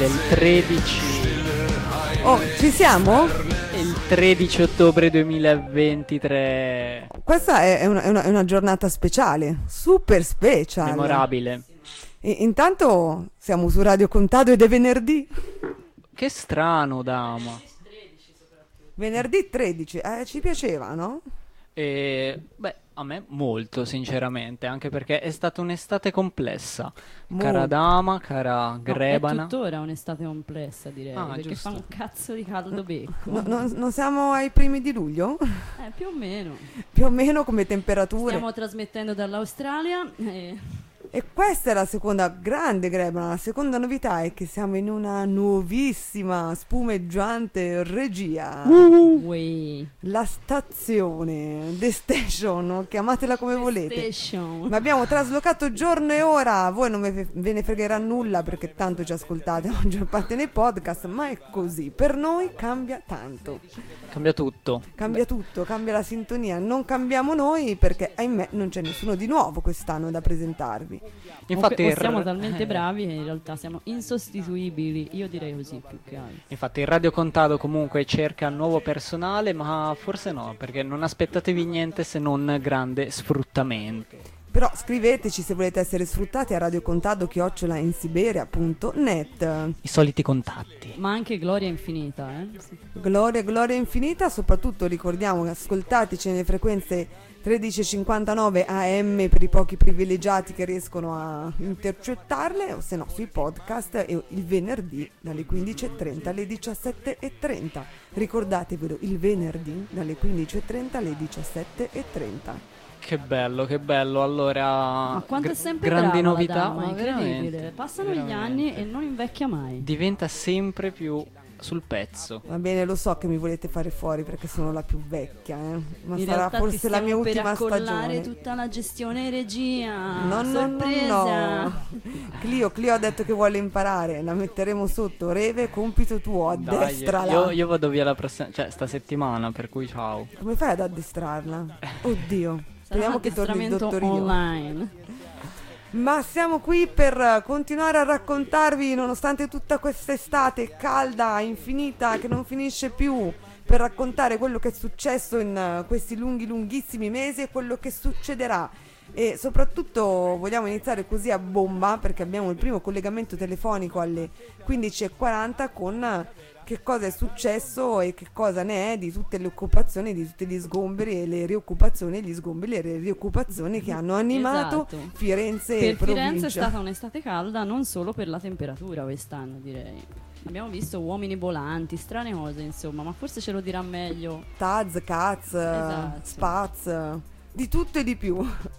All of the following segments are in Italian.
del 13. Oh, ci siamo? Il 13 ottobre 2023. Questa è una giornata speciale, super speciale. Memorabile. Intanto siamo su Radio Contado ed è venerdì. Che strano, dama. Venerdì 13, ci piaceva, no? Beh, a me molto, sinceramente, anche perché è stata un'estate complessa. Molto. Cara dama, cara Grebana. È tuttora un'estate complessa, direi, perché giusto. fa un cazzo di caldo becco. Non siamo ai primi di luglio? Più o meno. Più o meno come temperature. Stiamo trasmettendo dall'Australia E questa è la seconda grande Grebana. La seconda novità è che siamo in una nuovissima spumeggiante regia. Uè. La stazione, The Station, chiamatela come volete. Station. Ma abbiamo traslocato giorno e ora. A voi non ve ne fregherà nulla perché tanto ci ascoltate la maggior parte nei podcast, ma è così. Per noi cambia tanto. Cambia tutto. Cambia tutto, cambia la sintonia. Non cambiamo noi perché, ahimè, non c'è nessuno di nuovo quest'anno da presentarvi. Infatti, O siamo talmente bravi che in realtà siamo insostituibili. Io direi così, più che altro. Infatti il Radio Contado comunque cerca nuovo personale, ma forse no, perché non aspettatevi niente se non grande sfruttamento. Però scriveteci se volete essere sfruttati a radiocontado@insiberia.net. I soliti contatti. Ma anche gloria infinita, Sì. Gloria infinita, soprattutto ricordiamo che ascoltateci nelle frequenze 1359 AM per i pochi privilegiati che riescono a intercettarle, o se no sui podcast e il venerdì dalle 15.30 alle 17.30. Ricordatevelo, il venerdì dalle 15.30 alle 17.30. Che bello, che bello. Allora, Ma quanto è sempre grandi brava novità, la dama, ma incredibile. veramente, Passano veramente. gli anni e non invecchia mai. Diventa sempre più sul pezzo. Va bene, lo so che mi volete fare fuori perché sono la più vecchia, ma In sarà realtà ti forse la mia stiamo per ultima accollare stagione. tutta la gestione regia. No, Sorpresa. Clio ha detto che vuole imparare, la metteremo sotto. Reve, compito tuo, addestrala. Io vado via la prossima, cioè sta settimana, per cui ciao. Come fai ad addestrarla? Oddio, Sarà speriamo un che torni il addestramento dottorino. online. Ma siamo qui per continuare a raccontarvi, nonostante tutta questa estate calda, infinita, che non finisce più, per raccontare quello che è successo in questi lunghissimi mesi e quello che succederà. E soprattutto vogliamo iniziare così a bomba perché abbiamo il primo collegamento telefonico alle 15.40 con che cosa è successo e che cosa ne è di tutte le occupazioni, di tutti gli sgomberi e le rioccupazioni, gli sgomberi e le rioccupazioni che hanno animato Esatto. Firenze Per e provincia. Firenze è stata un'estate calda non solo per la temperatura quest'anno, direi. Abbiamo visto uomini volanti, strane cose, insomma, ma forse ce lo dirà meglio. Taz, Caz, Esatto. Spaz, di tutto e di più.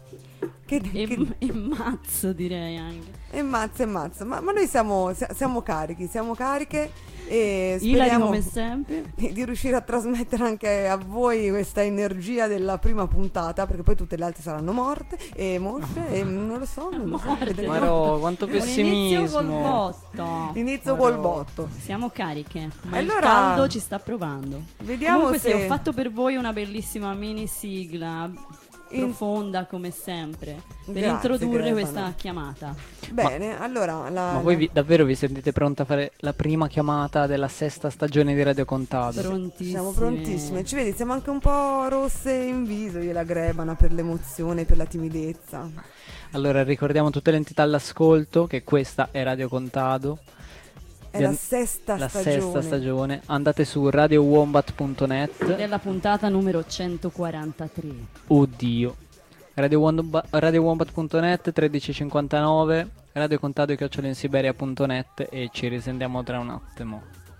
E mazzo, direi anche. E mazza, ma noi siamo cariche e Ilari speriamo come sempre. di riuscire a trasmettere anche a voi questa energia della prima puntata, perché poi tutte le altre saranno morte e non lo so, vedremo. Maro, quanto Un inizio pessimismo. col botto. Inizio col botto. Siamo cariche, ma Allora, il caldo ci sta provando. Vediamo Comunque se sì, ho fatto per voi una bellissima mini sigla profonda come sempre per Grazie, introdurre Grebana. questa chiamata. Bene, allora Ma voi davvero vi sentite pronta a fare la prima chiamata della sesta stagione di Radio Contado? Prontissime. siamo prontissime. Ci vedi, siamo anche un po' rosse in viso io e la Grebana per l'emozione, per la timidezza. Allora ricordiamo tutte le entità all'ascolto che questa è Radio Contado. È la sesta stagione. Andate su radiowombat.net. Della puntata numero 143. Oddio. radiowombat.net 1359 radiocontado@insiberia.net e ci risentiamo tra un attimo.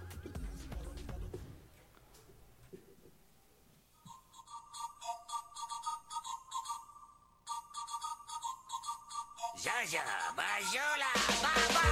Giorgio, Bajola, Baba!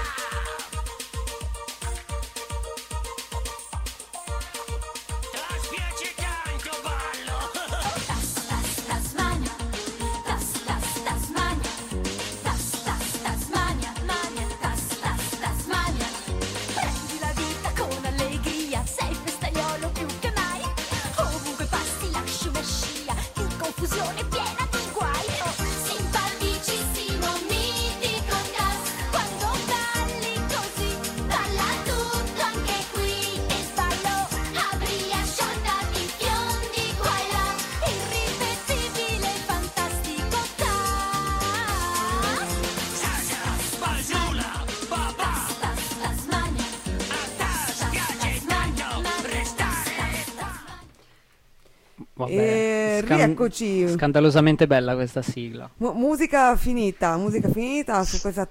Spiace tanto ballo! Tasmania, Tasmania, Tasmania, Tasmania. Prendi la vita con allegria, sei festaiolo più che mai. Ovunque passi lasci una scia di confusione piena di guai. Simpaticissimo, mitico gas, quando Vabbè, Rieccoci. Scandalosamente bella questa sigla. Musica finita su questa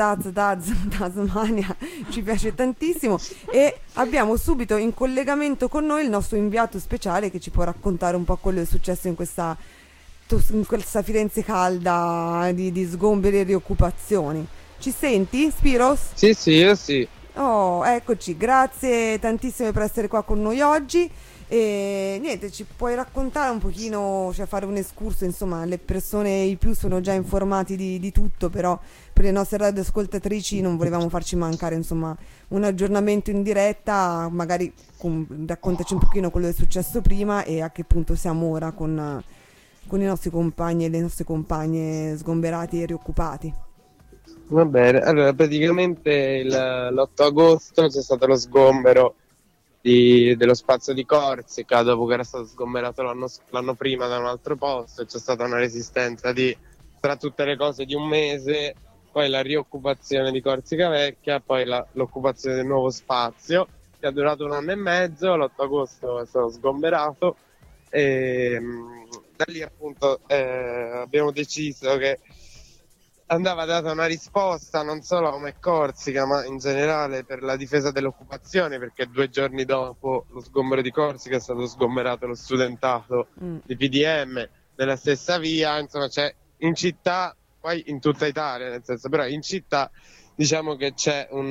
Tazmania, ci piace tantissimo e abbiamo subito in collegamento con noi il nostro inviato speciale che ci può raccontare un po' quello che è successo in questa Firenze calda di sgomberi e rioccupazioni. Ci senti, Spiros? Sì, io sì. Oh, eccoci, grazie tantissimo per essere qua con noi oggi. E niente, ci puoi raccontare un pochino, cioè fare un escurso, insomma, le persone i più sono già informati di tutto, però per le nostre radioascoltatrici non volevamo farci mancare, insomma, un aggiornamento in diretta, magari raccontaci un pochino quello che è successo prima e a che punto siamo ora con i nostri compagni e le nostre compagne sgomberati e rioccupati. Va bene, allora praticamente l'8 agosto c'è stato lo sgombero dello spazio di Corsica dopo che era stato sgomberato l'anno prima da un altro posto, e c'è stata una resistenza tra tutte le cose di un mese, poi la rioccupazione di Corsica Vecchia, poi l'occupazione del nuovo spazio che ha durato 1 anno e mezzo. L'8 agosto è stato sgomberato e da lì appunto abbiamo deciso che andava data una risposta non solo a Home Corsica ma in generale per la difesa dell'occupazione, perché 2 giorni dopo lo sgombero di Corsica è stato sgomberato lo studentato di PDM nella stessa via, insomma c'è in città, poi in tutta Italia nel senso, però in città diciamo che c'è un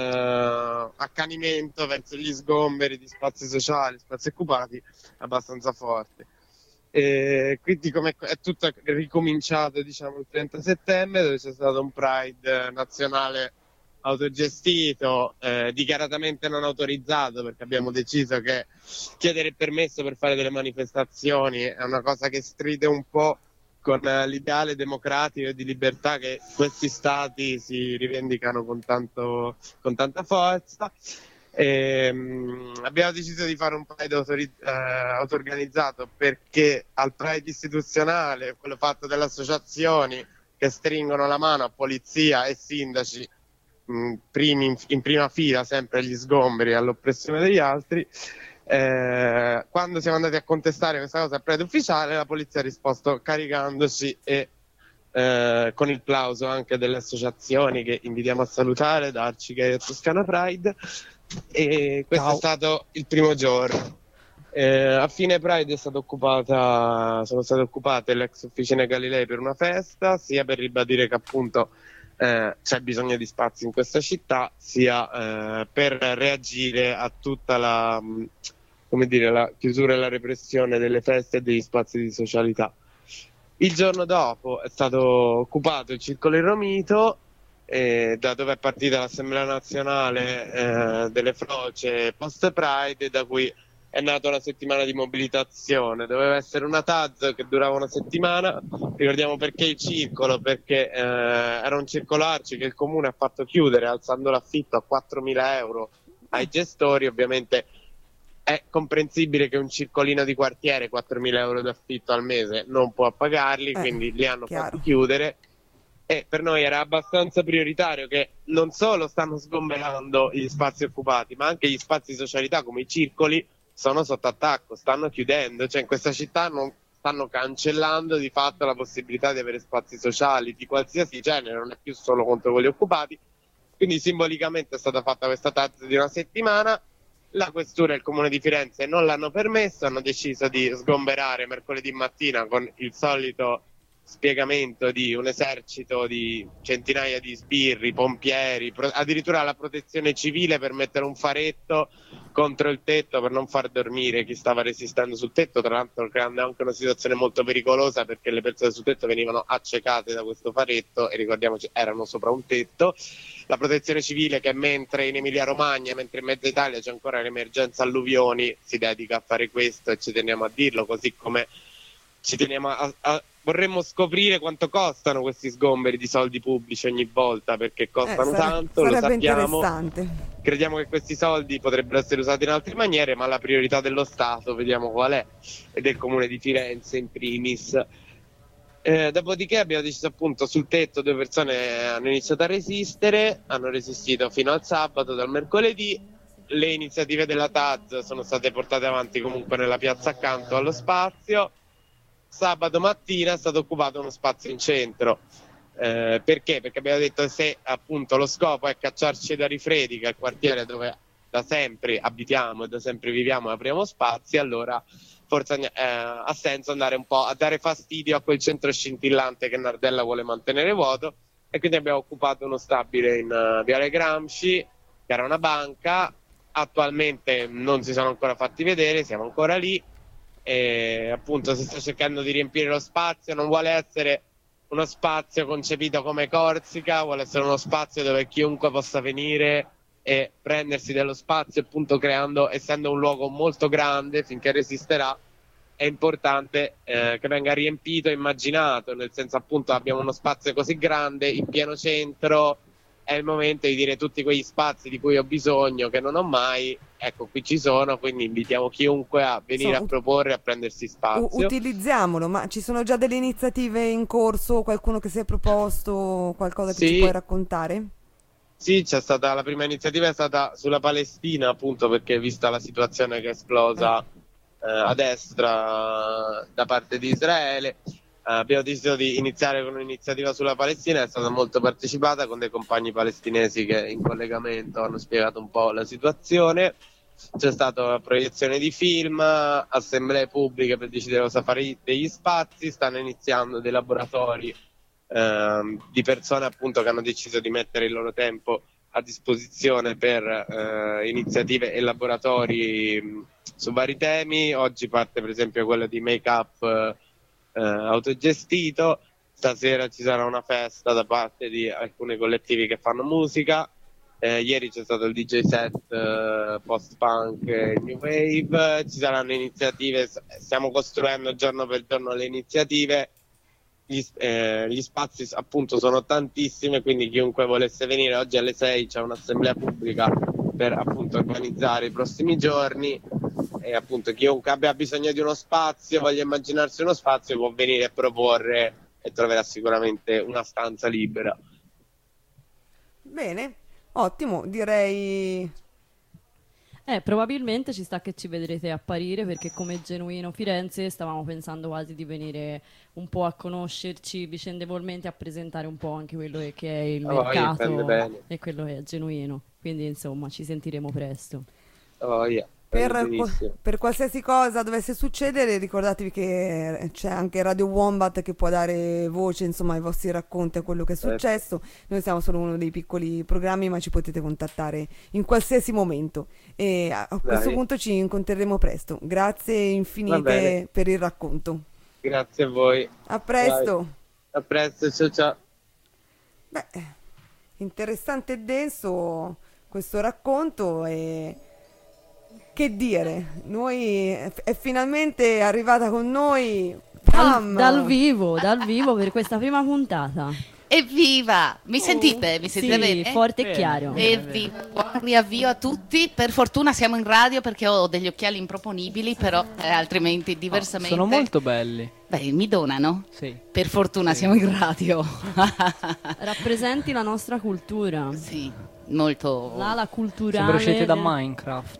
accanimento verso gli sgomberi di spazi sociali, spazi occupati abbastanza forte. E quindi è tutto ricominciato diciamo il 30 settembre dove c'è stato un Pride nazionale autogestito, dichiaratamente non autorizzato, perché abbiamo deciso che chiedere il permesso per fare delle manifestazioni è una cosa che stride un po' con l'ideale democratico e di libertà che questi stati si rivendicano con tanta forza. Abbiamo deciso di fare un Pride auto-organizzato perché al Pride istituzionale, quello fatto dalle associazioni che stringono la mano a polizia e sindaci in prima fila sempre agli sgomberi e all'oppressione degli altri, quando siamo andati a contestare questa cosa al Pride ufficiale la polizia ha risposto caricandoci e con il plauso anche delle associazioni che invitiamo a salutare, da Arcigay a Toscana Pride. E questo è stato il primo giorno. A fine Pride sono state occupate le ex officine Galilei per una festa, sia per ribadire che appunto c'è bisogno di spazi in questa città, sia per reagire a tutta la chiusura e la repressione delle feste e degli spazi di socialità. Il giorno dopo è stato occupato il Circolo Il Romito, da dove è partita l'Assemblea Nazionale delle Froce post Pride, da cui è nata una settimana di mobilitazione. Doveva essere una TAZ che durava una settimana. Ricordiamo perché il circolo, perché era un circolo ARCI che il comune ha fatto chiudere alzando l'affitto a 4.000 euro ai gestori. Ovviamente è comprensibile che un circolino di quartiere 4.000 euro d'affitto al mese non può pagarli, quindi li hanno fatti chiudere. E per noi era abbastanza prioritario che non solo stanno sgomberando gli spazi occupati, ma anche gli spazi di socialità come i circoli sono sotto attacco, stanno chiudendo, cioè in questa città non stanno cancellando di fatto la possibilità di avere spazi sociali di qualsiasi genere, non è più solo contro quelli occupati. Quindi simbolicamente è stata fatta questa tazza di una settimana. La questura e il comune di Firenze non l'hanno permesso, hanno deciso di sgomberare mercoledì mattina con il solito spiegamento di un esercito di centinaia di sbirri, pompieri, addirittura la protezione civile per mettere un faretto contro il tetto per non far dormire chi stava resistendo sul tetto, tra l'altro creando anche una situazione molto pericolosa perché le persone sul tetto venivano accecate da questo faretto e ricordiamoci erano sopra un tetto. La protezione civile che mentre in Emilia Romagna, mentre in mezza Italia c'è ancora l'emergenza alluvioni, si dedica a fare questo e ci teniamo a dirlo, così come ci teniamo vorremmo scoprire quanto costano questi sgomberi di soldi pubblici ogni volta, perché costano tanto, lo sappiamo. Crediamo che questi soldi potrebbero essere usati in altre maniere, ma la priorità dello Stato vediamo qual è, e del comune di Firenze in primis. Dopodiché abbiamo deciso appunto sul tetto, 2 persone hanno iniziato a resistere, hanno resistito fino al sabato, dal mercoledì, le iniziative della TAZ sono state portate avanti comunque nella piazza accanto allo spazio. Sabato mattina è stato occupato uno spazio in centro. Perché? Perché abbiamo detto, se appunto lo scopo è cacciarci da Rifredi, che è il quartiere dove da sempre abitiamo e da sempre viviamo e apriamo spazi, allora forse ha senso andare un po' a dare fastidio a quel centro scintillante che Nardella vuole mantenere vuoto, e quindi abbiamo occupato uno stabile in Viale Gramsci, che era una banca. Attualmente non si sono ancora fatti vedere, siamo ancora lì e appunto si sta cercando di riempire lo spazio. Non vuole essere uno spazio concepito come Corsica, vuole essere uno spazio dove chiunque possa venire e prendersi dello spazio, appunto essendo un luogo molto grande, finché resisterà è importante che venga riempito e immaginato, nel senso, appunto, abbiamo uno spazio così grande in pieno centro, è il momento di dire tutti quegli spazi di cui ho bisogno, che non ho mai, ecco, qui ci sono, quindi invitiamo chiunque a venire a proporre, a prendersi spazio. Utilizziamolo, ma ci sono già delle iniziative in corso, qualcuno che si è proposto, qualcosa che ci puoi raccontare? Sì, c'è stata la prima iniziativa, è stata sulla Palestina, appunto perché vista la situazione che è esplosa a destra da parte di Israele, abbiamo deciso di iniziare con un'iniziativa sulla Palestina. È stata molto partecipata, con dei compagni palestinesi che in collegamento hanno spiegato un po' la situazione. C'è stata una proiezione di film, assemblee pubbliche per decidere cosa fare degli spazi, stanno iniziando dei laboratori di persone appunto che hanno deciso di mettere il loro tempo a disposizione per iniziative e laboratori su vari temi. Oggi parte per esempio quello di make-up autogestito, stasera ci sarà una festa da parte di alcuni collettivi che fanno musica, ieri c'è stato il DJ set post-punk e new wave, ci saranno iniziative, stiamo costruendo giorno per giorno le iniziative. Gli spazi appunto sono tantissimi, quindi chiunque volesse venire, oggi alle 6 c'è un'assemblea pubblica per appunto organizzare i prossimi giorni, e appunto chiunque abbia bisogno di uno spazio, voglia immaginarsi uno spazio, può venire a proporre e troverà sicuramente una stanza libera. Bene, ottimo, direi. Probabilmente ci sta che ci vedrete apparire, perché come Genuino Firenze stavamo pensando quasi di venire un po' a conoscerci vicendevolmente, a presentare un po' anche quello che è il mercato e quello che è Genuino. Quindi insomma ci sentiremo presto. Per qualsiasi cosa dovesse succedere, ricordatevi che c'è anche Radio Wombat che può dare voce, insomma, ai vostri racconti, a quello che è successo. Noi siamo solo uno dei piccoli programmi, ma ci potete contattare in qualsiasi momento. E a questo punto ci incontreremo presto. Grazie infinite per il racconto. Grazie a voi. A presto. Vai. A presto, ciao ciao. Beh, interessante e denso questo racconto, e che dire, noi è finalmente arrivata con noi dal vivo per questa prima puntata. Evviva! Mi sentite? Mi sentite bene? Forte e chiaro. Evviva! Buon riavvio a tutti. Per fortuna siamo in radio, perché ho degli occhiali improponibili, però altrimenti diversamente. Sono molto belli. Beh, mi donano? Sì. Per fortuna siamo in radio. Rappresenti la nostra cultura. Sì, molto. La culturale. Sembra uscite da Minecraft.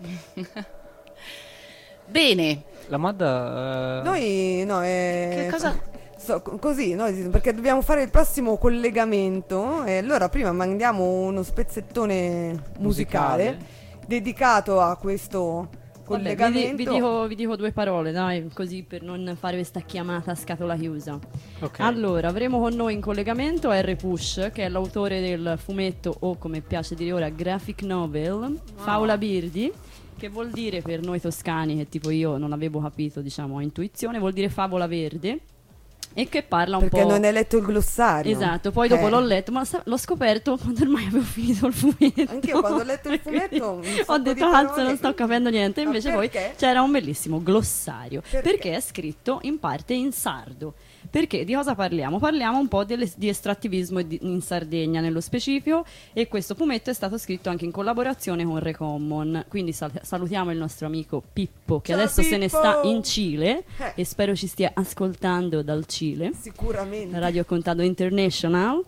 Bene. La Madda Che cosa? Così, perché dobbiamo fare il prossimo collegamento, e allora prima mandiamo uno spezzettone musicale dedicato a questo collegamento. Vabbè, vi dico due parole, dai, così per non fare questa chiamata a scatola chiusa. Allora, avremo con noi in collegamento R. Push, che è l'autore del fumetto, o come piace dire ora, graphic novel, Faula Birdi, che vuol dire, per noi toscani, che tipo io non avevo capito, diciamo, a intuizione, vuol dire favola verde. E che parla un perché po'. Perché non hai letto il glossario. Esatto, poi dopo l'ho letto, ma l'ho scoperto quando ormai avevo finito il fumetto. Anch'io quando ho letto il fumetto ho detto, cazzo, non sto capendo niente. Invece poi c'era un bellissimo glossario. Perché è scritto in parte in sardo. Perché di cosa parliamo? Parliamo un po' di estrattivismo in Sardegna nello specifico, e questo fumetto è stato scritto anche in collaborazione con Recommon. Quindi salutiamo il nostro amico Pippo, che adesso se ne sta in Cile e spero ci stia ascoltando dal Cile. Sicuramente. Radio Contado International.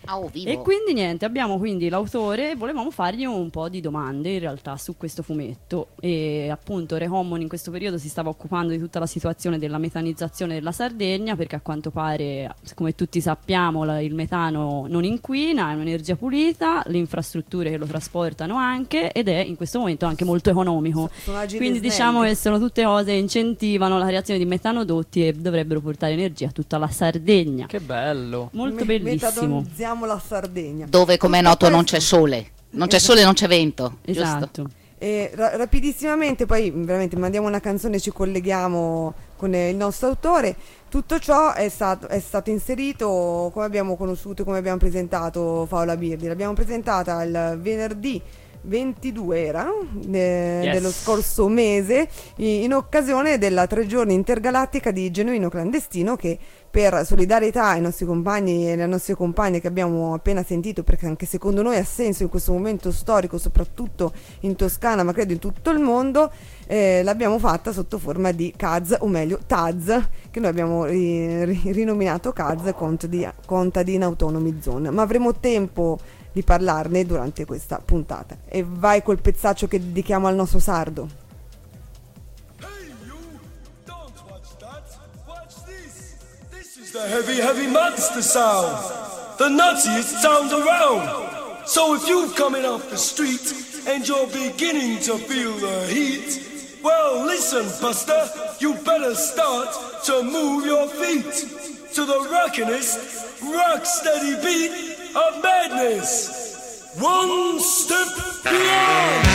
Vivo. E quindi niente, abbiamo quindi l'autore e volevamo fargli un po' di domande in realtà su questo fumetto. E appunto Recommon in questo periodo si stava occupando di tutta la situazione della metanizzazione della Sardegna, perché a quanto pare, come tutti sappiamo, il metano non inquina, è un'energia pulita, le infrastrutture che lo trasportano anche, ed è in questo momento anche molto economico. Quindi diciamo che sono tutte cose che incentivano la creazione di metanodotti e dovrebbero portare energia a tutta la Sardegna. Che bello, molto bellissimo. Metanizziamo la Sardegna, dove come è noto non c'è sole, non c'è sole, non c'è vento. Esatto. Rapidissimamente, poi veramente mandiamo una canzone e ci colleghiamo con il nostro autore. Tutto ciò è stato inserito, come abbiamo conosciuto, come abbiamo presentato Paola Birdi. L'abbiamo presentata il venerdì 22 dello scorso mese, in occasione della 3 giorni intergalattica di Genuino Clandestino, che per solidarietà ai nostri compagni e alle nostre compagne che abbiamo appena sentito, perché anche secondo noi ha senso in questo momento storico, soprattutto in Toscana, ma credo in tutto il mondo, l'abbiamo fatta sotto forma di CAZ, o meglio TAZ, che noi abbiamo rinominato CAZ, Contadina Autonomy Zone, ma avremo tempo di parlarne durante questa puntata. E vai col pezzaccio che dedichiamo al nostro sardo. Hey you, don't watch that, watch this. This is the heavy, heavy monster sound, the nuttiest sound around. So if you're coming off the street and you're beginning to feel the heat, well listen buster, you better start to move your feet to the rockinest, rock steady beat of madness. One step beyond.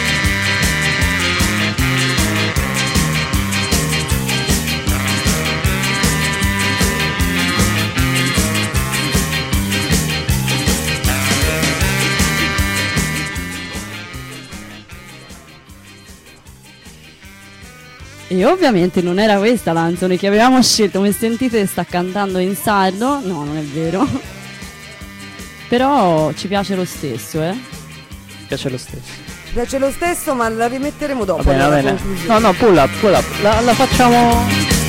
E ovviamente non era questa la canzone che avevamo scelto, come sentite sta cantando in sardo, no, non è vero. Però ci piace lo stesso, Piace lo stesso. Ci piace lo stesso, ma la rimetteremo dopo. Va bene. No, pull up. La facciamo.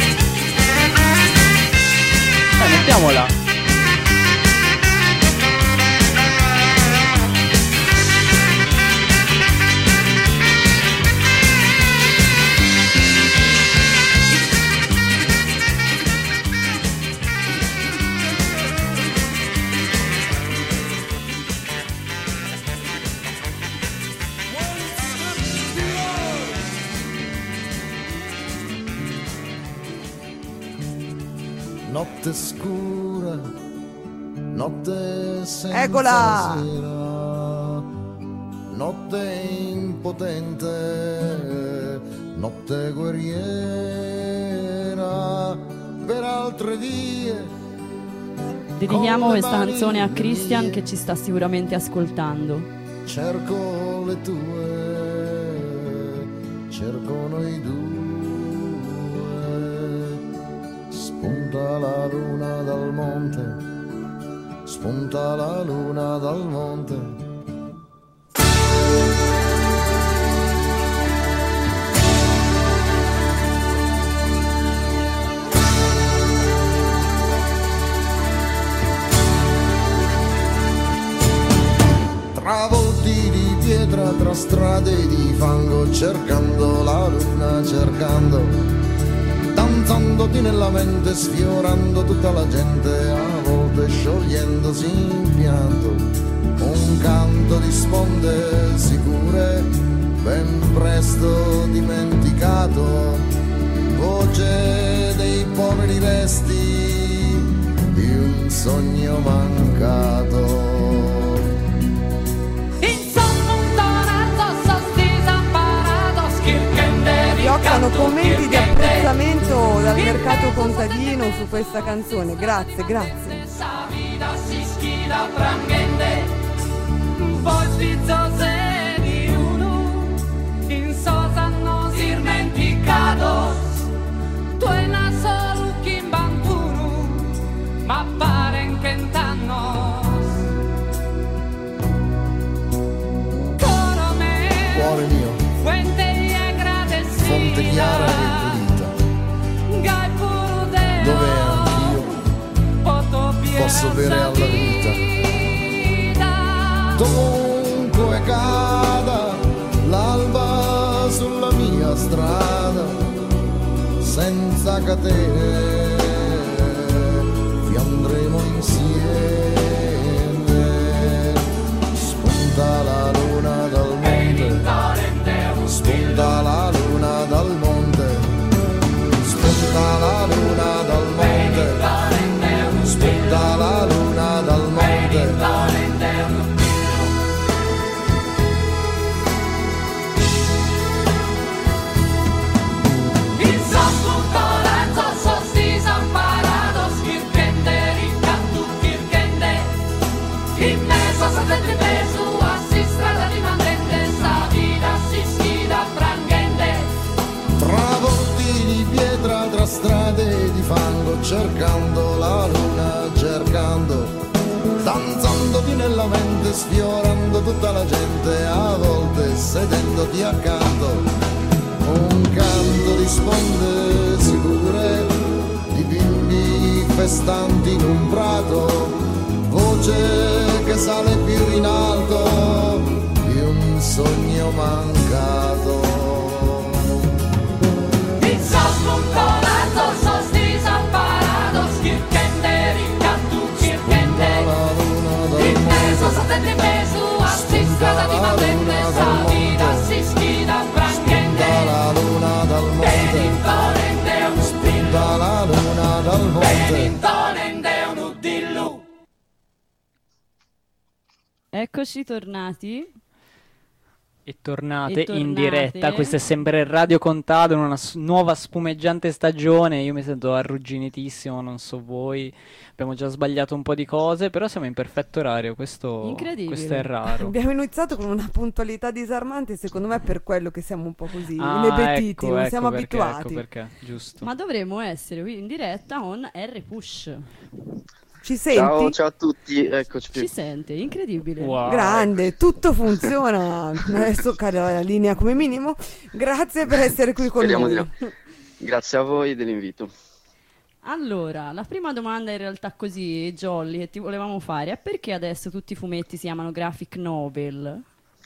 Mettiamola. Notte scura, notte senza Eccola! sera, notte impotente, notte guerriera, per altre vie. Dedichiamo questa canzone a Christian che ci sta sicuramente ascoltando. Cerco le tue, cerco noi due. Spunta la luna dal monte, spunta la luna dal monte. Travolti di pietra tra strade di fango, cercando la luna, cercando. Danzandoti nella mente, sfiorando tutta la gente, a volte sciogliendosi in pianto. Un canto di sponde sicure, ben presto dimenticato. Voce dei poveri resti di un sogno mancato. Fioccano commenti di apprezzamento dal mercato contadino su questa canzone. Grazie. Cuore mio, fonte chiara e pulita, dove anch'io posso bere alla vita. ovunque cada l'alba sulla mia strada, senza catene vi andremo insieme. Spunta la luna dal monte, spunta la luna dal monte, spunta la luna dal monte, spunta la luna dal monte. Strade di fango, cercando la luna, cercando, danzandoti nella mente, sfiorando tutta la gente, a volte sedendoti accanto. Un canto di sponde sicure, di bimbi festanti in un prato, voce che sale più in alto di un sogno mancato. Eccoci tornati. E tornate in diretta, questo è sempre il Radio Contado in una nuova spumeggiante stagione. Io mi sento arrugginitissimo, non so voi, abbiamo già sbagliato un po' di cose, però siamo in perfetto orario, questo è raro. Abbiamo iniziato con una puntualità disarmante, secondo me è per quello che siamo un po' così inebetiti, non siamo abituati. Ecco perché, giusto. Ma dovremmo essere qui in diretta con R-Push. Ci senti? Ciao a tutti, eccoci qui. Ci sente, incredibile. Wow. Grande, tutto funziona. Adesso cade la linea come minimo. Grazie per essere qui con noi. No. Grazie a voi dell'invito. Allora, la prima domanda in realtà così, Jolly, che ti volevamo fare è: perché adesso tutti i fumetti si chiamano graphic novel?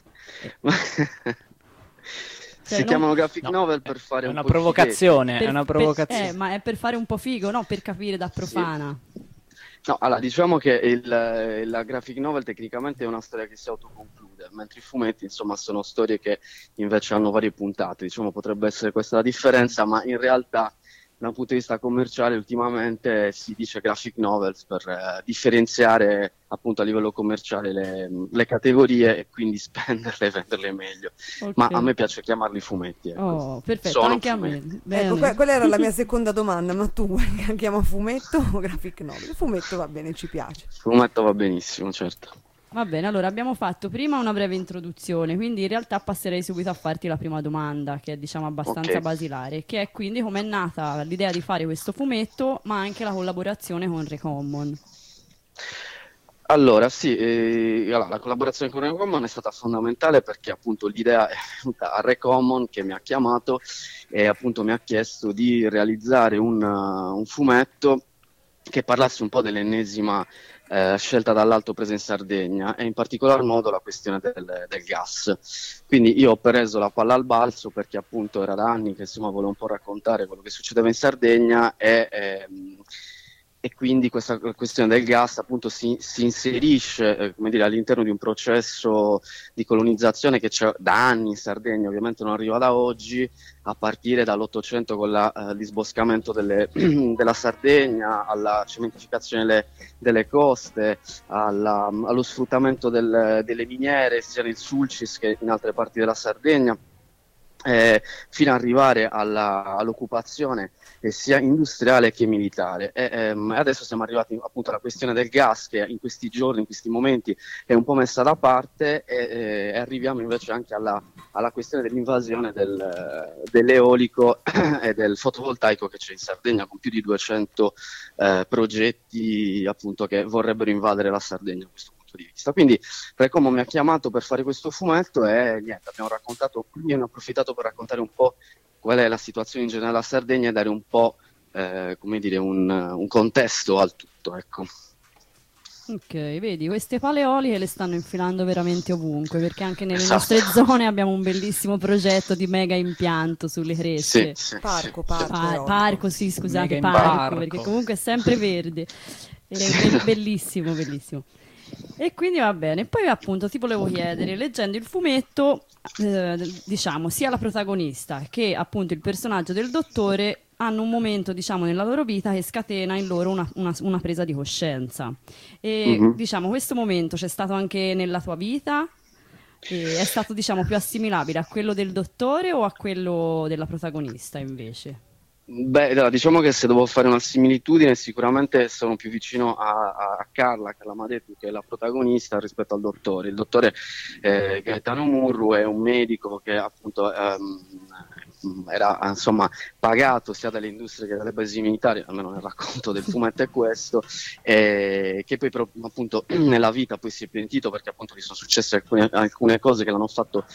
Si chiamano graphic novel per fare un po' provocazione, è una provocazione. Ma è per fare un po' figo, no? Per capire da profana. Sì. No, allora diciamo che la graphic novel tecnicamente è una storia che si autoconclude, mentre i fumetti insomma sono storie che invece hanno varie puntate, diciamo potrebbe essere questa la differenza, ma in realtà da un punto di vista commerciale ultimamente si dice graphic novels per differenziare appunto a livello commerciale le categorie e quindi spenderle e venderle meglio. Okay. Ma a me piace chiamarli fumetti. Ecco. Oh, perfetto, sono anche fumetti. a me. Ecco, quella era la mia seconda domanda, ma tu chiama fumetto o graphic novel? Fumetto va bene, ci piace. Fumetto va benissimo, certo. Va bene, allora abbiamo fatto prima una breve introduzione, quindi in realtà passerei subito a farti la prima domanda, che è diciamo abbastanza basilare, che è quindi com'è nata l'idea di fare questo fumetto, ma anche la collaborazione con Recommon. Allora, sì, la collaborazione con Recommon è stata fondamentale perché appunto l'idea è venuta a Recommon che mi ha chiamato e appunto mi ha chiesto di realizzare un fumetto che parlasse un po' dell'ennesima scelta dall'alto presa in Sardegna e in particolar modo la questione del gas. Quindi io ho preso la palla al balzo perché appunto era da anni che insomma volevo un po' raccontare quello che succedeva in Sardegna e quindi questa questione del gas appunto si inserisce come dire, all'interno di un processo di colonizzazione che c'è da anni in Sardegna, ovviamente non arriva da oggi, a partire dall'Ottocento con il disboscamento della Sardegna, alla cementificazione delle coste, allo sfruttamento delle miniere sia nel Sulcis che in altre parti della Sardegna. Fino ad arrivare all'occupazione sia industriale che militare. Adesso siamo arrivati appunto alla questione del gas che in questi giorni, in questi momenti è un po' messa da parte e arriviamo invece anche alla questione dell'invasione dell'eolico e del fotovoltaico che c'è in Sardegna con più di 200 progetti appunto che vorrebbero invadere la Sardegna a questo punto di vista. Quindi Recommon mi ha chiamato per fare questo fumetto e niente, io ne ho approfittato per raccontare un po' qual è la situazione in generale della Sardegna e dare un po' come dire un contesto al tutto, ecco. Ok, vedi, queste paleoliche le stanno infilando veramente ovunque, perché anche nelle nostre zone abbiamo un bellissimo progetto di mega impianto sulle cresce. Parco, sì, scusate, parco, perché comunque è sempre verde. Ed è bellissimo, bellissimo. E quindi va bene. Poi appunto ti volevo chiedere, leggendo il fumetto, diciamo, sia la protagonista che appunto il personaggio del dottore hanno un momento, diciamo, nella loro vita che scatena in loro una presa di coscienza. E diciamo, questo momento c'è stato anche nella tua vita? E è stato, diciamo, più assimilabile a quello del dottore o a quello della protagonista invece? Beh, diciamo che se devo fare una similitudine, sicuramente sono più vicino a Carla Madeddu, che è la protagonista, rispetto al dottore. Il dottore Gaetano Murru è un medico che appunto era insomma pagato sia dalle industrie che dalle basi militari, almeno nel racconto del fumetto è questo, che poi appunto nella vita poi si è pentito perché appunto gli sono successe alcune cose che gli hanno fatto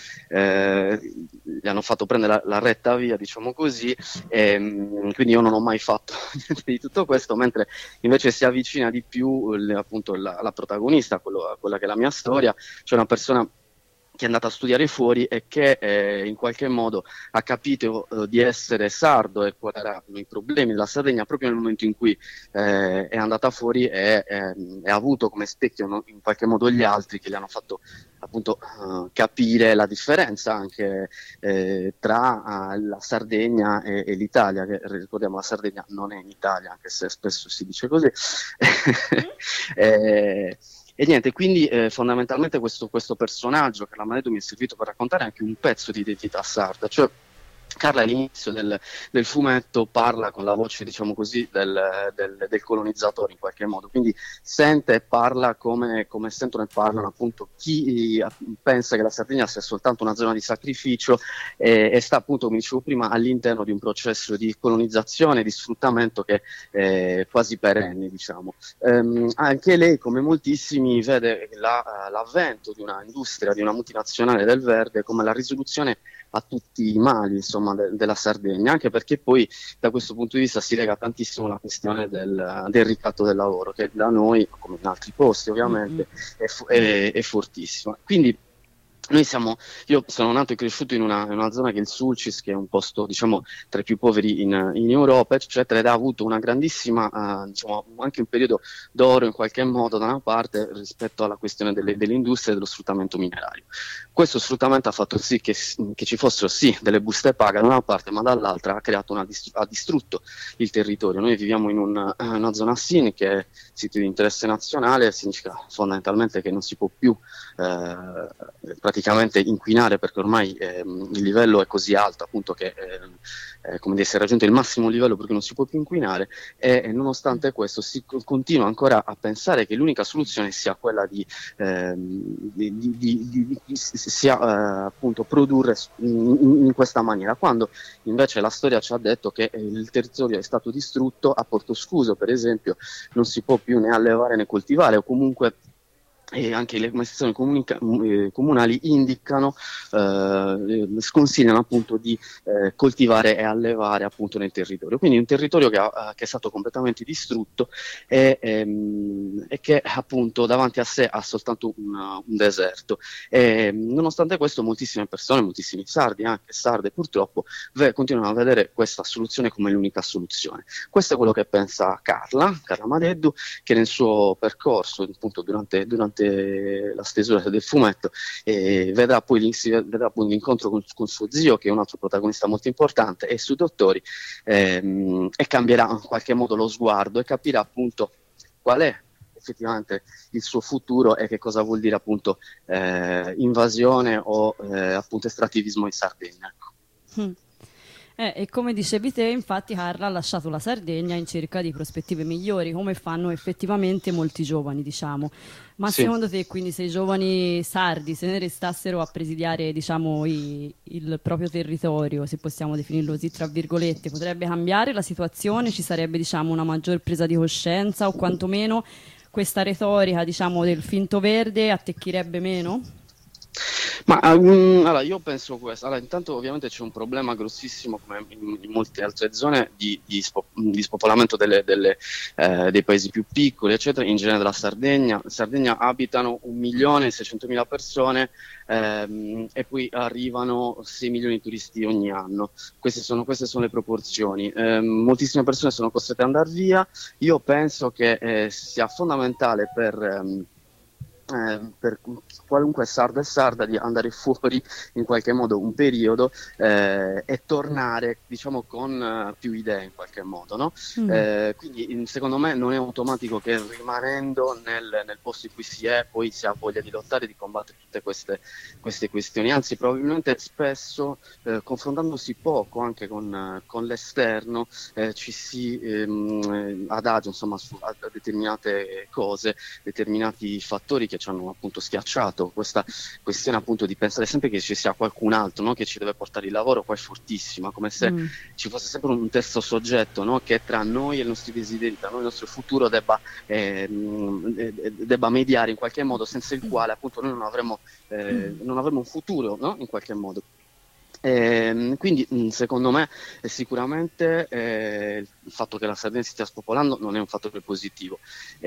prendere la retta via, diciamo così. Quindi io non ho mai fatto niente di tutto questo, mentre invece si avvicina di più appunto la protagonista, a quella che è la mia storia, cioè una persona che è andata a studiare fuori e che in qualche modo ha capito di essere sardo e quali erano i problemi della Sardegna proprio nel momento in cui è andata fuori e ha avuto come specchio in qualche modo gli altri che gli hanno fatto appunto capire la differenza anche tra la Sardegna e l'Italia, che ricordiamo la Sardegna non è in Italia, anche se spesso si dice così. E niente, quindi fondamentalmente questo personaggio, Carla Madeddu, mi è servito per raccontare anche un pezzo di identità sarda, cioè Carla all'inizio del fumetto parla con la voce, diciamo così, del colonizzatore in qualche modo, quindi sente e parla come sentono e parlano appunto chi pensa che la Sardegna sia soltanto una zona di sacrificio e sta appunto, come dicevo prima, all'interno di un processo di colonizzazione, di sfruttamento che è quasi perenne, diciamo. Anche lei, come moltissimi, vede l'avvento di una industria, di una multinazionale del verde come la risoluzione a tutti i mali, insomma, della Sardegna, anche perché poi da questo punto di vista si lega tantissimo alla questione del ricatto del lavoro, che da noi, come in altri posti ovviamente, è fortissima. Quindi io sono nato e cresciuto in una zona che è il Sulcis, che è un posto, diciamo, tra i più poveri in Europa, eccetera, ed ha avuto una grandissima, diciamo, anche un periodo d'oro in qualche modo da una parte rispetto alla questione delle industrie e dello sfruttamento minerario. Questo sfruttamento ha fatto sì che ci fossero sì delle buste paga da una parte, ma dall'altra ha distrutto il territorio. Noi viviamo in una zona SIN, che è sito di interesse nazionale, significa fondamentalmente che non si può più praticamente inquinare, perché ormai il livello è così alto appunto che come dire, si è raggiunto il massimo livello perché non si può più inquinare, e nonostante questo si continua ancora a pensare che l'unica soluzione sia quella di appunto produrre in questa maniera, quando invece la storia ci ha detto che il territorio è stato distrutto. A Porto Scuso, per esempio, non si può più né allevare né coltivare, o comunque e anche le amministrazioni comunali indicano, sconsigliano appunto di coltivare e allevare appunto nel territorio. Quindi un territorio che è stato completamente distrutto e che appunto davanti a sé ha soltanto un deserto. E, nonostante questo, moltissime persone, moltissimi sardi, anche sarde purtroppo, continuano a vedere questa soluzione come l'unica soluzione. Questo è quello che pensa Carla Madeddu, che nel suo percorso appunto durante la stesura del fumetto vedrà poi l'incontro con suo zio, che è un altro protagonista molto importante, e i suoi dottori, e cambierà in qualche modo lo sguardo e capirà appunto qual è effettivamente il suo futuro e che cosa vuol dire appunto invasione o appunto estrattivismo in Sardegna. E come dicevi te, infatti Carla ha lasciato la Sardegna in cerca di prospettive migliori, come fanno effettivamente molti giovani, diciamo. Ma sì, secondo te, quindi, se i giovani sardi se ne restassero a presidiare, diciamo, il proprio territorio, se possiamo definirlo così, tra virgolette, potrebbe cambiare la situazione? Ci sarebbe, diciamo, una maggior presa di coscienza, o quantomeno questa retorica, diciamo, del finto verde attecchirebbe meno? Ma allora io penso questo. Allora, intanto ovviamente c'è un problema grossissimo, come in molte altre zone, di spopolamento dei paesi più piccoli, eccetera, in genere della Sardegna. In Sardegna abitano 1.600.000 persone e poi arrivano 6 milioni di turisti ogni anno. Queste sono le proporzioni. Moltissime persone sono costrette ad andare via. Io penso che sia fondamentale per qualunque sardo e sarda di andare fuori in qualche modo un periodo e tornare, diciamo, con più idee in qualche modo, no? Quindi secondo me non è automatico che rimanendo nel posto in cui si è poi si ha voglia di lottare e di combattere tutte queste questioni, anzi probabilmente spesso confrontandosi poco anche con l'esterno ci si adagio, insomma, a determinate cose, determinati fattori che ci hanno appunto schiacciato. Questa questione appunto di pensare sempre che ci sia qualcun altro, no, che ci deve portare il lavoro, qua è fortissima, come se ci fosse sempre un terzo soggetto, no, che tra noi e i nostri desideri, tra noi e il nostro futuro debba mediare in qualche modo, senza il quale appunto noi non avremo un futuro, no, in qualche modo. Quindi secondo me sicuramente il fatto che la Sardegna si stia spopolando non è un fattore positivo.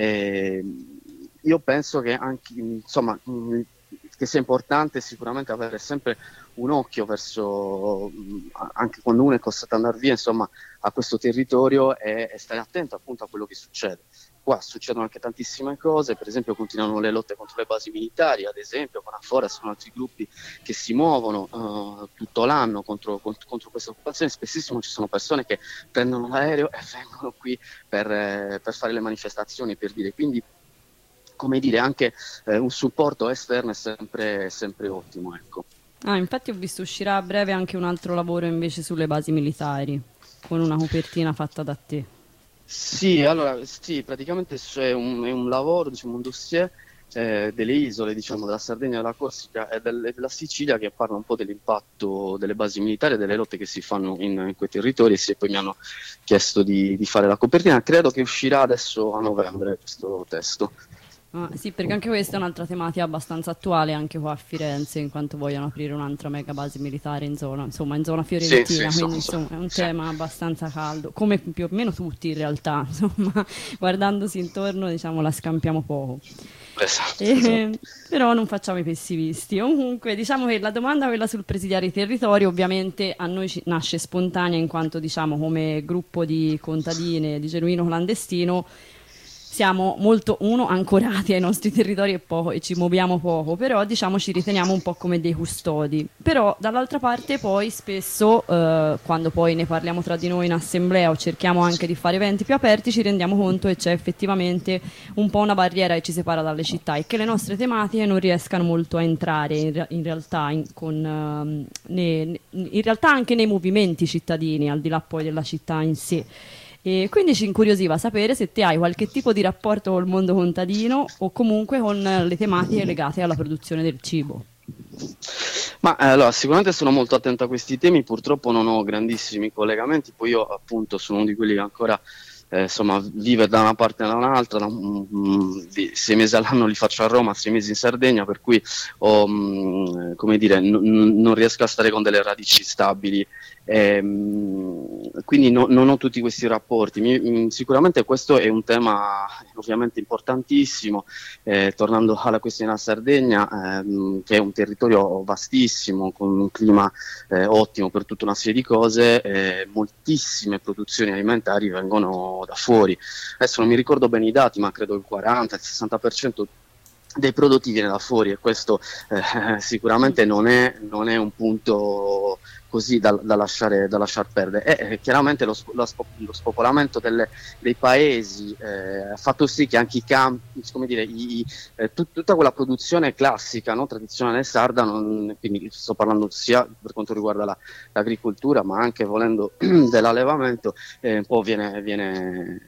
Io penso che anche, insomma, che sia importante sicuramente avere sempre un occhio verso, anche quando uno è costretto ad andare via, insomma, a questo territorio e stare attento appunto a quello che succede. Qua succedono anche tantissime cose, per esempio continuano le lotte contro le basi militari, ad esempio con Afora sono altri gruppi che si muovono tutto l'anno contro questa occupazione. Spessissimo ci sono persone che prendono l'aereo e vengono qui per fare le manifestazioni, per dire. Quindi, come dire, anche un supporto esterno è sempre ottimo, ecco. Infatti ho visto uscirà a breve anche un altro lavoro invece sulle basi militari, con una copertina fatta da te. Sì, allora, sì, praticamente è un lavoro, diciamo, un dossier delle isole, diciamo, della Sardegna, della Corsica e della Sicilia, che parla un po' dell'impatto delle basi militari e delle lotte che si fanno in quei territori, e poi mi hanno chiesto di fare la copertina. Credo che uscirà adesso a novembre questo testo. Sì, perché anche questa è un'altra tematica abbastanza attuale anche qua a Firenze, in quanto vogliono aprire un'altra mega base militare in zona fiorentina, sì, quindi insomma è un tema abbastanza caldo, come più o meno tutti in realtà, insomma, guardandosi intorno, diciamo, la scampiamo poco. Esatto. Però non facciamo i pessimisti. Comunque, diciamo che la domanda, quella sul presidiare i territori, ovviamente a noi nasce spontanea, in quanto, diciamo, come gruppo di contadine di genuino clandestino siamo molto, ancorati ai nostri territori e ci muoviamo poco, però diciamo ci riteniamo un po' come dei custodi. Però dall'altra parte poi spesso, quando poi ne parliamo tra di noi in assemblea o cerchiamo anche di fare eventi più aperti, ci rendiamo conto che c'è effettivamente un po' una barriera che ci separa dalle città e che le nostre tematiche non riescano molto a entrare in realtà anche nei movimenti cittadini, al di là poi della città in sé. E quindi ci incuriosiva sapere se te hai qualche tipo di rapporto col mondo contadino o comunque con le tematiche legate alla produzione del cibo. Ma allora, sicuramente sono molto attento a questi temi, purtroppo non ho grandissimi collegamenti, poi io appunto sono uno di quelli che ancora vive da una parte e da un'altra, 6 mesi all'anno li faccio a Roma, 6 mesi in Sardegna, per cui come dire, non riesco a stare con delle radici stabili, quindi non ho tutti questi rapporti. Sicuramente questo è un tema ovviamente importantissimo, tornando alla questione della Sardegna, che è un territorio vastissimo, con un clima ottimo per tutta una serie di cose, moltissime produzioni alimentari vengono da fuori. Adesso non mi ricordo bene i dati, ma credo il 40-60% dei prodotti viene da fuori, e questo sicuramente non è un punto così da lasciar perdere. E chiaramente lo spopolamento dei paesi ha fatto sì che anche i campi, come dire, tutta quella produzione classica, no, tradizionale sarda, quindi sto parlando sia per quanto riguarda l'agricoltura, ma anche volendo dell'allevamento, un po' viene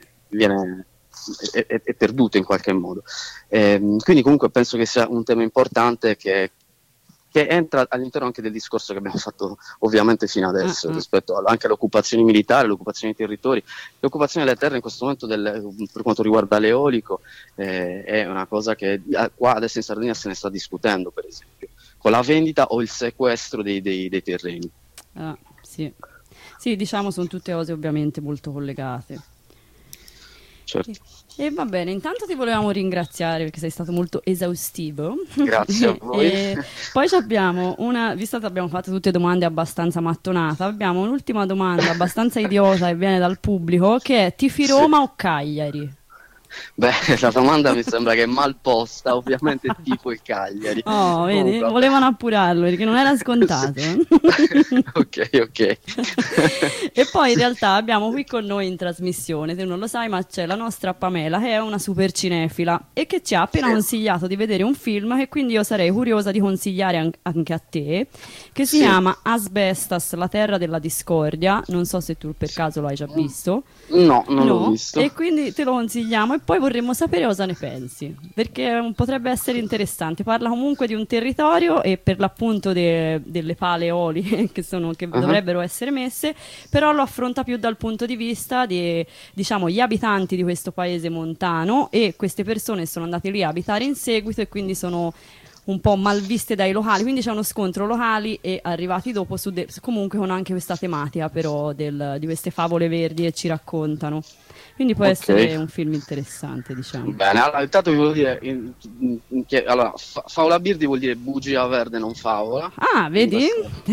è perduto in qualche modo. Quindi comunque penso che sia un tema importante che entra all'interno anche del discorso che abbiamo fatto ovviamente fino adesso, rispetto anche alle occupazioni militari, alle occupazioni dei territori. L'occupazione delle terre in questo momento per quanto riguarda l'eolico è una cosa che qua adesso in Sardegna se ne sta discutendo, per esempio. con la vendita o il sequestro dei terreni. Ah, sì. Sì, diciamo sono tutte cose ovviamente molto collegate. Certo. E va bene, intanto ti volevamo ringraziare perché sei stato molto esaustivo. Grazie a voi. E poi abbiamo visto che abbiamo fatto tutte domande abbastanza mattonate, abbiamo un'ultima domanda abbastanza idiota che viene dal pubblico, che è Tifi Roma o Cagliari? Beh, la domanda mi sembra che è mal posta, ovviamente tifo il Cagliari. Oh, vedi, Comunque, volevano appurarlo perché non era scontato. Ok. E poi in realtà abbiamo qui con noi in trasmissione, se non lo sai, ma c'è la nostra Pamela che è una super cinefila e che ci ha appena consigliato di vedere un film che quindi io sarei curiosa di consigliare anche a te, che si chiama Asbestas, la terra della discordia. Non so se tu per caso lo hai già visto. No, non l'ho visto. E quindi te lo consigliamo e poi vorremmo sapere cosa ne pensi, perché potrebbe essere interessante. Parla comunque di un territorio e per l'appunto delle pale eoliche che dovrebbero essere messe, però lo affronta più dal punto di vista di, diciamo, gli abitanti di questo paese montano, e queste persone sono andate lì a abitare in seguito e quindi sono un po' malviste dai locali, quindi c'è uno scontro locali e arrivati dopo comunque con anche questa tematica però di queste favole verdi che ci raccontano. Quindi può essere un film interessante, diciamo. Bene, allora intanto vi volevo dire che allora, favola birdi vuol dire bugia verde, non favola. Ah, vedi?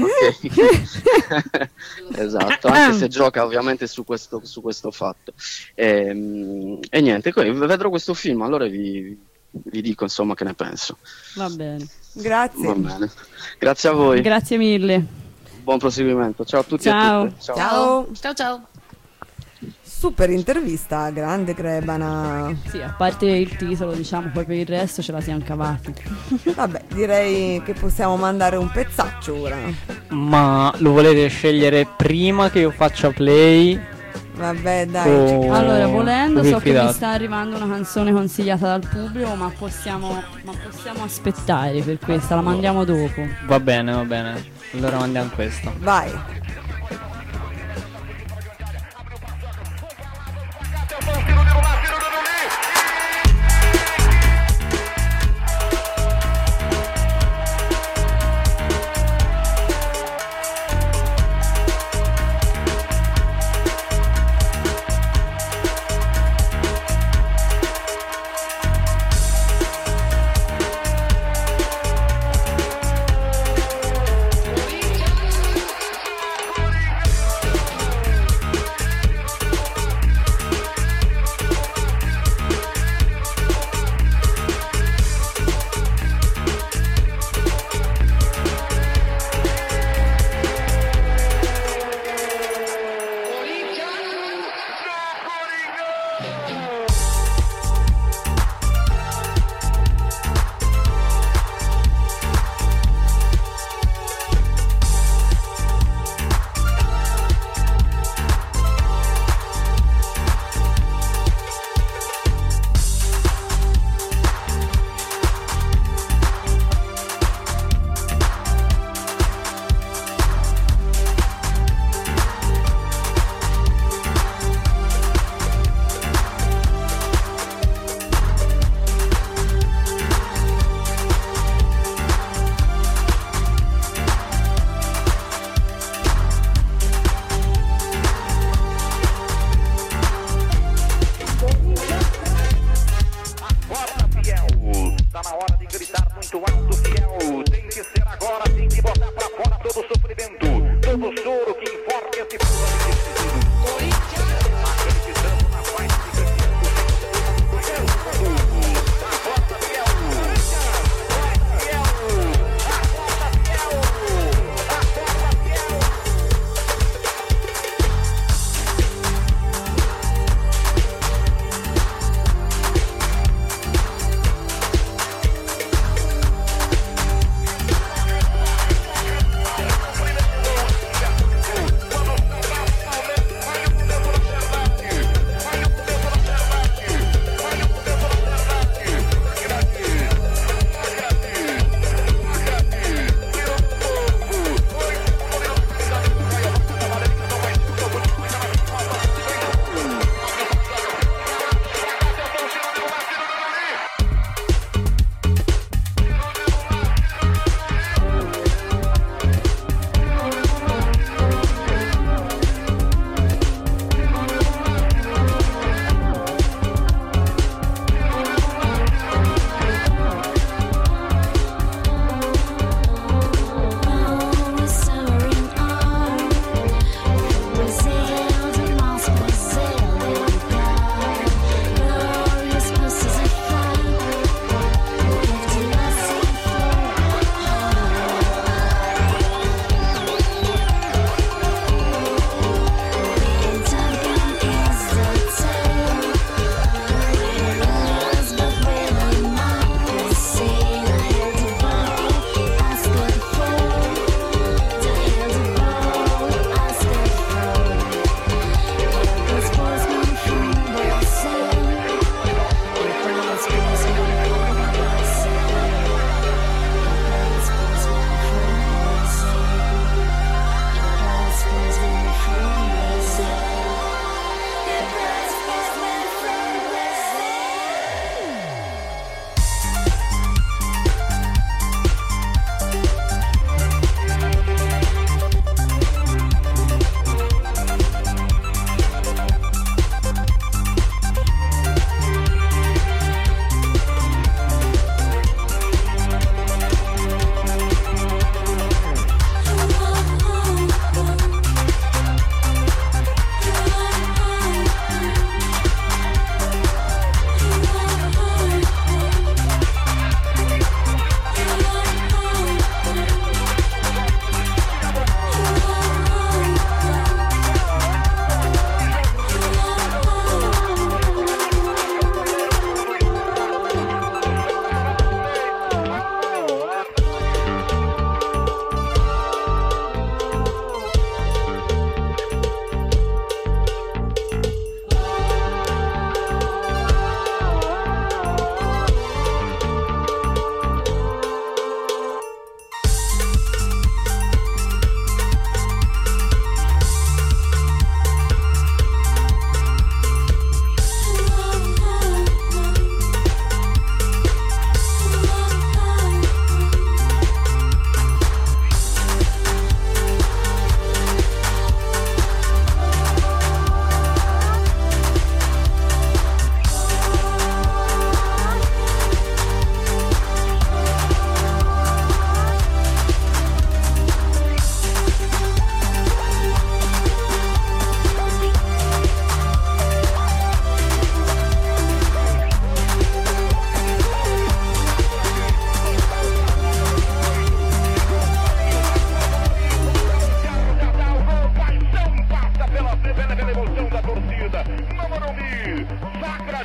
Esatto, anche se gioca ovviamente su questo fatto. E niente, vedrò questo film, allora vi dico insomma che ne penso. Va bene. Grazie. Va bene. Grazie a voi. Grazie mille. Buon proseguimento. Ciao a tutti e a tutte. Ciao. Super intervista, grande Crebana. Sì, a parte il titolo, diciamo, poi per il resto ce la siamo cavati. Vabbè, direi che possiamo mandare un pezzaccio ora. Ma lo volete scegliere prima che io faccia play? Vabbè, dai. Allora, volendo, so che mi sta arrivando una canzone consigliata dal pubblico, ma possiamo aspettare per questa, la mandiamo dopo. Va bene. Allora mandiamo questa. Vai.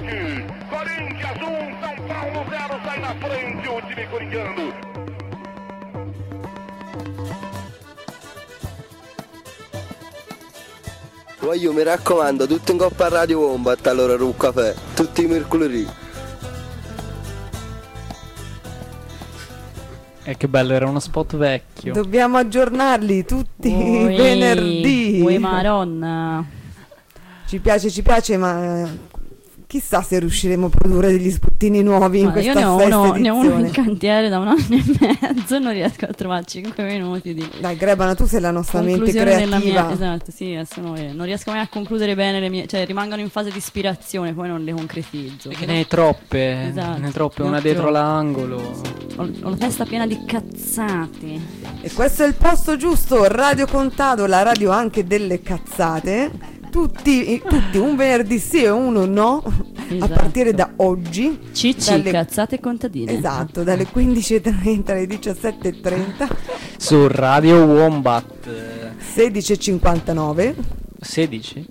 empate. Corinthians 1, São Paulo 0, sai na frente o time corintiano. Voglio, mi raccomando, tutti in coppa a Radio Wombat, allora un caffè, tutti i mercoledì. Che bello, era uno spot vecchio. Dobbiamo aggiornarli tutti i venerdì. Ui, maronna. Ci piace, ma chissà se riusciremo a produrre degli spottini nuovi in questa sesta edizione. Ne ho uno in cantiere da un anno e mezzo, non riesco a trovare 5 minuti di... Dai Grebana, tu sei la nostra mente creativa. Esatto, sì, non riesco mai a concludere bene le mie... Cioè rimangono in fase di ispirazione, poi non le concretizzo. Perché ne hai troppe, una dietro l'angolo. Ho la testa piena di cazzate. E questo è il posto giusto, Radio Contado, la radio anche delle cazzate. Tutti un venerdì sì e uno no, a partire da oggi. Cicci, cazzate contadine. Esatto, dalle 15.30 alle 17.30 su Radio Wombat 16.59. 16?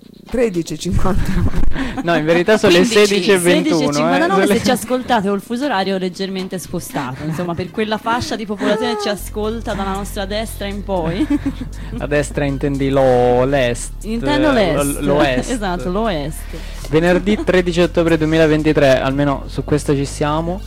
13.59. No, in verità sono le 16.21. 16.59 se ci ascoltate o il fuso orario leggermente spostato. Insomma, per quella fascia di popolazione che ci ascolta dalla nostra destra in poi. A destra intendi l'est. Intendo l'est. L'oest. Esatto, l'oest. Venerdì 13 ottobre 2023, almeno su questo ci siamo.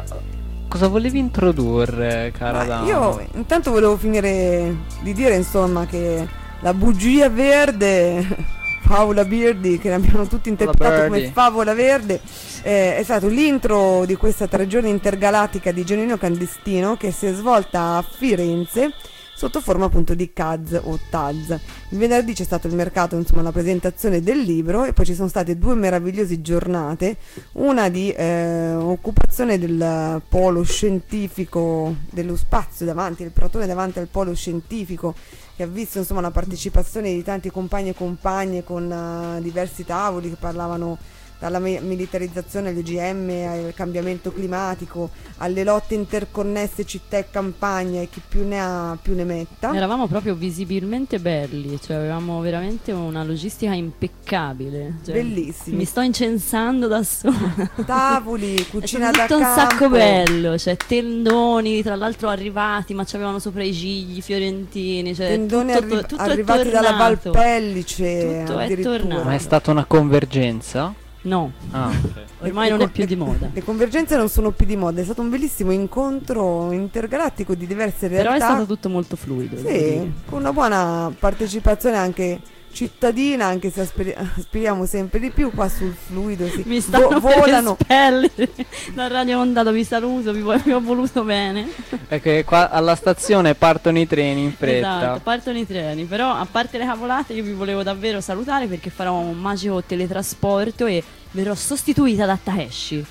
Cosa volevi introdurre, cara dama? Io intanto volevo finire di dire, insomma, che la bugia verde... Paola Birdi, che l'abbiamo tutti interpretato come Favola Verde, è stato l'intro di questa 3 giorni intergalattica di Genuino Clandestino che si è svolta a Firenze sotto forma appunto di Kaz o Taz. Il venerdì c'è stato il mercato, insomma la presentazione del libro, e poi ci sono state 2 meravigliose giornate, una di occupazione del polo scientifico dello spazio davanti, il protone davanti al polo scientifico, che ha visto insomma la partecipazione di tanti compagni e compagne con diversi tavoli che parlavano dalla militarizzazione all'OGM, al cambiamento climatico, alle lotte interconnesse città e campagna, e chi più ne ha più ne metta. Eravamo proprio visibilmente belli, cioè avevamo veramente una logistica impeccabile, cioè, bellissimi. Mi sto incensando da sola. Tavoli, cucina da campo. Tutto un sacco bello, cioè tendoni tra l'altro arrivati, ma c'avevano sopra i gigli fiorentini, cioè tendoni tutto arrivati dalla Valpellice, tutto addirittura. è tornato. Ma è stata una convergenza? No, okay. Ormai non è più di moda. Le convergenze non sono più di moda, è stato un bellissimo incontro intergalattico di diverse realtà. Però è stato tutto molto fluido. Sì, con una buona partecipazione anche cittadina, anche se aspiriamo sempre di più qua sul fluido. Mi stanno volano spelle da Radio Ondato, vi saluto, vi ho voluto bene. Perché qua alla stazione partono i treni in fretta. Esatto, partono i treni, però a parte le cavolate io vi volevo davvero salutare perché farò un magico teletrasporto e verrò sostituita da Takeshi.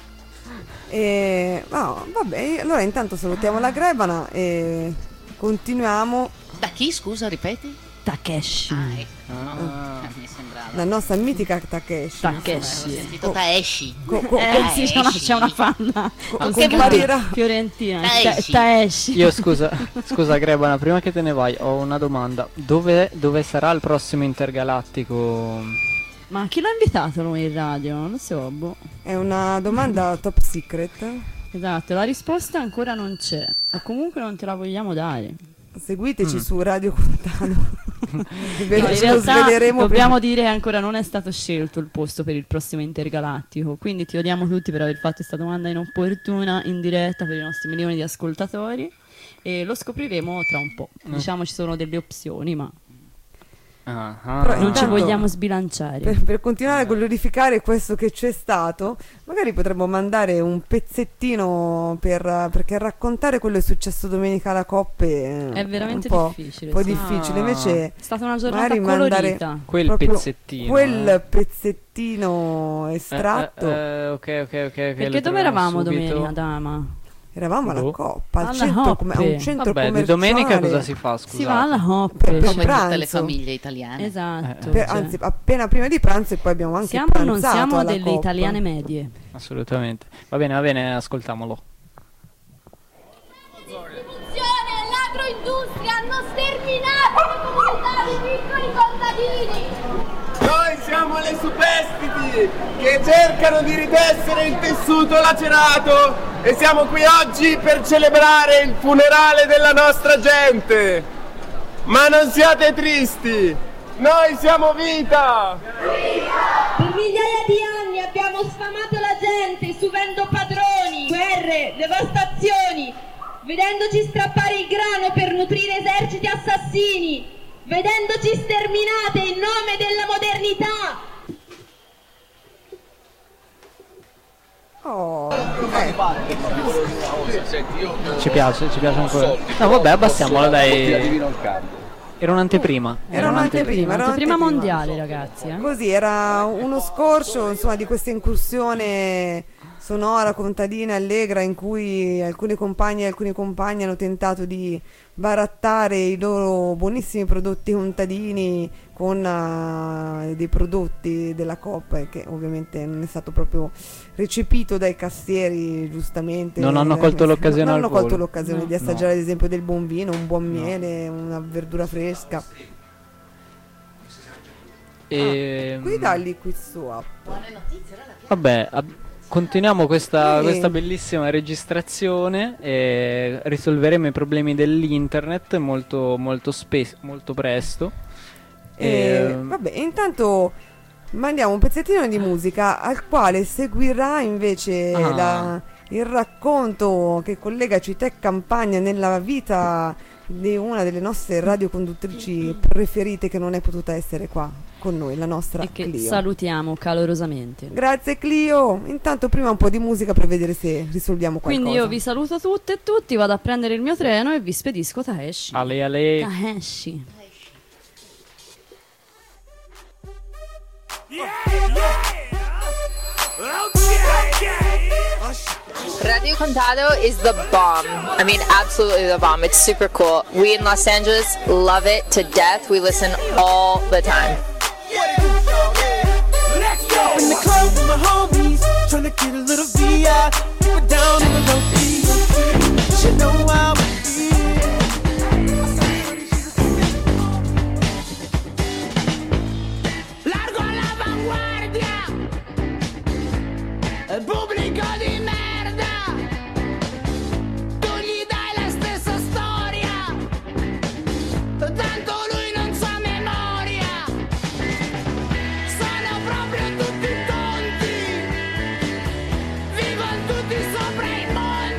Vabbè, allora intanto salutiamo la Grebana e continuiamo. Da chi, scusa, ripeti? Takeshi. Mi sembrava. La nostra mitica Takeshi. Ho sentito Taeshi. Sì, c'è una fanna. Fiorentina. Taeshi. Io scusa Grebana, prima che te ne vai ho una domanda. Dove sarà il prossimo intergalattico? Ma chi l'ha invitato noi in radio? Non lo so, boh. È una domanda top secret. Esatto, la risposta ancora non c'è. O comunque non te la vogliamo dare. Seguiteci su Radio Contado. In realtà dobbiamo dire che ancora non è stato scelto il posto per il prossimo intergalattico, quindi ti odiamo tutti per aver fatto questa domanda inopportuna in diretta per i nostri milioni di ascoltatori, e lo scopriremo tra un po'. Diciamo ci sono delle opzioni, ma non ci vogliamo sbilanciare. Per continuare a glorificare questo che c'è stato, magari potremmo mandare un pezzettino perché raccontare quello che è successo domenica alla Coppe è veramente difficile. Un po' difficile. Invece è stata una giornata colorita. Quel pezzettino estratto. Ok. Perché dove eravamo domenica, dama? Eravamo alla Coppa, alla a un centro commerciale. Di domenica cosa si fa, scusate? Si va alla Coppa. Come tutte le famiglie italiane. Esatto. Anzi, appena prima di pranzo, e poi abbiamo anche siamo pranzato non siamo alla delle Coppa. italiane medie. Assolutamente. Va bene, ascoltiamolo. L'istituzione e l'agroindustria hanno sterminato le comunità dei piccoli contadini. Noi siamo le superstiti che cercano di ritessere il tessuto lacerato e siamo qui oggi per celebrare il funerale della nostra gente. Ma non siate tristi, noi siamo vita! Per migliaia di anni abbiamo sfamato la gente subendo padroni, guerre, devastazioni, vedendoci strappare il grano per nutrire eserciti assassini, vedendoci sterminate in nome della modernità. Oh, ci piace ancora. No, vabbè, abbassiamola, dai. Era un'anteprima. Era un'anteprima mondiale, ragazzi. Così, era uno scorcio, insomma, di questa incursione sonora, contadina, allegra, in cui alcune compagne e alcuni compagni hanno tentato di barattare i loro buonissimi prodotti contadini con dei prodotti della Coop, che ovviamente non è stato proprio recepito dai cassieri, giustamente. Non hanno colto l'occasione non hanno colto l'occasione di assaggiare, ad esempio, del buon vino, un buon miele, una verdura fresca. Qui da Liquid Swap. Buone notizie, vabbè, continuiamo questa bellissima registrazione e risolveremo i problemi dell'internet molto presto. Vabbè, intanto mandiamo un pezzettino di musica al quale seguirà invece il racconto che collega Città Campania nella vita di una delle nostre radioconduttrici preferite, che non è potuta essere qua con noi, la nostra e che Clio. Salutiamo calorosamente. Grazie Clio. Intanto prima un po' di musica per vedere se risolviamo qualcosa. Quindi io vi saluto tutte e tutti, vado a prendere il mio treno e vi spedisco Taeshi. Ale. Taeshi. Radio Contado is the bomb. I mean, absolutely the bomb. It's super cool. We in Los Angeles love it to death. We listen all the time. In the club with my homies, trying to get a little VI. Keep it down in the low key. You know how we feel. Largo all'avanguardia, il pubblico di merda. Tu gli dai la stessa storia, tanto lui non sa memoria. Sono proprio tutti tonti, vivono tutti sopra i monti.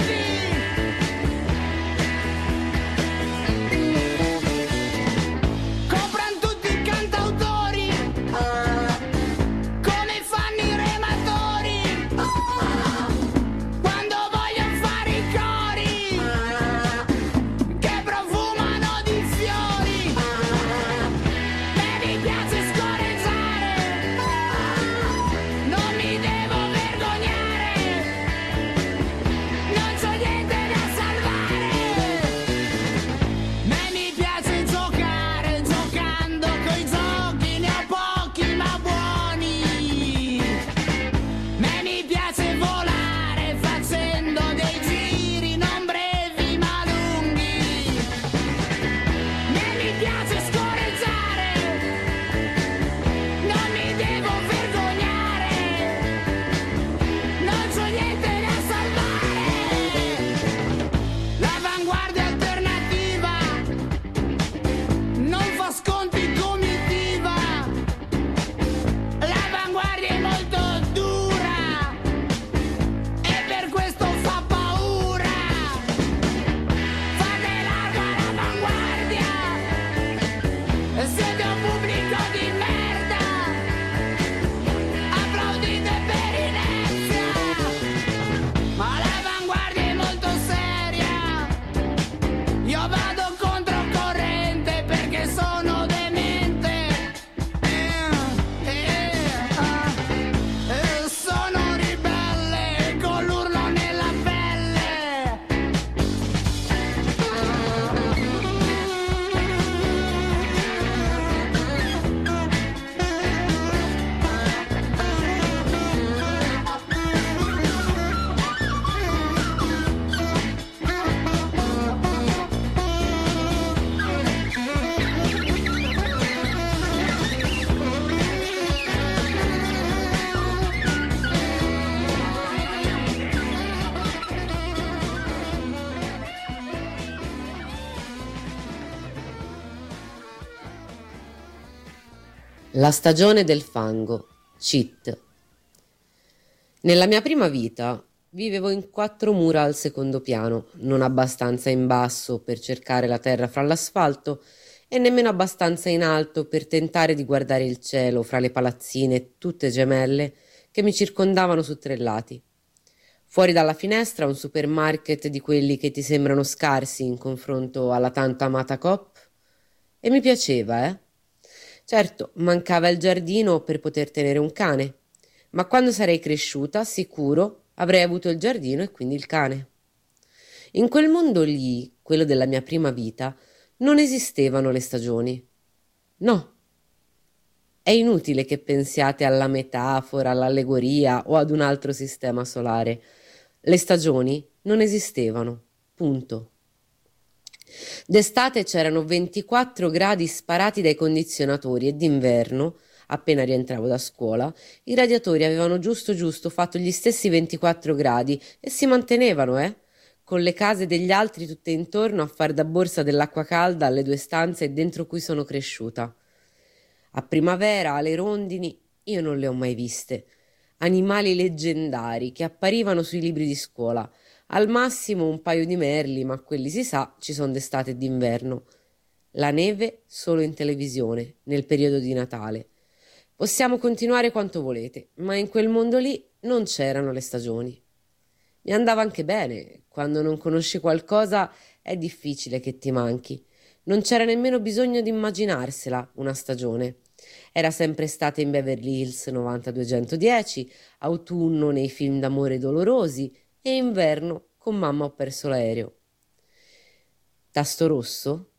La stagione del fango, cheat. Nella mia prima vita vivevo in 4 mura al secondo piano, non abbastanza in basso per cercare la terra fra l'asfalto e nemmeno abbastanza in alto per tentare di guardare il cielo fra le palazzine tutte gemelle che mi circondavano su 3 lati. Fuori dalla finestra un supermarket di quelli che ti sembrano scarsi in confronto alla tanto amata Coop. E mi piaceva, Certo, mancava il giardino per poter tenere un cane, ma quando sarei cresciuta, sicuro, avrei avuto il giardino e quindi il cane. In quel mondo lì, quello della mia prima vita, non esistevano le stagioni. No. È inutile che pensiate alla metafora, all'allegoria o ad un altro sistema solare. Le stagioni non esistevano. Punto. D'estate c'erano 24 gradi sparati dai condizionatori e d'inverno, appena rientravo da scuola, i radiatori avevano giusto fatto gli stessi 24 gradi e si mantenevano, con le case degli altri tutte intorno a far da borsa dell'acqua calda alle 2 stanze dentro cui sono cresciuta. A primavera, alle rondini, io non le ho mai viste. Animali leggendari che apparivano sui libri di scuola. Al massimo un paio di merli, ma quelli si sa, ci sono d'estate e d'inverno. La neve solo in televisione, nel periodo di Natale. Possiamo continuare quanto volete, ma in quel mondo lì non c'erano le stagioni. Mi andava anche bene. Quando non conosci qualcosa è difficile che ti manchi. Non c'era nemmeno bisogno di immaginarsela una stagione. Era sempre estate in Beverly Hills 90210, autunno nei film d'amore dolorosi e inverno con Mamma ho perso l'aereo. Tasto rosso?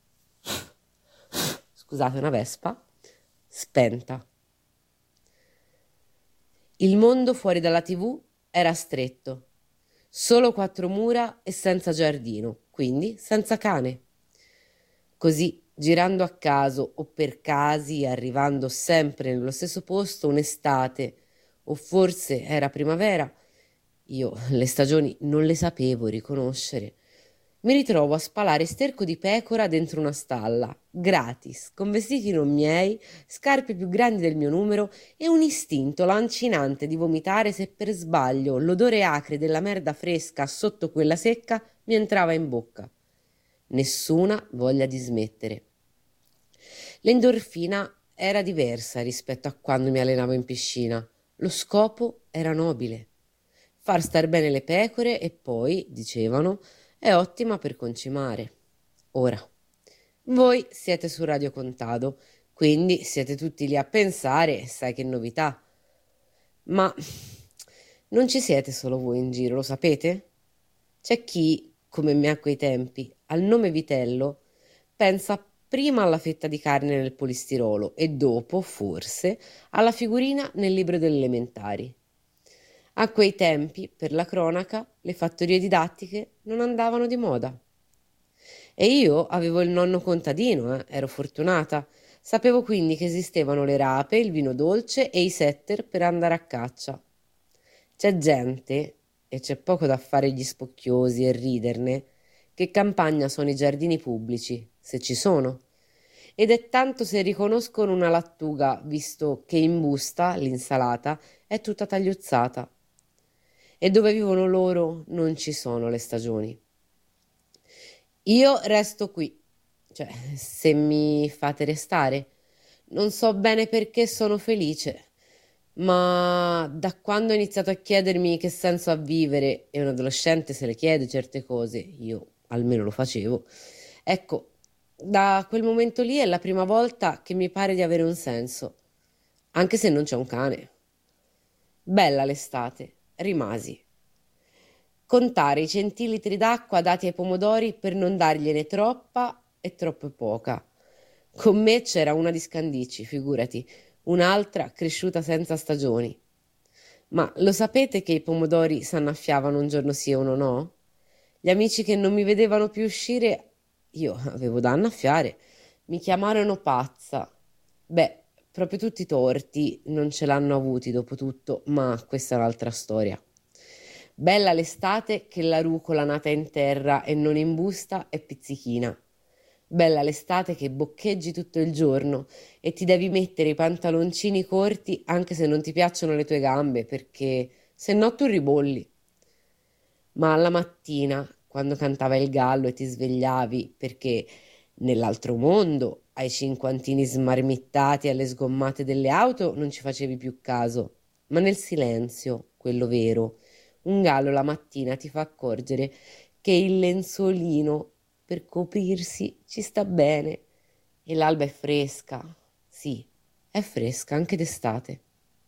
Scusate, una vespa? Spenta. Il mondo fuori dalla TV era stretto. Solo 4 mura e senza giardino, quindi senza cane. Così, girando a caso o per casi, arrivando sempre nello stesso posto un'estate, o forse era primavera, io le stagioni non le sapevo riconoscere, mi ritrovo a spalare sterco di pecora dentro una stalla, gratis, con vestiti non miei, scarpe più grandi del mio numero e un istinto lancinante di vomitare se per sbaglio l'odore acre della merda fresca sotto quella secca mi entrava in bocca. Nessuna voglia di smettere. L'endorfina era diversa rispetto a quando mi allenavo in piscina. Lo scopo era nobile. Far star bene le pecore e poi, dicevano, è ottima per concimare. Ora, voi siete su Radio Contado, quindi siete tutti lì a pensare, sai che novità. Ma non ci siete solo voi in giro, lo sapete? C'è chi, come me a quei tempi, al nome vitello, pensa prima alla fetta di carne nel polistirolo e dopo, forse, alla figurina nel libro delle elementari. A quei tempi, per la cronaca, le fattorie didattiche non andavano di moda. E io avevo il nonno contadino, ero fortunata. Sapevo quindi che esistevano le rape, il vino dolce e i setter per andare a caccia. C'è gente, e c'è poco da fare gli spocchiosi e riderne, che campagna sono i giardini pubblici, se ci sono. Ed è tanto se riconoscono una lattuga, visto che in busta l'insalata è tutta tagliuzzata. E dove vivono loro non ci sono le stagioni. Io resto qui, se mi fate restare. Non so bene perché sono felice, ma da quando ho iniziato a chiedermi che senso ha vivere, e un adolescente se le chiede certe cose, io almeno lo facevo, ecco, da quel momento lì è la prima volta che mi pare di avere un senso, anche se non c'è un cane. Bella l'estate. Rimasi. Contare i centilitri d'acqua dati ai pomodori per non dargliene troppa e troppo poca. Con me c'era una di Scandicci, figurati, un'altra cresciuta senza stagioni. Ma lo sapete che i pomodori s'annaffiavano un giorno sì e uno no? Gli amici che non mi vedevano più uscire, io avevo da annaffiare, mi chiamarono pazza. Beh, proprio tutti torti, non ce l'hanno avuti dopo tutto, ma questa è un'altra storia. Bella l'estate che la rucola nata in terra e non in busta è pizzichina. Bella l'estate che boccheggi tutto il giorno e ti devi mettere i pantaloncini corti anche se non ti piacciono le tue gambe, perché se no tu ribolli. Ma alla mattina, quando cantava il gallo e ti svegliavi perché nell'altro mondo, ai cinquantini smarmittati alle sgommate delle auto, non ci facevi più caso, ma nel silenzio, quello vero, un gallo la mattina ti fa accorgere che il lenzuolino per coprirsi ci sta bene e l'alba è fresca, sì, è fresca anche d'estate.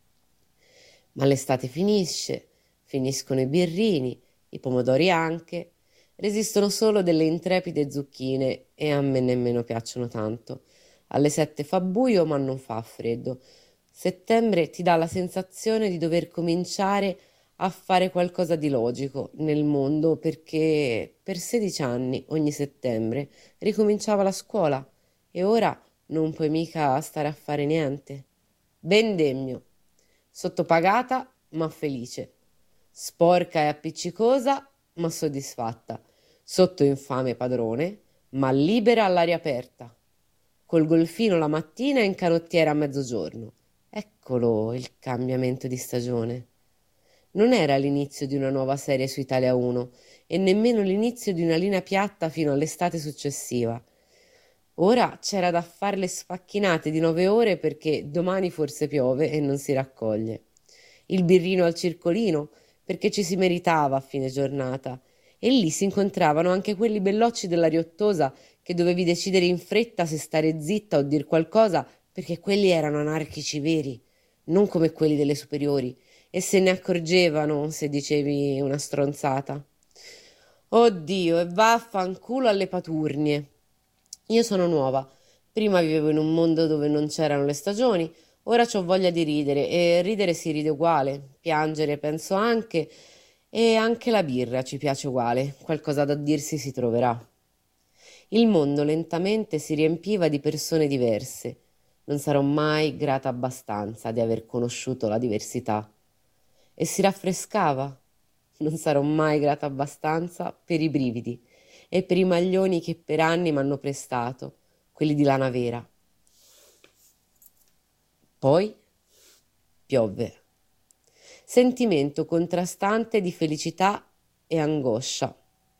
Ma l'estate finisce, finiscono i birrini, i pomodori anche, resistono solo delle intrepide zucchine e a me nemmeno piacciono tanto. Alle 7 fa buio ma non fa freddo. Settembre ti dà la sensazione di dover cominciare a fare qualcosa di logico nel mondo, perché per 16 anni ogni settembre ricominciava la scuola e ora non puoi mica stare a fare niente. Vendemmio, sottopagata ma felice, sporca e appiccicosa ma soddisfatta, sotto infame padrone ma libera all'aria aperta, col golfino la mattina e in canottiera a mezzogiorno. Eccolo il cambiamento di stagione. Non era l'inizio di una nuova serie su Italia 1 e nemmeno l'inizio di una linea piatta fino all'estate successiva. Ora c'era da fare le sfacchinate di 9 ore perché domani forse piove e non si raccoglie. Il birrino al circolino perché ci si meritava a fine giornata e lì si incontravano anche quelli bellocci della Riottosa che dovevi decidere in fretta se stare zitta o dir qualcosa perché quelli erano anarchici veri, non come quelli delle superiori, e se ne accorgevano se dicevi una stronzata. Oddio, e vaffanculo alle paturnie. Io sono nuova. Prima vivevo in un mondo dove non c'erano le stagioni, ora c'ho voglia di ridere, e ridere si ride uguale, piangere penso anche, e anche la birra ci piace uguale, qualcosa da dirsi si troverà. Il mondo lentamente si riempiva di persone diverse. Non sarò mai grata abbastanza di aver conosciuto la diversità. E si raffrescava. Non sarò mai grata abbastanza per i brividi e per i maglioni che per anni m'hanno prestato, quelli di lana vera. Poi piove. Sentimento contrastante di felicità e angoscia.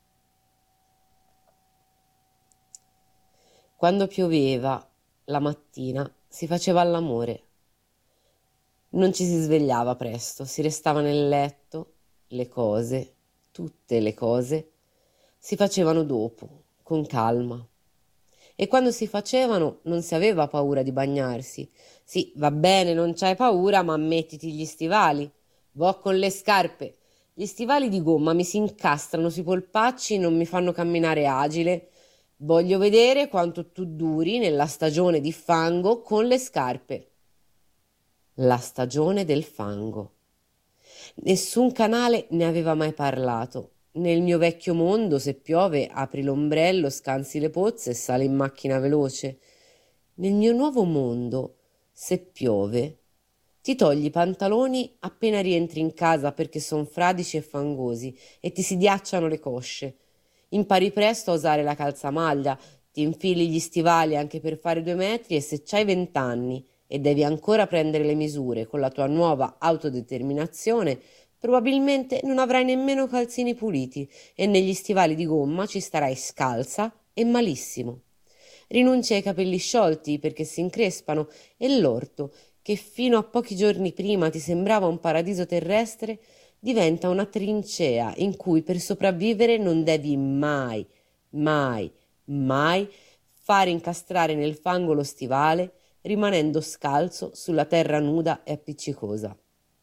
Quando pioveva la mattina si faceva all'amore. Non ci si svegliava presto, si restava nel letto, le cose, tutte le cose, si facevano dopo, con calma. E quando si facevano non si aveva paura di bagnarsi. Sì, va bene, non c'hai paura, ma mettiti gli stivali. Vo con le scarpe. Gli stivali di gomma mi si incastrano sui polpacci, non mi fanno camminare agile. Voglio vedere quanto tu duri nella stagione di fango con le scarpe. La stagione del fango. Nessun canale ne aveva mai parlato. Nel mio vecchio mondo, se piove, apri l'ombrello, scansi le pozze e sali in macchina veloce. Nel mio nuovo mondo, se piove, ti togli i pantaloni appena rientri in casa perché son fradici e fangosi e ti si ghiacciano le cosce. Impari presto a usare la calzamaglia, ti infili gli stivali anche per fare 2 metri e se c'hai 20 anni e devi ancora prendere le misure con la tua nuova autodeterminazione, probabilmente non avrai nemmeno calzini puliti e negli stivali di gomma ci starai scalza e malissimo. Rinunci ai capelli sciolti perché si increspano e l'orto, che fino a pochi giorni prima ti sembrava un paradiso terrestre, diventa una trincea in cui per sopravvivere non devi mai, mai, mai fare incastrare nel fango lo stivale, rimanendo scalzo sulla terra nuda e appiccicosa.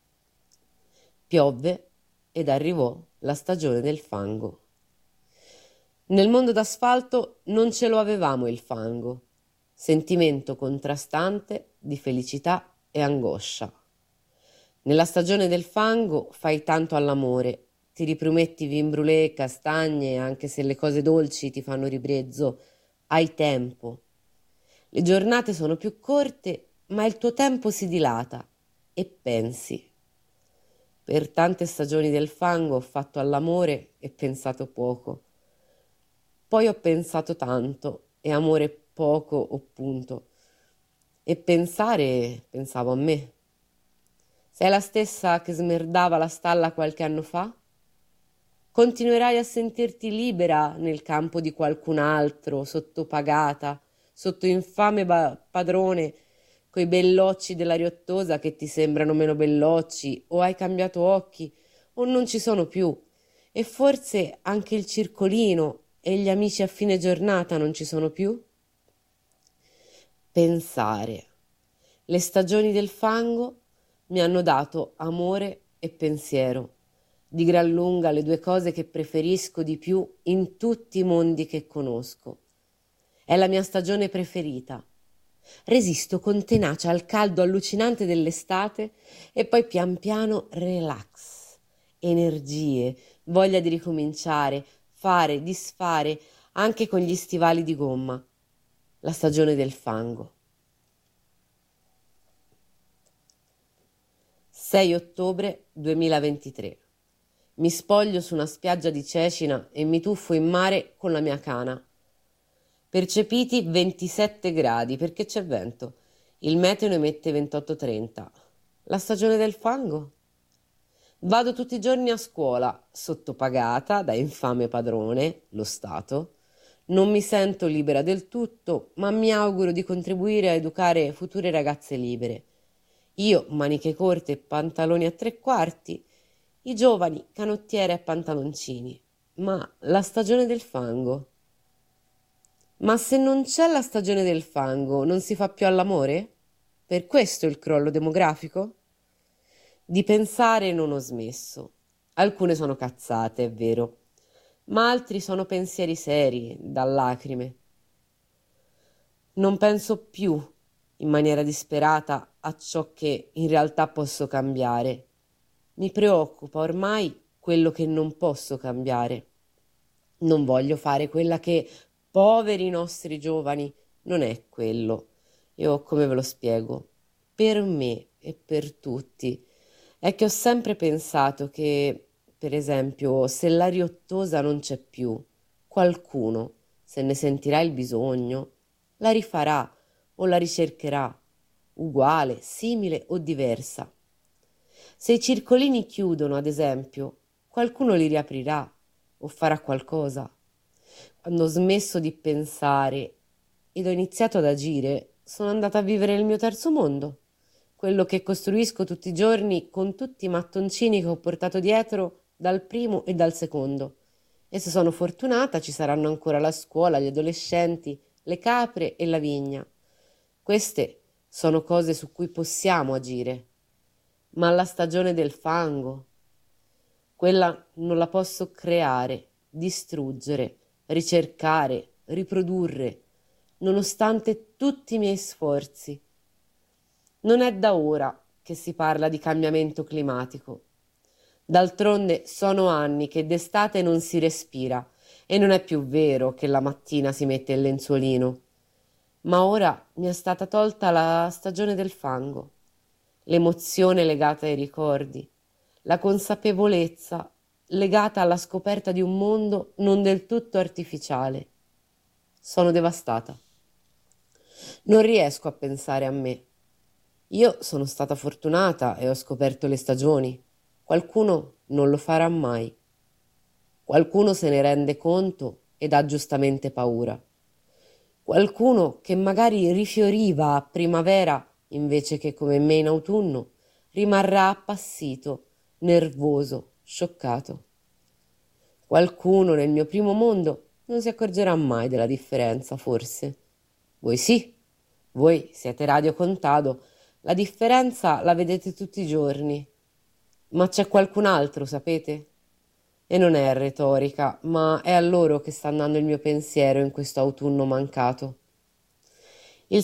Piovve ed arrivò la stagione del fango. Nel mondo d'asfalto non ce lo avevamo il fango, sentimento contrastante di felicità e angoscia. Nella stagione del fango fai tanto all'amore, ti riprometti vin brûlé e castagne, anche se le cose dolci ti fanno ribrezzo, hai tempo. Le giornate sono più corte, ma il tuo tempo si dilata e pensi. Per tante stagioni del fango ho fatto all'amore e pensato poco. Poi ho pensato tanto e amore poco o punto. E pensavo a me. Sei la stessa che smerdava la stalla qualche anno fa? Continuerai a sentirti libera nel campo di qualcun altro, sottopagata, sotto infame padrone, coi bellocci della riottosa che ti sembrano meno bellocci, o hai cambiato occhi, o non ci sono più, e forse anche il circolino e gli amici a fine giornata non ci sono più? Pensare. Le stagioni del fango mi hanno dato amore e pensiero, di gran lunga le due cose che preferisco di più in tutti i mondi che conosco. È la mia stagione preferita. Resisto con tenacia al caldo allucinante dell'estate e poi pian piano relax, energie, voglia di ricominciare, fare, disfare, anche con gli stivali di gomma. La stagione del fango. 6 ottobre 2023. Mi spoglio su una spiaggia di Cecina e mi tuffo in mare con la mia cana. Percepiti 27 gradi perché c'è vento. Il meteo ne mette 28-30. La stagione del fango? Vado tutti i giorni a scuola, sottopagata da infame padrone, lo Stato. Non mi sento libera del tutto, ma mi auguro di contribuire a educare future ragazze libere. Io maniche corte e pantaloni a 3/4, i giovani canottiere e pantaloncini. Ma la stagione del fango? Ma se non c'è la stagione del fango, non si fa più all'amore? Per questo il crollo demografico? Di pensare non ho smesso. Alcune sono cazzate, è vero, ma altri sono pensieri seri, da lacrime. Non penso più in maniera disperata a ciò che in realtà posso cambiare. Mi preoccupa ormai quello che non posso cambiare. Non voglio fare quella che, poveri nostri giovani, non è quello. Io come ve lo spiego? Per me e per tutti è che ho sempre pensato che, per esempio, se la riottosa non c'è più, qualcuno, se ne sentirà il bisogno, la rifarà o la ricercherà, uguale, simile o diversa. Se i circolini chiudono, ad esempio, qualcuno li riaprirà o farà qualcosa. Quando ho smesso di pensare ed ho iniziato ad agire, sono andata a vivere il mio terzo mondo, quello che costruisco tutti i giorni con tutti i mattoncini che ho portato dietro dal primo e dal secondo. E se sono fortunata ci saranno ancora la scuola, gli adolescenti, le capre e la vigna. Queste sono cose su cui possiamo agire. Ma la stagione del fango, quella non la posso creare, distruggere, ricercare, riprodurre, nonostante tutti i miei sforzi. Non è da ora che si parla di cambiamento climatico. D'altronde sono anni che d'estate non si respira e non è più vero che la mattina si mette il lenzuolino. Ma ora mi è stata tolta la stagione del fango, l'emozione legata ai ricordi, la consapevolezza legata alla scoperta di un mondo non del tutto artificiale. Sono devastata. Non riesco a pensare a me. Io sono stata fortunata e ho scoperto le stagioni. Qualcuno non lo farà mai. Qualcuno se ne rende conto ed ha giustamente paura. Qualcuno che magari rifioriva a primavera invece che come me in autunno, rimarrà appassito, nervoso, scioccato. Qualcuno nel mio primo mondo non si accorgerà mai della differenza, forse. Voi sì, voi siete Radio Contado, la differenza la vedete tutti i giorni. Ma c'è qualcun altro, sapete? E non è retorica, ma è a loro che sta andando il mio pensiero in questo autunno mancato. Il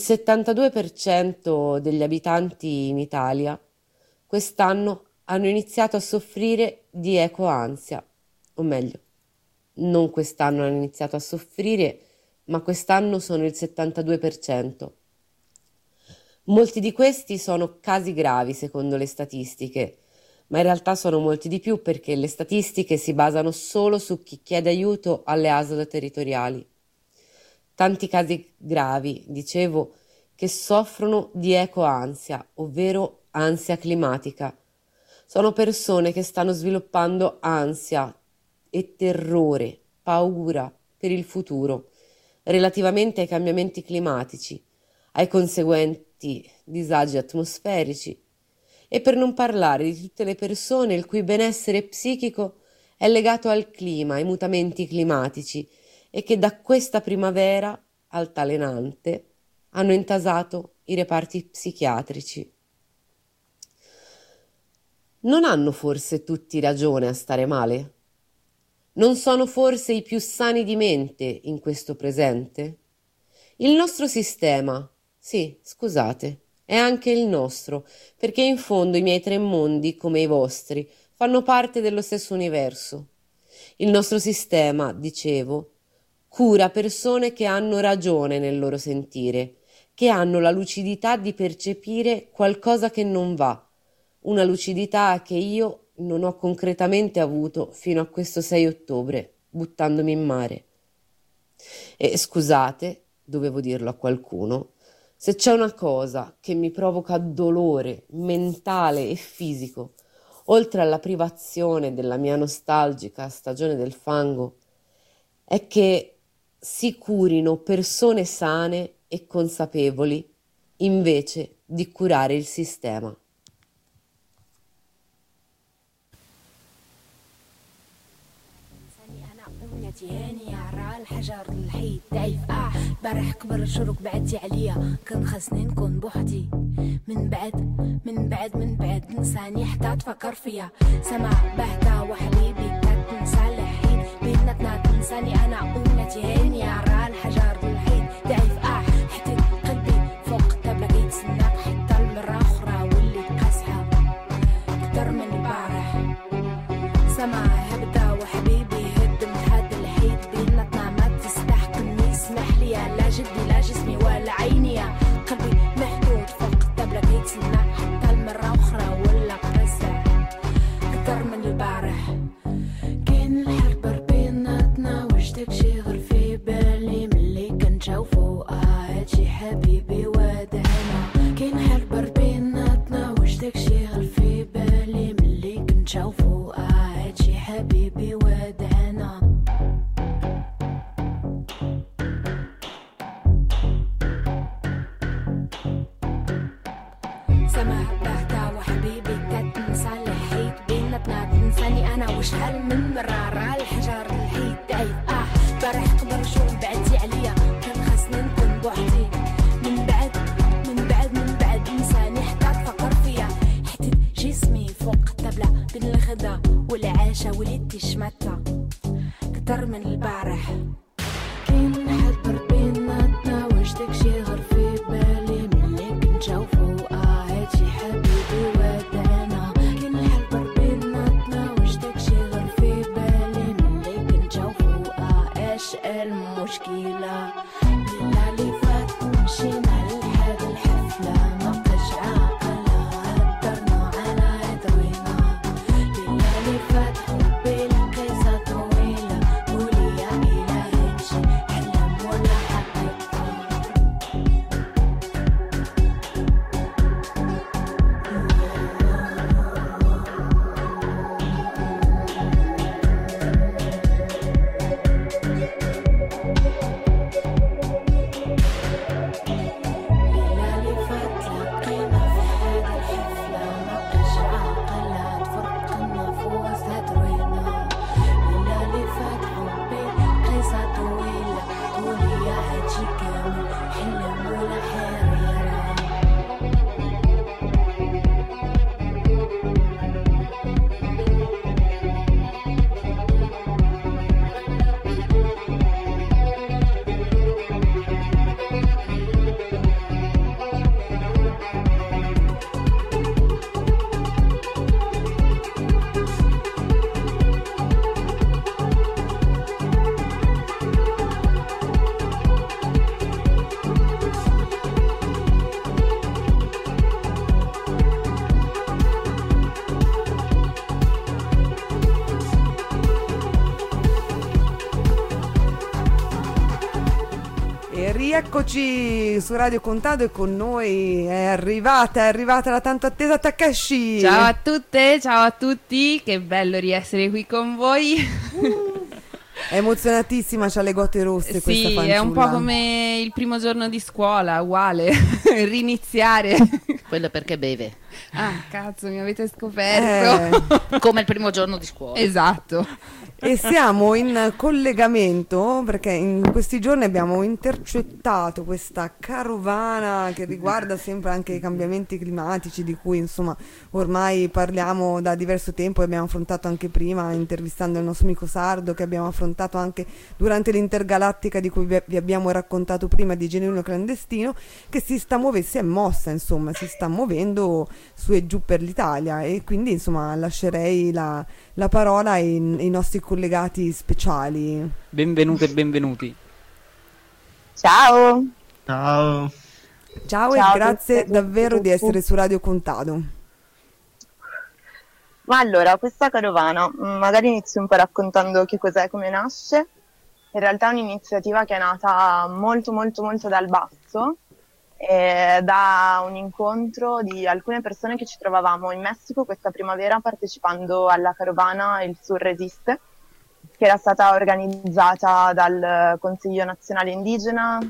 72% degli abitanti in Italia quest'anno hanno iniziato a soffrire di ecoansia, o meglio, non quest'anno hanno iniziato a soffrire, ma quest'anno sono il 72%. Molti di questi sono casi gravi secondo le statistiche, ma in realtà sono molti di più perché le statistiche si basano solo su chi chiede aiuto alle ASL territoriali. tanti casi gravi, dicevo, che soffrono di ecoansia, ovvero ansia climatica. Sono persone che stanno sviluppando ansia e terrore, paura per il futuro, relativamente ai cambiamenti climatici, ai conseguenti disagi atmosferici, e per non parlare di tutte le persone il cui benessere psichico è legato al clima, ai mutamenti climatici, e che da questa primavera altalenante hanno intasato i reparti psichiatrici. Non hanno forse tutti ragione a stare male? Non sono forse i più sani di mente in questo presente? Il nostro sistema, sì, scusate, è anche il nostro, perché in fondo i miei 3 mondi, come i vostri, fanno parte dello stesso universo. Il nostro sistema, dicevo, cura persone che hanno ragione nel loro sentire, che hanno la lucidità di percepire qualcosa che non va, una lucidità che io non ho concretamente avuto fino a questo 6 ottobre, buttandomi in mare. E scusate, dovevo dirlo a qualcuno, se c'è una cosa che mi provoca dolore mentale e fisico, oltre alla privazione della mia nostalgica stagione del fango, è che si curino persone sane e consapevoli invece di curare il sistema. هاني عرى الحجر الحيد ضعيف البارح كبر شروق بعدتي عليا كان خاصني نكون بوحدي من بعد نساني حتى تفكر فيا سما بهتا وحبيبي تنسى الحيد بيناتنا تنساني انا امنتي هاني عرى الحجر الحيد ضعيف حتى قلبي فوق الطابله كيتسناك حتى المره اخرى واللي قاسحه اكتر من البارح سما هبدا وحبيبي اسمح لي لا جدي لا جسمي ولا عيني قلبي محدود فوق الطابلة كيتسنى حتى المرة أخرى ولا قاسى أكتر من البارح كاين الحرب بيناتنا واش داكشي غير في بالي ملي كنشوفو هادشي حبيبي ودعنا كاين حرب بيناتنا واش داكشي غير في بالي ملي كنشوفو هادشي حبيبي ودعنا سما بهتا وحبيبي كتنسى الحيط بيناتنا تنساني انا وشحال من مرة راه الحجر الحيط ضعيف بارح قبل شوف بعدتي عليا كان خاصني نكون بوحدي من بعد نساني حتى تفكر فيا حتى جسمي فوق الطابلة بين الغدا والعشاء وليتي شمتة كتر من البارح كاين الحبر بيناتنا واش داكشي غير في بالي ملي كنشوفو هادشي حبيبي ودعنا كاين الحبر بيناتنا واش داكشي غير في بالي ملي كنشوفو اش المشكلة الليلة اللي فات مشينا لهاد الحفلة ما بقاش عاقلة هدرنا على هدوينا الليلة اللي فات حبي لقيسة طويلة قولي يا إلهي هادشي حلم ولا rieccoci su Radio Contado e con noi è arrivata la tanto attesa Takashi. Ciao a tutte, ciao a tutti, che bello riessere qui con voi. È emozionatissima, c'ha le gote rosse questa fanciulla. Sì, è un po' come il primo giorno di scuola, uguale, riniziare. Quello perché beve. Ah, cazzo, mi avete scoperto. Come il primo giorno di scuola. Esatto. E siamo in collegamento perché in questi giorni abbiamo intercettato questa carovana che riguarda sempre anche i cambiamenti climatici, di cui insomma ormai parliamo da diverso tempo e abbiamo affrontato anche prima intervistando il nostro amico Sardo, che abbiamo affrontato anche durante l'Intergalattica di cui vi abbiamo raccontato prima, di Genuino Clandestino, che si sta muovendo su e giù per l'Italia, e quindi insomma lascerei la parola ai nostri collegati speciali. Benvenute e benvenuti. Ciao. Ciao Ciao e a grazie tutti. davvero di essere su Radio Contado. Ma allora, questa carovana, magari inizio un po' raccontando che cos'è, come nasce. In realtà è un'iniziativa che è nata molto molto molto dal basso, da un incontro di alcune persone che ci trovavamo in Messico questa primavera partecipando alla carovana Il Sur Resiste, che era stata organizzata dal Consiglio Nazionale Indigena,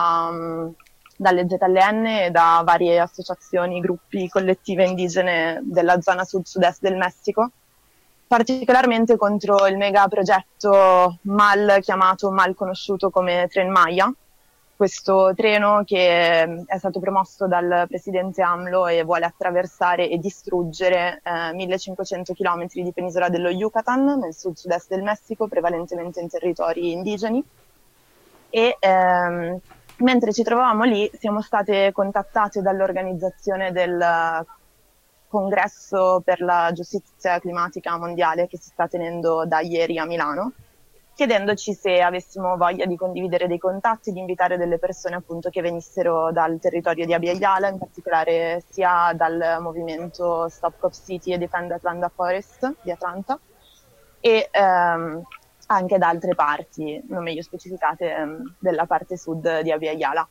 dalle ZLN e da varie associazioni, gruppi, collettive indigene della zona sud-sud-est del Messico, particolarmente contro il mega progetto mal conosciuto come Tren Maya, questo treno che è stato promosso dal presidente AMLO e vuole attraversare e distruggere 1500 km di penisola dello Yucatan nel sud-sud-est del Messico, prevalentemente in territori indigeni. E mentre ci trovavamo lì siamo state contattate dall'organizzazione del Congresso per la Giustizia Climatica Mondiale, che si sta tenendo da ieri a Milano, chiedendoci se avessimo voglia di condividere dei contatti, di invitare delle persone appunto che venissero dal territorio di Abya Yala, in particolare sia dal movimento Stop Cop City e Defend Atlanta Forest di Atlanta, e anche da altre parti, non meglio specificate, della parte sud di Abya Yala.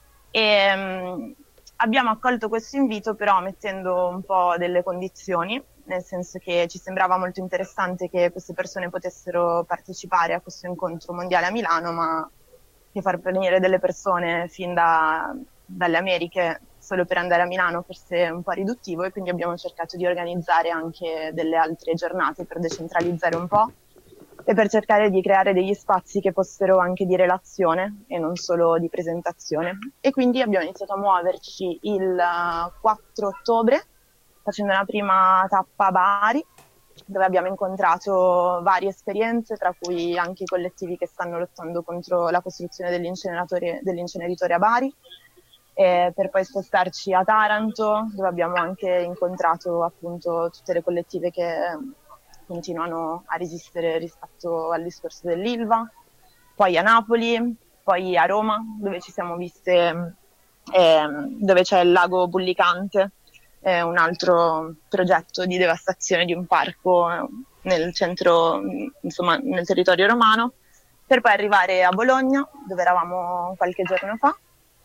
E abbiamo accolto questo invito, però mettendo un po' delle condizioni, nel senso che ci sembrava molto interessante che queste persone potessero partecipare a questo incontro mondiale a Milano, ma che far venire delle persone fin dalle Americhe solo per andare a Milano forse è un po' riduttivo, e quindi abbiamo cercato di organizzare anche delle altre giornate per decentralizzare un po' e per cercare di creare degli spazi che fossero anche di relazione e non solo di presentazione. E quindi abbiamo iniziato a muoverci il 4 ottobre, facendo una prima tappa a Bari, dove abbiamo incontrato varie esperienze, tra cui anche i collettivi che stanno lottando contro la costruzione dell'inceneritore a Bari, per poi spostarci a Taranto, dove abbiamo anche incontrato appunto tutte le collettive che continuano a resistere rispetto al discorso dell'Ilva, poi a Napoli, poi a Roma, dove ci siamo viste, dove c'è il lago Bullicante, un altro progetto di devastazione di un parco nel centro, insomma nel territorio romano, per poi arrivare a Bologna, dove eravamo qualche giorno fa,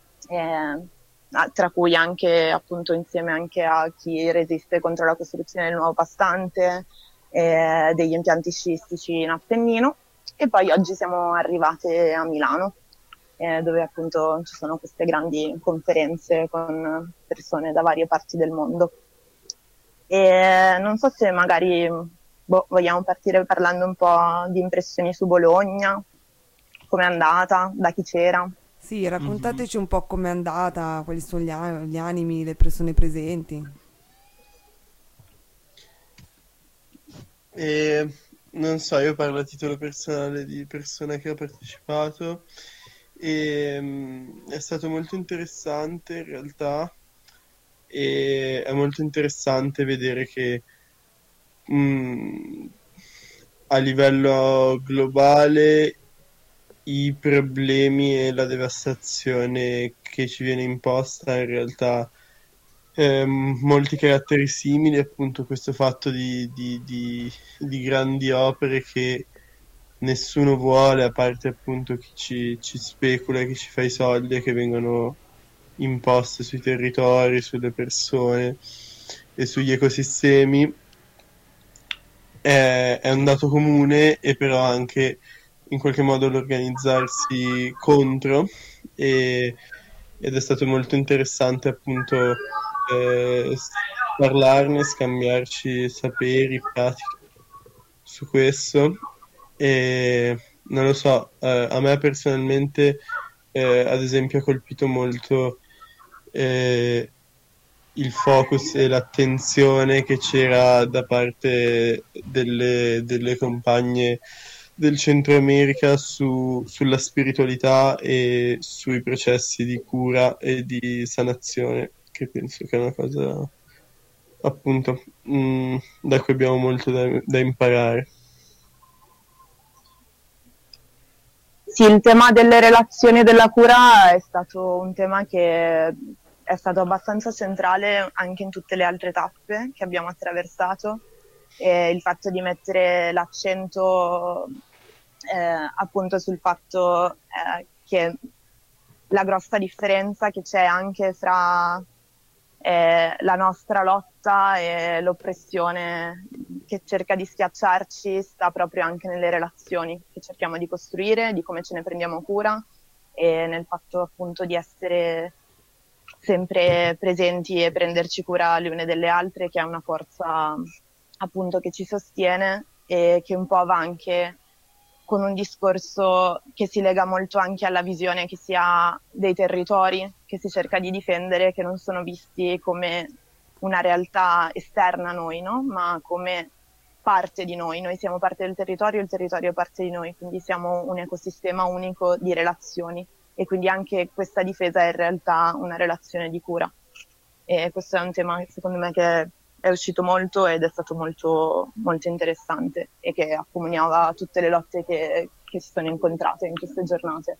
tra cui anche appunto insieme anche a chi resiste contro la costruzione del nuovo passante, degli impianti sciistici in Appennino, e poi oggi siamo arrivate a Milano, dove appunto ci sono queste grandi conferenze con persone da varie parti del mondo. E non so se magari vogliamo partire parlando un po' di impressioni su Bologna, com'è andata, da chi c'era. Sì, raccontateci un po' com'è andata, quali sono gli animi, le persone presenti. Non so, io parlo a titolo personale di persona che ha partecipato. È stato molto interessante in realtà, e è molto interessante vedere che a livello globale i problemi e la devastazione che ci viene imposta in realtà molti caratteri simili, appunto questo fatto di grandi opere che nessuno vuole, a parte appunto chi ci specula, chi ci fa i soldi e che vengono imposte sui territori, sulle persone e sugli ecosistemi. È un dato comune, e però anche in qualche modo l'organizzarsi contro, ed è stato molto interessante appunto parlarne, scambiarci saperi, pratiche su questo. E non lo so, a me personalmente ad esempio ha colpito molto il focus e l'attenzione che c'era da parte delle compagne del Centro America sulla spiritualità e sui processi di cura e di sanazione, che penso che è una cosa appunto da cui abbiamo molto da imparare. Sì, il tema delle relazioni e della cura è stato un tema che è stato abbastanza centrale anche in tutte le altre tappe che abbiamo attraversato, e il fatto di mettere l'accento appunto sul fatto che la grossa differenza che c'è anche fra la nostra lotta e l'oppressione che cerca di schiacciarci sta proprio anche nelle relazioni che cerchiamo di costruire, di come ce ne prendiamo cura, e nel fatto appunto di essere sempre presenti e prenderci cura le une delle altre, che è una forza appunto che ci sostiene e che un po' va anche con un discorso che si lega molto anche alla visione che si ha dei territori che si cerca di difendere, che non sono visti come una realtà esterna a noi, no? Ma come parte di noi. Noi siamo parte del territorio, il territorio è parte di noi, quindi siamo un ecosistema unico di relazioni, e quindi anche questa difesa è in realtà una relazione di cura. E questo è un tema secondo me che è uscito molto ed è stato molto, molto interessante, e che accomunava tutte le lotte che si sono incontrate in queste giornate.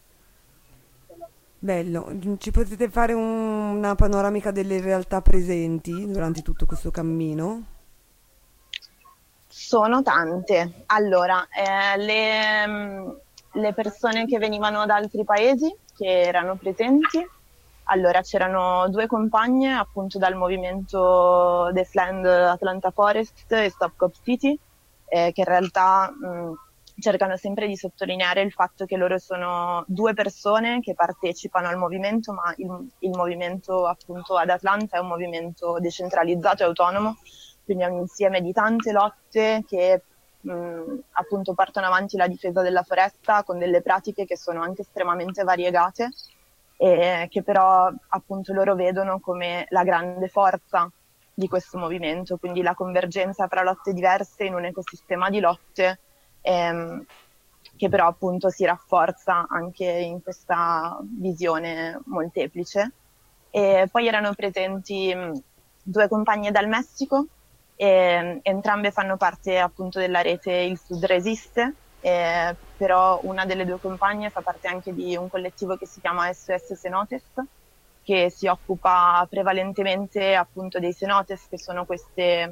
Bello, ci potete fare una panoramica delle realtà presenti durante tutto questo cammino? Sono tante. Allora, le persone che venivano da altri paesi, che erano presenti, allora c'erano 2 compagne appunto dal movimento Defend Atlanta Forest e Stop Cop City, che in realtà cercano sempre di sottolineare il fatto che loro sono 2 persone che partecipano al movimento, ma il movimento appunto ad Atlanta è un movimento decentralizzato e autonomo, quindi è un insieme di tante lotte che appunto portano avanti la difesa della foresta con delle pratiche che sono anche estremamente variegate, e che però appunto loro vedono come la grande forza di questo movimento, quindi la convergenza fra lotte diverse in un ecosistema di lotte che però appunto si rafforza anche in questa visione molteplice. E poi erano presenti 2 compagne dal Messico, e entrambe fanno parte appunto della rete Il Sud Resiste, però una delle 2 compagne fa parte anche di un collettivo che si chiama SOS Cenotes, che si occupa prevalentemente appunto dei cenotes, che sono questa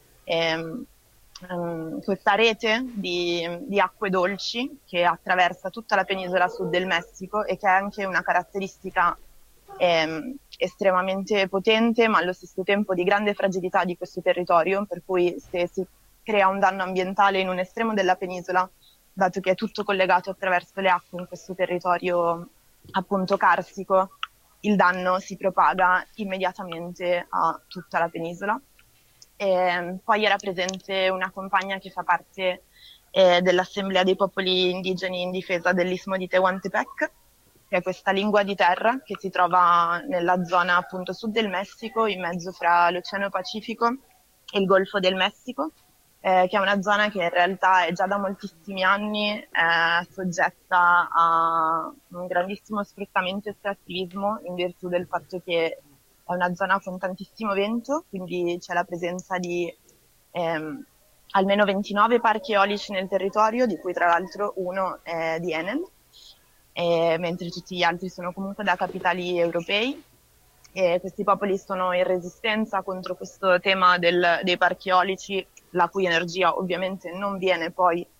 rete di acque dolci che attraversa tutta la penisola sud del Messico, e che è anche una caratteristica estremamente potente, ma allo stesso tempo di grande fragilità di questo territorio, per cui se si crea un danno ambientale in un estremo della penisola, dato che è tutto collegato attraverso le acque in questo territorio appunto karstico, il danno si propaga immediatamente a tutta la penisola. E poi era presente una compagna che fa parte dell'Assemblea dei Popoli Indigeni in difesa dell'Istmo di Tehuantepec, che è questa lingua di terra che si trova nella zona appunto sud del Messico, in mezzo fra l'Oceano Pacifico e il Golfo del Messico, che è una zona che in realtà è già da moltissimi anni soggetta a un grandissimo sfruttamento e estrattivismo, in virtù del fatto che è una zona con tantissimo vento, quindi c'è la presenza di almeno 29 parchi eolici nel territorio, di cui tra l'altro uno è di Enel, mentre tutti gli altri sono comunque da capitali europei. E questi popoli sono in resistenza contro questo tema dei parchi eolici, la cui energia ovviamente non viene poi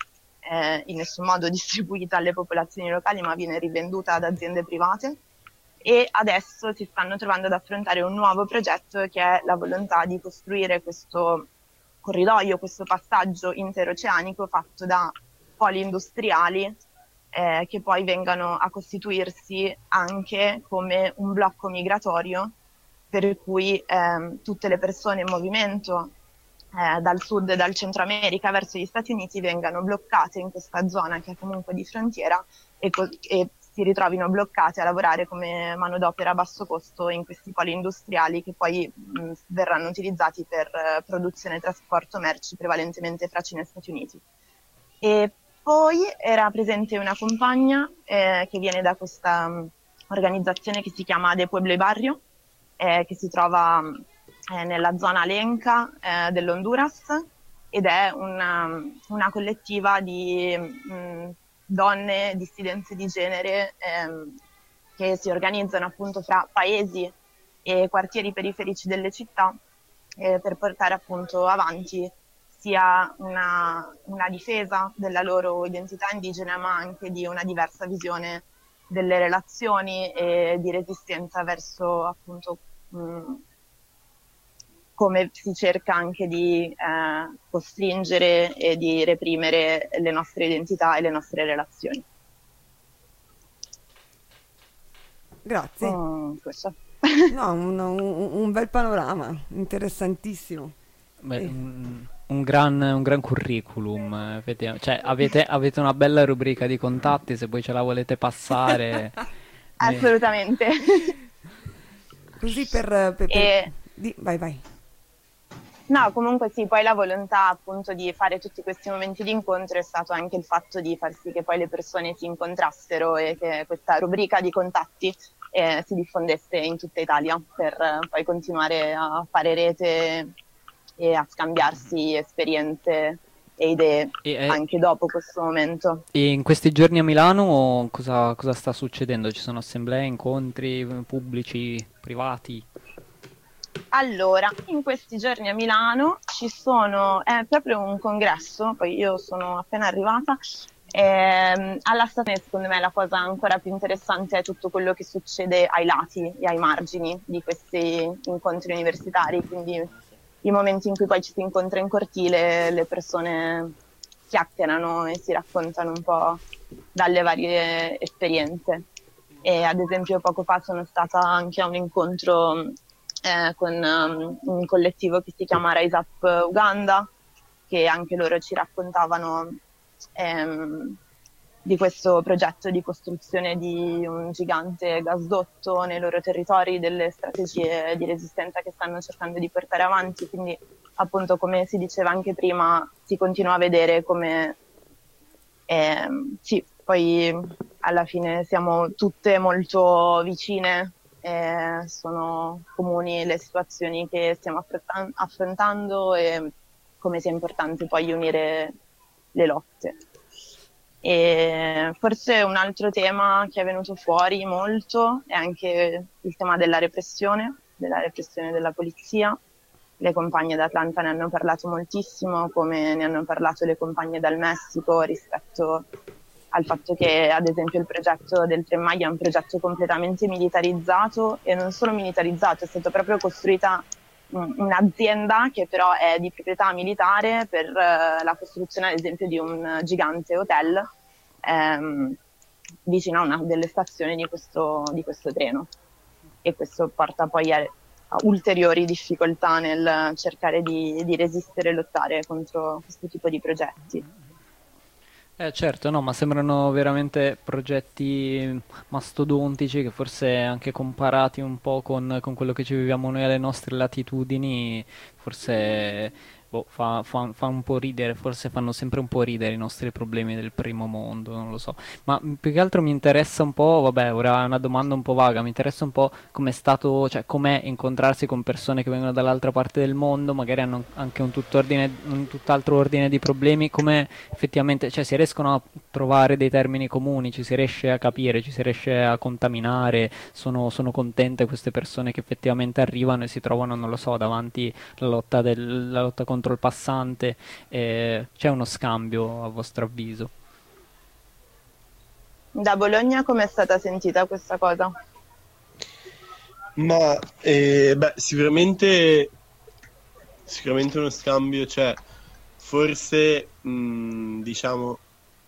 in nessun modo distribuita alle popolazioni locali, ma viene rivenduta ad aziende private. E adesso si stanno trovando ad affrontare un nuovo progetto, che è la volontà di costruire questo corridoio, questo passaggio interoceanico fatto da poli industriali che poi vengano a costituirsi anche come un blocco migratorio, per cui tutte le persone in movimento dal sud e dal Centro America verso gli Stati Uniti vengano bloccate in questa zona che è comunque di frontiera e si ritrovino bloccate a lavorare come manodopera a basso costo in questi poli industriali che poi verranno utilizzati per produzione e trasporto merci prevalentemente fra Cina e Stati Uniti. E poi era presente una compagna che viene da questa organizzazione che si chiama De Pueblo y Barrio, che si trova nella zona Lenca dell'Honduras, ed è una collettiva di donne dissidenze di genere che si organizzano appunto fra paesi e quartieri periferici delle città per portare appunto avanti sia una difesa della loro identità indigena, ma anche di una diversa visione delle relazioni e di resistenza verso appunto come si cerca anche di costringere e di reprimere le nostre identità e le nostre relazioni. Grazie. Questo. No, un bel panorama, interessantissimo. Beh, un gran curriculum, cioè, avete una bella rubrica di contatti, se poi ce la volete passare. Assolutamente. Così vai. No, comunque sì, poi la volontà appunto di fare tutti questi momenti di incontro è stato anche il fatto di far sì che poi le persone si incontrassero e che questa rubrica di contatti si diffondesse in tutta Italia per poi continuare a fare rete e a scambiarsi esperienze e idee anche dopo questo momento. E in questi giorni a Milano cosa sta succedendo? Ci sono assemblee, incontri pubblici, privati? Allora, in questi giorni a Milano è proprio un congresso, poi io sono appena arrivata, alla stazione secondo me la cosa ancora più interessante è tutto quello che succede ai lati e ai margini di questi incontri universitari, quindi i momenti in cui poi ci si incontra in cortile, le persone chiacchierano e si raccontano un po' dalle varie esperienze. E ad esempio poco fa sono stata anche a un incontro con un collettivo che si chiama Rise Up Uganda, che anche loro ci raccontavano di questo progetto di costruzione di un gigante gasdotto nei loro territori, delle strategie di resistenza che stanno cercando di portare avanti. Quindi appunto, come si diceva anche prima, si continua a vedere come sì, poi alla fine siamo tutte molto vicine, sono comuni le situazioni che stiamo affrontando e come sia importante poi unire le lotte. E forse un altro tema che è venuto fuori molto è anche il tema della repressione della polizia. Le compagne d'Atlanta ne hanno parlato moltissimo, come ne hanno parlato le compagne dal Messico, rispetto al fatto che ad esempio il progetto del Tren Maya è un progetto completamente militarizzato, e non solo militarizzato, è stata proprio costruita un'azienda che però è di proprietà militare per la costruzione ad esempio di un gigante hotel vicino a una delle stazioni di questo treno, e questo porta poi a ulteriori difficoltà nel cercare di resistere e lottare contro questo tipo di progetti. Certo, no, ma sembrano veramente progetti mastodontici che forse anche comparati un po' con quello che ci viviamo noi alle nostre latitudini, forse fa un po' ridere, forse fanno sempre un po' ridere i nostri problemi del primo mondo, non lo so. Ma più che altro mi interessa un po', vabbè, ora è una domanda un po' vaga, mi interessa un po' com'è stato, cioè com'è incontrarsi con persone che vengono dall'altra parte del mondo, magari hanno anche un tutt'altro ordine di problemi, come effettivamente, cioè si riescono a trovare dei termini comuni, ci si riesce a capire, ci si riesce a contaminare. Sono contente queste persone che effettivamente arrivano e si trovano, non lo so, davanti la lotta contro il passante. C'è uno scambio, a vostro avviso? Da Bologna com'è stata sentita questa cosa? Ma sicuramente uno scambio c'è. Forse diciamo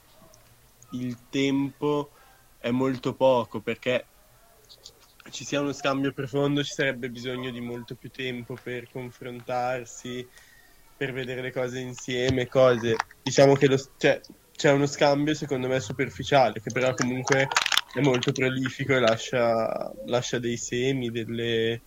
il tempo è molto poco, perché ci sia uno scambio profondo ci sarebbe bisogno di molto più tempo per confrontarsi, per vedere le cose insieme, diciamo che c'è uno scambio secondo me superficiale, che però comunque è molto prolifico e lascia dei semi, delle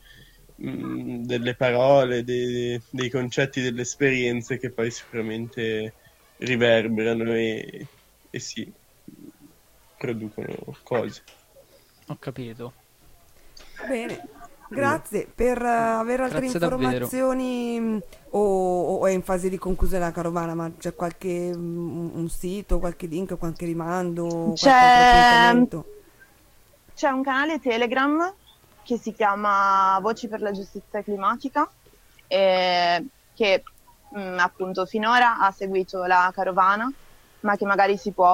parole, dei concetti, delle esperienze che poi sicuramente riverberano e sì, producono cose. Ho capito. Bene, grazie per avere altre Grazie informazioni o è in fase di conclusione la carovana, ma c'è qualche un sito, qualche link, qualche rimando, qualche altro appuntamento? C'è un canale Telegram che si chiama Voci per la Giustizia Climatica, che appunto finora ha seguito la carovana, ma che magari si vorrà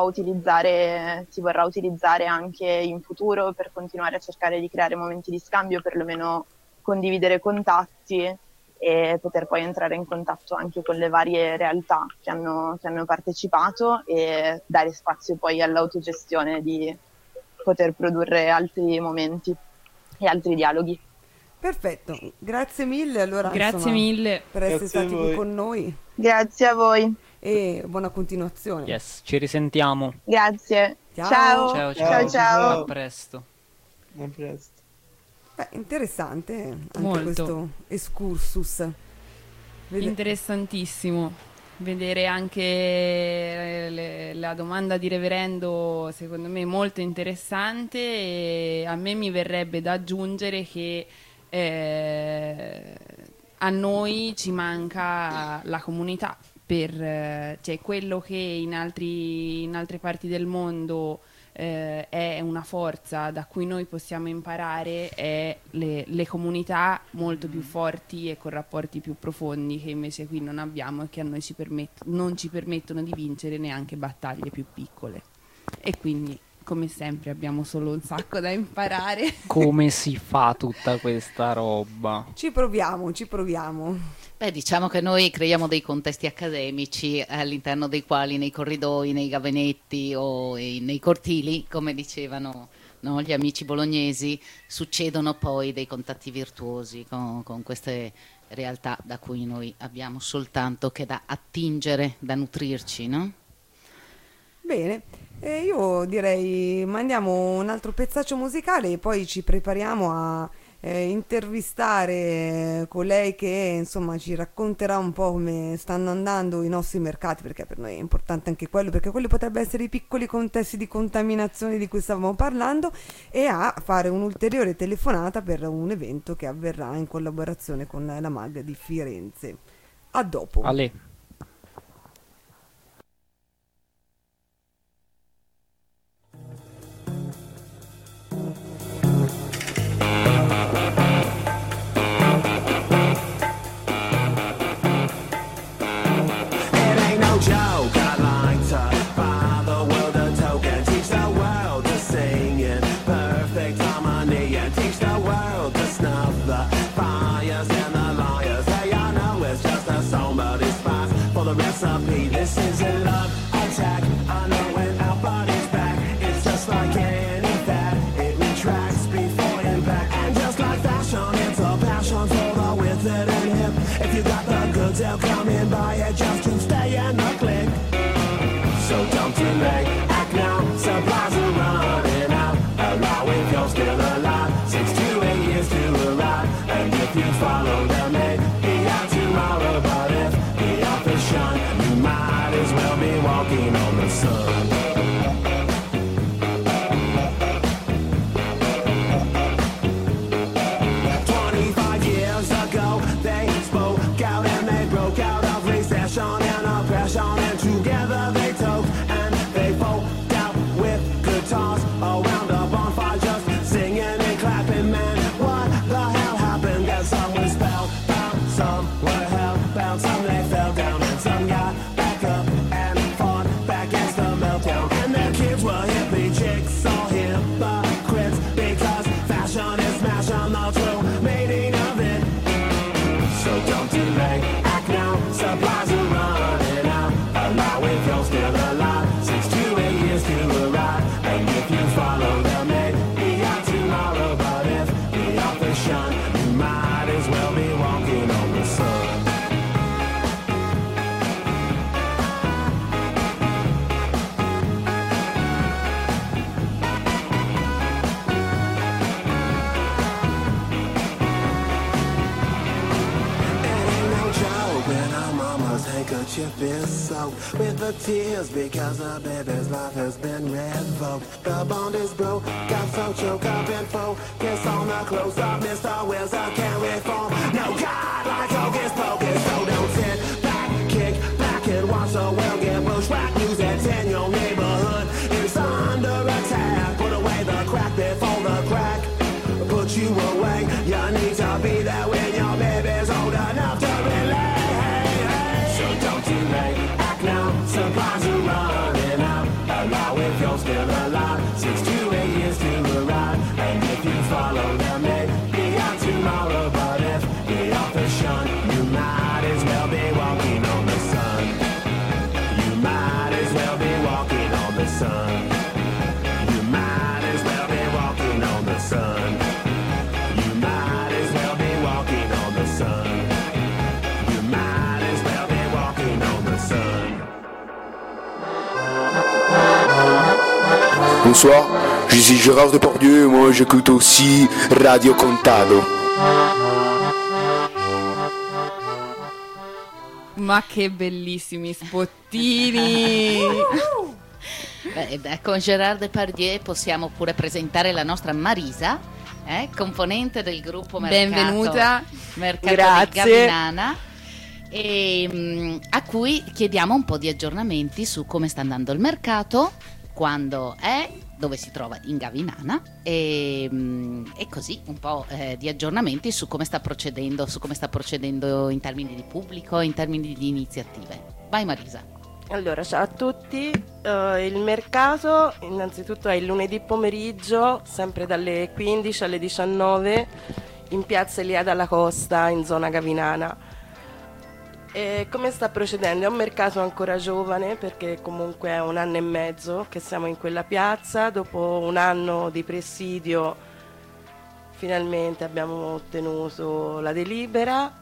utilizzare anche in futuro per continuare a cercare di creare momenti di scambio, perlomeno condividere contatti e poter poi entrare in contatto anche con le varie realtà che hanno partecipato e dare spazio poi all'autogestione di poter produrre altri momenti e altri dialoghi. Perfetto, grazie mille allora. Grazie mille per essere stati qui con noi. Grazie a voi. E buona continuazione. Yes, ci risentiamo. Grazie. Ciao. Ciao. A presto. A presto. Beh, interessante anche molto questo excursus. Interessantissimo vedere anche la domanda di Reverendo, secondo me molto interessante, e a me mi verrebbe da aggiungere che a noi ci manca la comunità, cioè quello che in altre parti del mondo è una forza da cui noi possiamo imparare, è le comunità molto più forti e con rapporti più profondi che invece qui non abbiamo e che a noi non ci permettono di vincere neanche battaglie più piccole. E quindi, come sempre, abbiamo solo un sacco da imparare. Come si fa tutta questa roba? Ci proviamo. Beh, diciamo che noi creiamo dei contesti accademici all'interno dei quali nei corridoi, nei gabinetti o nei cortili, come dicevano, no, gli amici bolognesi, succedono poi dei contatti virtuosi con queste realtà da cui noi abbiamo soltanto che da attingere, da nutrirci, no? Bene, io direi mandiamo un altro pezzaccio musicale e poi ci prepariamo a intervistare colei che insomma ci racconterà un po' come stanno andando i nostri mercati, perché per noi è importante anche quello, perché quelli potrebbero essere i piccoli contesti di contaminazione di cui stavamo parlando, e a fare un'ulteriore telefonata per un evento che avverrà in collaborazione con la MAG di Firenze. A dopo. Ale. This is a love attack. I know when our body's back, it's just like any fat. It retracts before impact, and just like fashion, it's a passion for the withered and hip. If you got the goods, they'll come in by it just to stay in the click. So don't delay, act now. Supplies are running out. Allow if you're still alive. 6 to 8 years to arrive, and if you follow them, be out tomorrow. But if the office shine, might as well be walking on the sun. 25 years ago, they spoke out and they broke out of recession. mama's handkerchief is soaked with the tears because the baby's life has been revoked. The bond is broke, got so choked up and focused on the close of Mr. Wills, I can't reform. No God like hocus pocus, so don't sit back, kick back and watch the world get bushwhacked. News that's in your neighborhood is under attack. Put away the crack before the crack put you away. You need to be there when your baby's old enough to relate. So don't delay, act now, supplies are running out. Allow if you're still alive, 6 to 8 years to arrive. And if you follow them, maybe out tomorrow. But if the author shun, you might as well be walking on the sun. You might as well be walking on the sun. You might as well be walking on the sun. You might as well be walking on the sun. You might as well be walking on the sun. Bonsoir, je suis Gérard Depardieu et moi j'écoute aussi Radio Contado. Ma che bellissimi spottini! Beh, con Gérard Depardieu possiamo pure presentare la nostra Marisa, componente del gruppo Benvenuta. Mercato Grazie. di Gavinana, e a cui chiediamo un po' di aggiornamenti su come sta andando il mercato, quando è, dove si trova in Gavinana e così un po' di aggiornamenti su come sta procedendo in termini di pubblico, in termini di iniziative. Vai Marisa. Allora, ciao a tutti. Il mercato innanzitutto è il lunedì pomeriggio, sempre dalle 15 alle 19 in piazza Elia dalla Costa in zona Gavinana. E come sta procedendo? È un mercato ancora giovane perché comunque è 1 anno e mezzo che siamo in quella piazza. Dopo 1 anno di presidio finalmente abbiamo ottenuto la delibera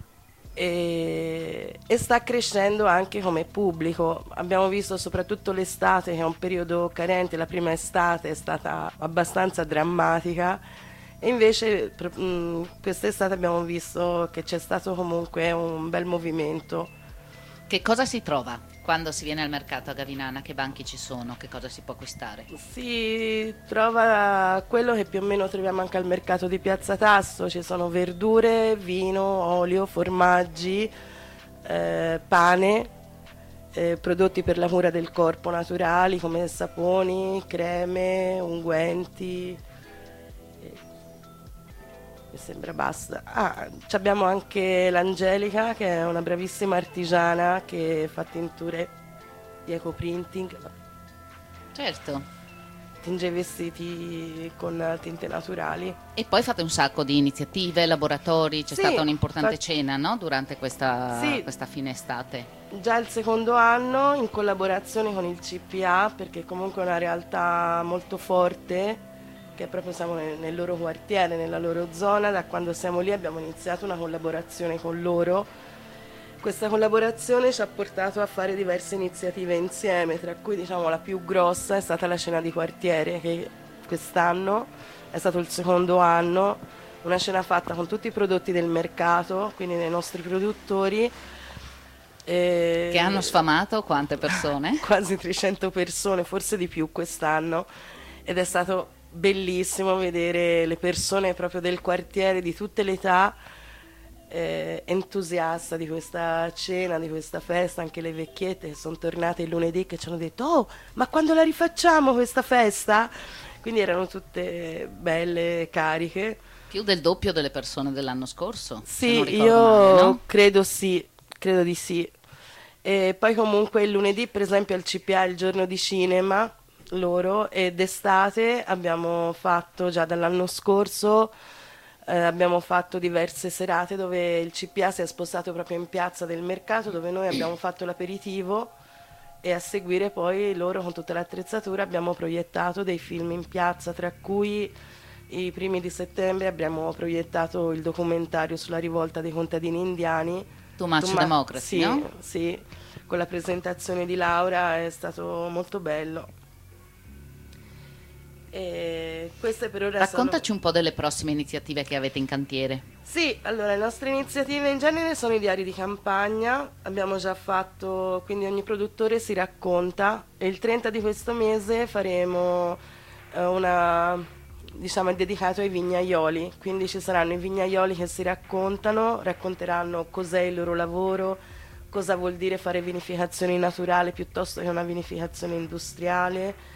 e sta crescendo anche come pubblico. Abbiamo visto soprattutto l'estate, che è un periodo carente. La prima estate è stata abbastanza drammatica e invece quest'estate abbiamo visto che c'è stato comunque un bel movimento. Che cosa si trova quando si viene al mercato a Gavinana? Che banchi ci sono? Che cosa si può acquistare? Si trova quello che più o meno troviamo anche al mercato di Piazza Tasso. Ci sono verdure, vino, olio, formaggi, pane, prodotti per la cura del corpo naturali come saponi, creme, unguenti. Mi sembra basta. Abbiamo anche l'Angelica, che è una bravissima artigiana che fa tinture di ecoprinting. Certo. Tinge i vestiti con tinte naturali. E poi fate un sacco di iniziative, laboratori, c'è stata un'importante cena, no? Durante questa fine estate. Già il secondo anno in collaborazione con il CPA, perché comunque è una realtà molto forte, che proprio siamo nel loro quartiere, nella loro zona. Da quando siamo lì abbiamo iniziato una collaborazione con loro. Questa collaborazione ci ha portato a fare diverse iniziative insieme, tra cui diciamo la più grossa è stata la cena di quartiere, che quest'anno è stato il secondo anno, una cena fatta con tutti i prodotti del mercato, quindi dei nostri produttori. Che hanno sfamato quante persone? Quasi 300 persone, forse di più quest'anno, ed è stato bellissimo vedere le persone proprio del quartiere di tutte le età entusiasta di questa cena, di questa festa. Anche le vecchiette che sono tornate il lunedì, che ci hanno detto: oh, ma quando la rifacciamo questa festa? Quindi erano tutte belle, cariche. Più del doppio delle persone dell'anno scorso? Sì, io male, no? credo di sì. E poi comunque il lunedì per esempio al CPA è il giorno di cinema loro, e d'estate abbiamo fatto già dall'anno scorso abbiamo fatto diverse serate dove il CPA si è spostato proprio in piazza del mercato, dove noi abbiamo fatto l'aperitivo e a seguire poi loro con tutta l'attrezzatura abbiamo proiettato dei film in piazza, tra cui i primi di settembre abbiamo proiettato il documentario sulla rivolta dei contadini indiani. Too Much Democracy, sì, no? Sì, con la presentazione di Laura, è stato molto bello. E queste per ora Raccontaci un po' delle prossime iniziative che avete in cantiere. Sì, allora le nostre iniziative in genere sono i diari di campagna, abbiamo già fatto, quindi ogni produttore si racconta e il 30 di questo mese faremo diciamo, è dedicato ai vignaioli, quindi ci saranno i vignaioli che si racconteranno cos'è il loro lavoro, cosa vuol dire fare vinificazione naturale piuttosto che una vinificazione industriale.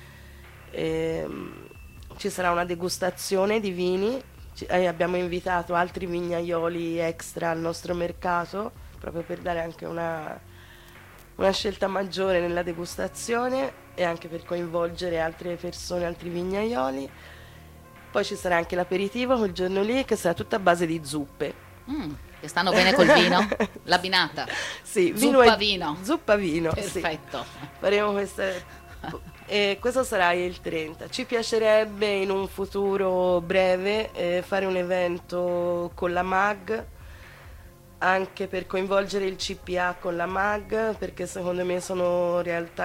Ci sarà una degustazione di vini, abbiamo invitato altri vignaioli extra al nostro mercato proprio per dare anche una scelta maggiore nella degustazione e anche per coinvolgere altre persone, altri vignaioli. Poi ci sarà anche l'aperitivo quel giorno lì, che sarà tutta a base di zuppe. Che stanno bene col vino? L'abbinata? Sì, vino. Zuppa vino. Perfetto. Sì. Faremo queste... E questo sarà il 30. Ci piacerebbe in un futuro breve fare un evento con la MAG, anche per coinvolgere il CPA con la MAG, perché secondo noi sono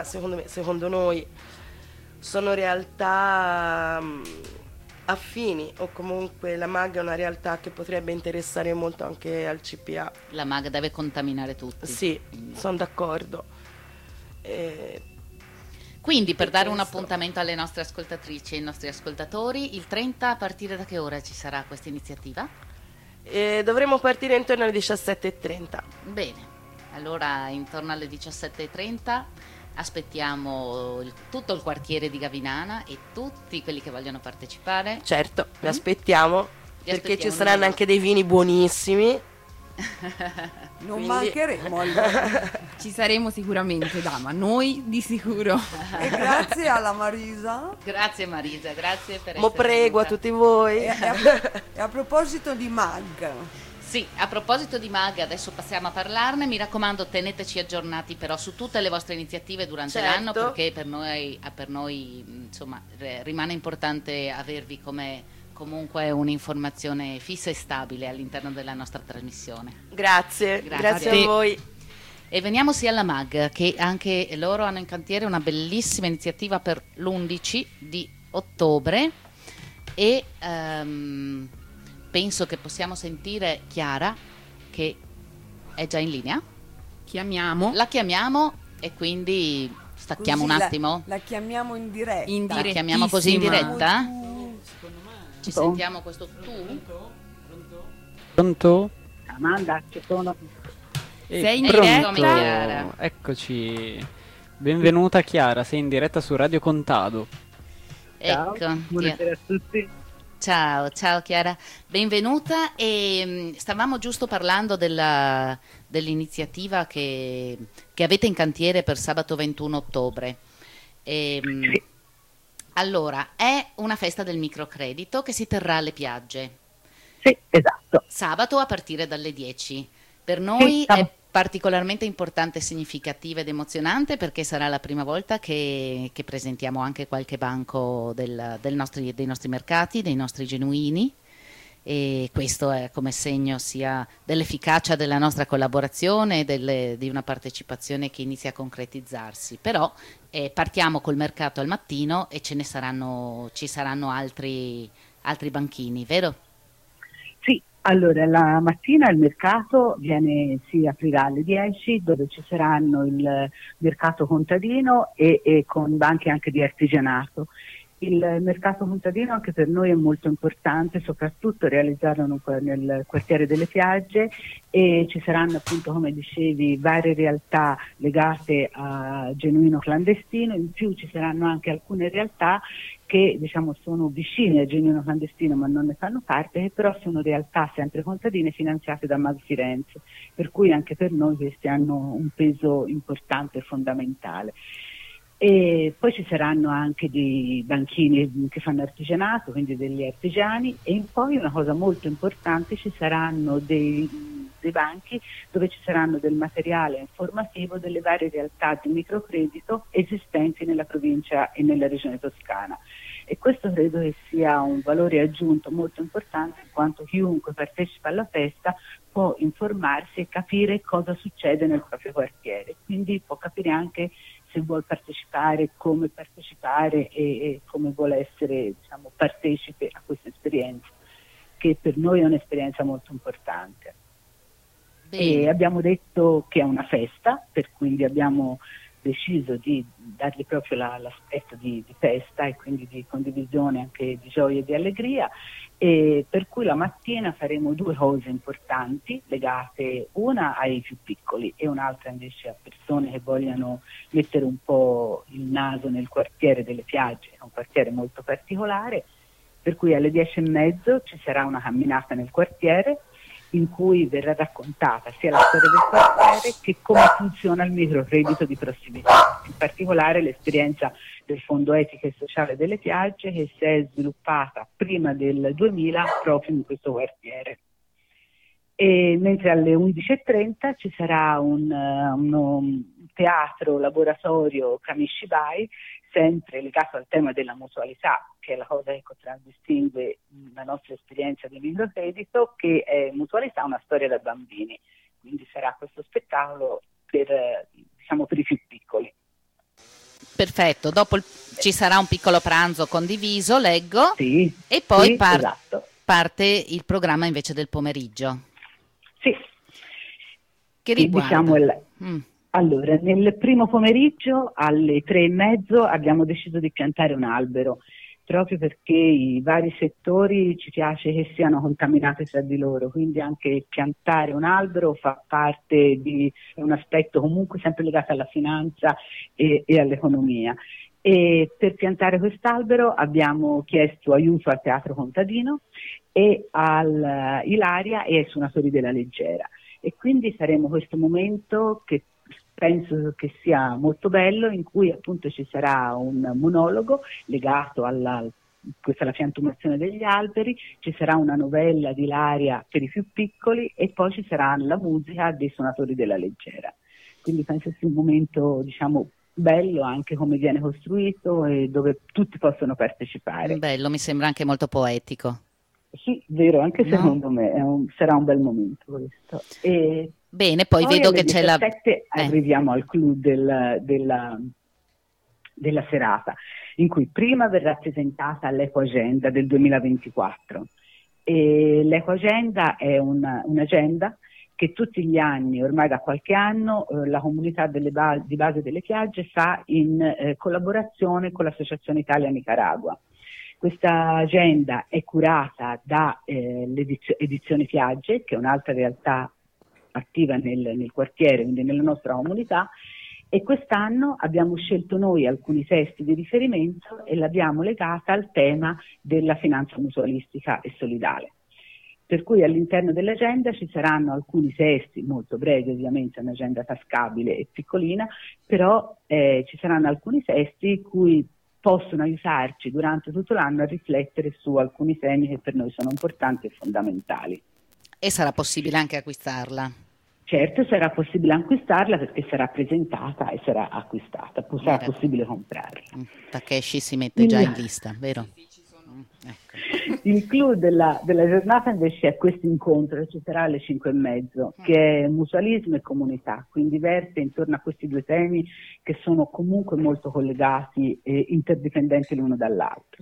realtà affini, o comunque la MAG è una realtà che potrebbe interessare molto anche al CPA. La MAG deve contaminare tutti. Sì, sono d'accordo. Quindi per dare un appuntamento alle nostre ascoltatrici e ai nostri ascoltatori, il 30 a partire da che ora ci sarà questa iniziativa? Dovremo partire intorno alle 17:30. Bene, allora intorno alle 17:30 aspettiamo tutto il quartiere di Gavinana e tutti quelli che vogliono partecipare. Certo, li aspettiamo, perché ci saranno anche dei vini buonissimi. Non mancheremo allora. Ci saremo sicuramente, Dama, noi di sicuro. E grazie alla Marisa. Grazie Marisa, grazie per Mo essere prego venuta. a tutti voi. E a proposito di MAG. Sì, a proposito di MAG, adesso passiamo a parlarne. Mi raccomando, teneteci aggiornati però su tutte le vostre iniziative durante l'anno, perché per noi insomma rimane importante avervi come comunque un'informazione fissa e stabile all'interno della nostra trasmissione. Grazie a voi. E veniamo sì alla MAG, che anche loro hanno in cantiere una bellissima iniziativa per l'11 di ottobre e penso che possiamo sentire Chiara, che è già in linea. La chiamiamo e quindi stacchiamo Così un attimo. La chiamiamo in diretta. La chiamiamo così in diretta? Ci sentiamo questo tu? Pronto? Amanda, ci sono. Sei in Pronto? diretta? Eccoci. Benvenuta Chiara, sei in diretta su Radio Contado. Ecco. Buonasera a tutti. Ciao Chiara, benvenuta. E stavamo giusto parlando dell'iniziativa che avete in cantiere per sabato 21 ottobre. Allora, è una festa del microcredito che si terrà alle piagge. Sì, esatto. Sabato a partire dalle 10. Per noi è particolarmente importante, significativa ed emozionante, perché sarà la prima volta che presentiamo anche qualche banco dei nostri mercati, dei nostri genuini, e questo è come segno sia dell'efficacia della nostra collaborazione e di una partecipazione che inizia a concretizzarsi. Però partiamo col mercato al mattino e ci saranno altri banchini, vero? Sì, allora la mattina il mercato si aprirà alle 10, dove ci saranno il mercato contadino e con banchi anche di artigianato. Il mercato contadino anche per noi è molto importante, soprattutto realizzarlo nel quartiere delle Piagge, e ci saranno appunto, come dicevi, varie realtà legate a genuino clandestino. In più ci saranno anche alcune realtà che sono vicine al genuino clandestino ma non ne fanno parte, che però sono realtà sempre contadine finanziate da MAG Firenze, per cui anche per noi questi hanno un peso importante e fondamentale. E poi ci saranno anche dei banchini che fanno artigianato, quindi degli artigiani, e poi una cosa molto importante, ci saranno dei banchi dove ci saranno del materiale informativo delle varie realtà di microcredito esistenti nella provincia e nella regione toscana, e questo credo che sia un valore aggiunto molto importante, in quanto chiunque partecipa alla festa può informarsi e capire cosa succede nel proprio quartiere, quindi può capire anche se vuol partecipare, come partecipare e come vuole essere, diciamo, partecipe a questa esperienza, che per noi è un'esperienza molto importante. E abbiamo detto che è una festa, per cui abbiamo deciso di dargli proprio l'aspetto di festa e quindi di condivisione anche di gioia e di allegria, e per cui la mattina faremo due cose importanti legate, una ai più piccoli e un'altra invece a persone che vogliono mettere un po' il naso nel quartiere delle Piagge, è un quartiere molto particolare, per cui alle 10:30 ci sarà una camminata nel quartiere in cui verrà raccontata sia la storia del quartiere che come funziona il microcredito di prossimità, in particolare l'esperienza del Fondo Etica e Sociale delle Piagge che si è sviluppata prima del 2000 proprio in questo quartiere. E mentre alle 11:30 ci sarà un teatro laboratorio Kamishibai, sempre legato al tema della mutualità, che è la cosa che contraddistingue la nostra esperienza di microcredito, che è mutualità, una storia da bambini. Quindi sarà questo spettacolo per, diciamo, per i più piccoli. Perfetto, dopo ci sarà un piccolo pranzo condiviso, leggo, sì, e poi sì, esatto. parte il programma invece del pomeriggio. Sì. Che riguarda? Diciamo allora, nel primo pomeriggio alle 3:30 abbiamo deciso di piantare un albero, proprio perché i vari settori ci piace che siano contaminati tra di loro, quindi anche piantare un albero fa parte di un aspetto comunque sempre legato alla finanza e all'economia. E per piantare quest'albero abbiamo chiesto aiuto al Teatro Contadino e al Ilaria e ai Suonatori della Leggera, e quindi faremo questo momento che penso che sia molto bello, in cui appunto ci sarà un monologo legato questa è la piantumazione degli alberi, ci sarà una novella di Ilaria per i più piccoli e poi ci sarà la musica dei Suonatori della Leggera. Quindi penso sia un momento, diciamo, bello anche come viene costruito e dove tutti possono partecipare. Bello, mi sembra anche molto poetico. Sì, vero, anche secondo me sarà un bel momento questo. E bene, poi vedo che c'è la... arriviamo al clou della serata, in cui prima verrà presentata l'Ecoagenda del 2024. E l'Ecoagenda è un'agenda che tutti gli anni, ormai da qualche anno, la comunità di base delle Piagge fa in collaborazione con l'Associazione Italia Nicaragua. Questa agenda è curata da l'Edizione Piagge, che è un'altra realtà attiva nel quartiere, quindi nella nostra comunità, e quest'anno abbiamo scelto noi alcuni testi di riferimento e l'abbiamo legata al tema della finanza mutualistica e solidale. Per cui all'interno dell'agenda ci saranno alcuni testi, molto brevi ovviamente, è un'agenda tascabile e piccolina, però ci saranno alcuni testi cui possono aiutarci durante tutto l'anno a riflettere su alcuni temi che per noi sono importanti e fondamentali. E sarà possibile anche acquistarla? Certo, sarà possibile acquistarla perché sarà presentata e sarà acquistata, sarà possibile comprarla. Takeshi si mette già in lista, vero? Ecco. Il clou della giornata invece è questo incontro che ci sarà alle 5:30, che è mutualismo e comunità, quindi verte intorno a questi due temi che sono comunque molto collegati e interdipendenti l'uno dall'altro.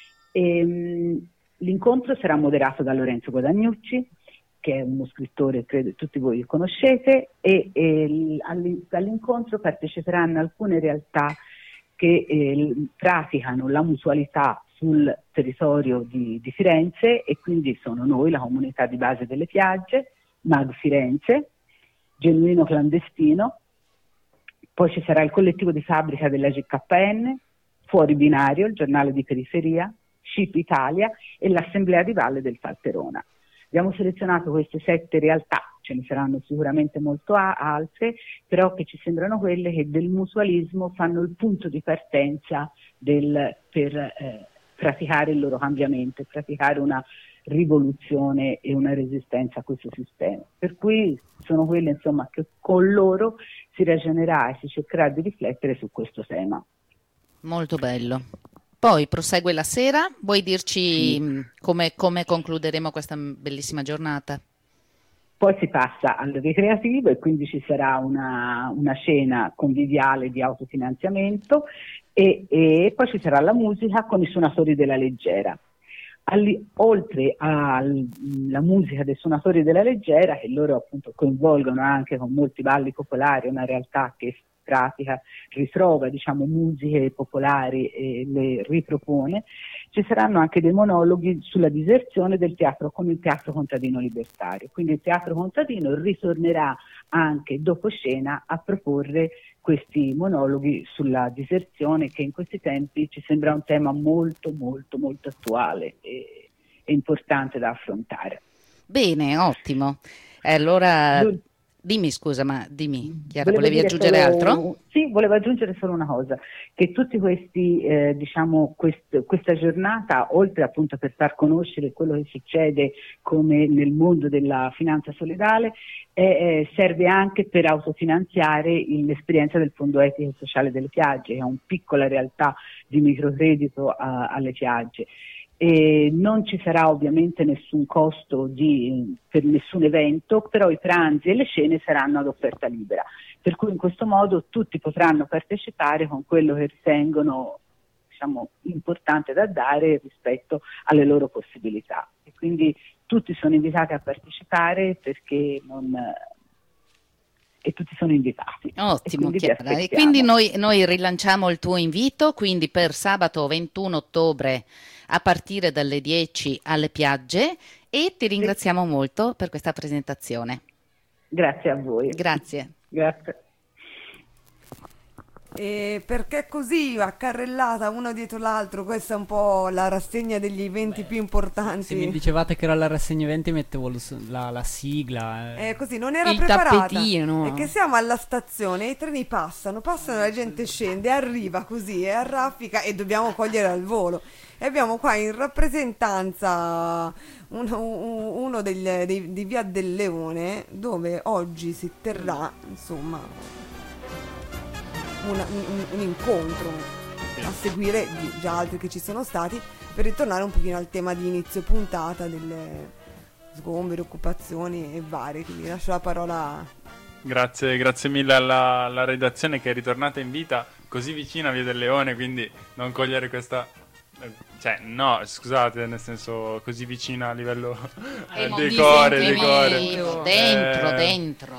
L'incontro sarà moderato da Lorenzo Guadagnucci, che è uno scrittore, credo tutti voi conoscete, e all'incontro parteciperanno alcune realtà che praticano la mutualità sul territorio di Firenze, e quindi sono noi, la comunità di base delle Piagge, Mag Firenze, Genuino Clandestino, poi ci sarà il collettivo di fabbrica della GKN, Fuori Binario, il giornale di periferia, SCIP Italia e l'Assemblea di Valle del Falterona. Abbiamo selezionato queste 7 realtà, ce ne saranno sicuramente molto altre, però che ci sembrano quelle che del mutualismo fanno il punto di partenza per praticare il loro cambiamento, praticare una rivoluzione e una resistenza a questo sistema. Per cui sono quelle, insomma, che con loro si ragionerà e si cercherà di riflettere su questo tema. Molto bello. Poi prosegue la sera, vuoi dirci come concluderemo questa bellissima giornata? Poi si passa al ricreativo e quindi ci sarà una cena conviviale di autofinanziamento e poi ci sarà la musica con i suonatori della leggera. Oltre alla musica dei suonatori della leggera, che loro appunto coinvolgono anche con molti balli popolari, una realtà che pratica, ritrova diciamo musiche popolari e le ripropone, ci saranno anche dei monologhi sulla diserzione del teatro con il Teatro Contadino Libertario. Quindi il Teatro Contadino ritornerà anche dopo scena a proporre questi monologhi sulla diserzione, che in questi tempi ci sembra un tema molto molto molto attuale e importante da affrontare. Bene, ottimo. Allora dimmi, scusa, ma dimmi, Chiara, volevi dire aggiungere altro? Sì, volevo aggiungere solo una cosa, che tutti questi, questa giornata, oltre appunto per far conoscere quello che succede come nel mondo della finanza solidale, serve anche per autofinanziare l'esperienza del Fondo Etico e Sociale delle Piagge, che è una piccola realtà di microcredito alle Piagge. E non ci sarà ovviamente nessun costo per nessun evento, però i pranzi e le cene saranno ad offerta libera, per cui in questo modo tutti potranno partecipare con quello che ritengono diciamo importante da dare rispetto alle loro possibilità, e quindi tutti sono invitati a partecipare perché e tutti sono invitati. Ottimo, Chiara. E quindi noi rilanciamo il tuo invito, quindi per sabato 21 ottobre a partire dalle 10 alle Piagge, e ti ringraziamo molto per questa presentazione. Grazie a voi. Grazie. Grazie. E perché così a carrellata uno dietro l'altro, questa è un po' la rassegna degli eventi più importanti. Se mi dicevate che era la rassegna eventi mettevo la sigla. Così non era il preparata. tappetino. E che siamo alla stazione, i treni passano, la gente scende, arriva così e arraffica e dobbiamo cogliere al volo. E abbiamo qua in rappresentanza uno di Via del Leone, dove oggi si terrà insomma un incontro a seguire di già altri che ci sono stati, per ritornare un pochino al tema di inizio puntata delle sgomberi, occupazioni e varie. Quindi lascio la parola. Grazie mille alla redazione, che è ritornata in vita così vicina a Via del Leone, quindi non cogliere questa, cioè no, scusate, nel senso così vicina a livello decore. Dentro.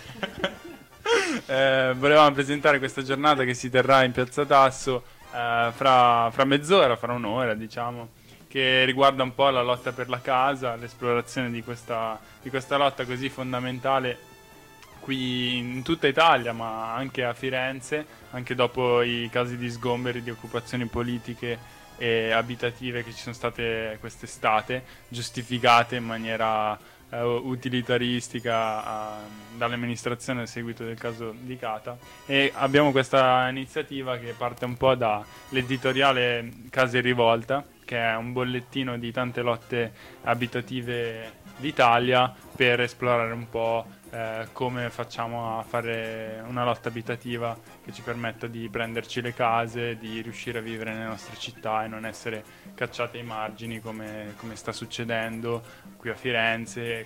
Volevamo presentare questa giornata che si terrà in Piazza Tasso fra mezz'ora, fra un'ora diciamo, che riguarda un po' la lotta per la casa, l'esplorazione di questa lotta così fondamentale qui in tutta Italia, ma anche a Firenze, anche dopo i casi di sgomberi, di occupazioni politiche e abitative che ci sono state quest'estate, giustificate in maniera utilitaristica dall'amministrazione a seguito del caso di Cata. E abbiamo questa iniziativa che parte un po' dall'editoriale Casa in Rivolta, che è un bollettino di tante lotte abitative d'Italia, per esplorare un po' come facciamo a fare una lotta abitativa che ci permetta di prenderci le case, di riuscire a vivere nelle nostre città e non essere cacciati ai margini come sta succedendo qui a Firenze,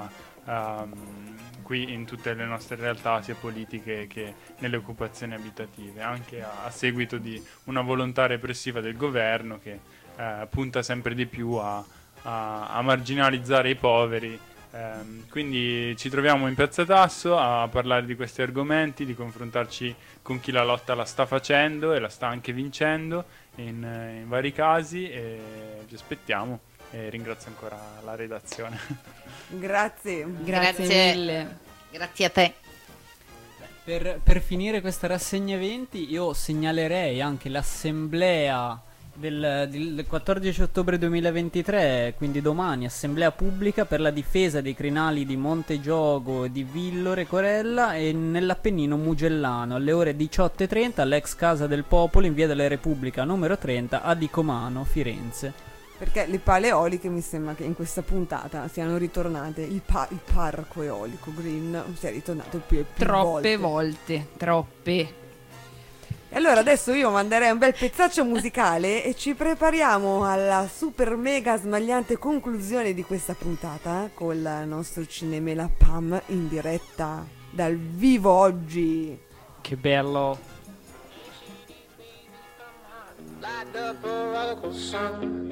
qui in tutte le nostre realtà, sia politiche che nelle occupazioni abitative, anche a seguito di una volontà repressiva del governo che punta sempre di più a marginalizzare i poveri. Quindi ci troviamo in Piazza Tasso a parlare di questi argomenti, di confrontarci con chi la lotta la sta facendo e la sta anche vincendo in vari casi, e vi aspettiamo, e ringrazio ancora la redazione. Grazie mille. Grazie a te. Per finire questa rassegna eventi, io segnalerei anche l'assemblea del 14 ottobre 2023, quindi domani, assemblea pubblica per la difesa dei crinali di Montegiogo, di Villore Corella e nell'Appennino Mugellano, alle ore 18:30 all'ex Casa del Popolo in via della Repubblica numero 30 a Dicomano, Firenze. Perché le pale eoliche mi sembra che in questa puntata siano ritornate, il parco eolico green sia ritornato più e più troppe volte. E allora adesso io manderei un bel pezzaccio musicale e ci prepariamo alla super mega smagliante conclusione di questa puntata con il nostro Cinemela Pam in diretta dal vivo oggi. Che bello. Light up a radical sun.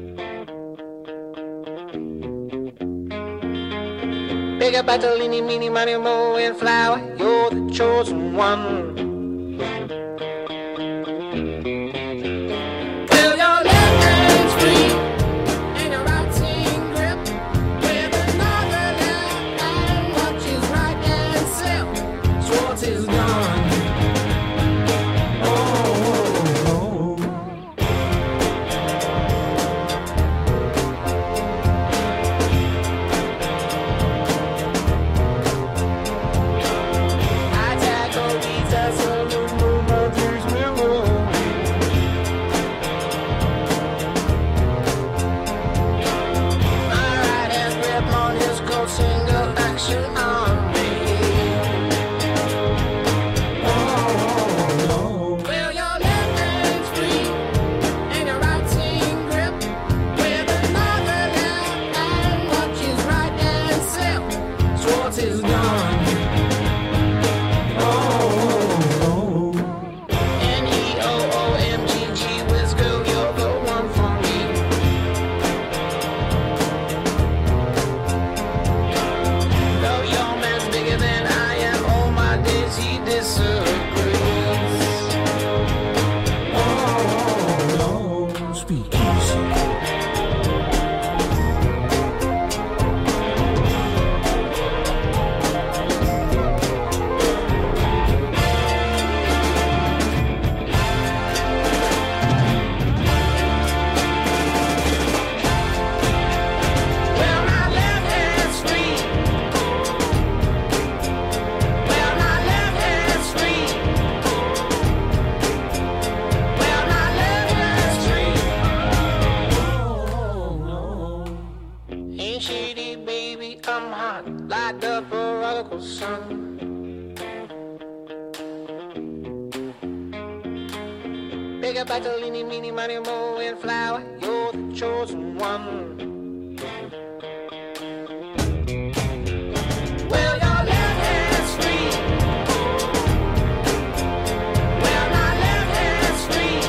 Bigger battle, eeny, meeny, miny, moe, and flower. You're the chosen one. Well, your left hand's free, and your right hand grip. With another left hand, watches right and left. Swords is gone. Bigger battle, eeny, meeny, miny, moe, and flower. You're the chosen one. Well, your left hand's free. Well, my left hand's free.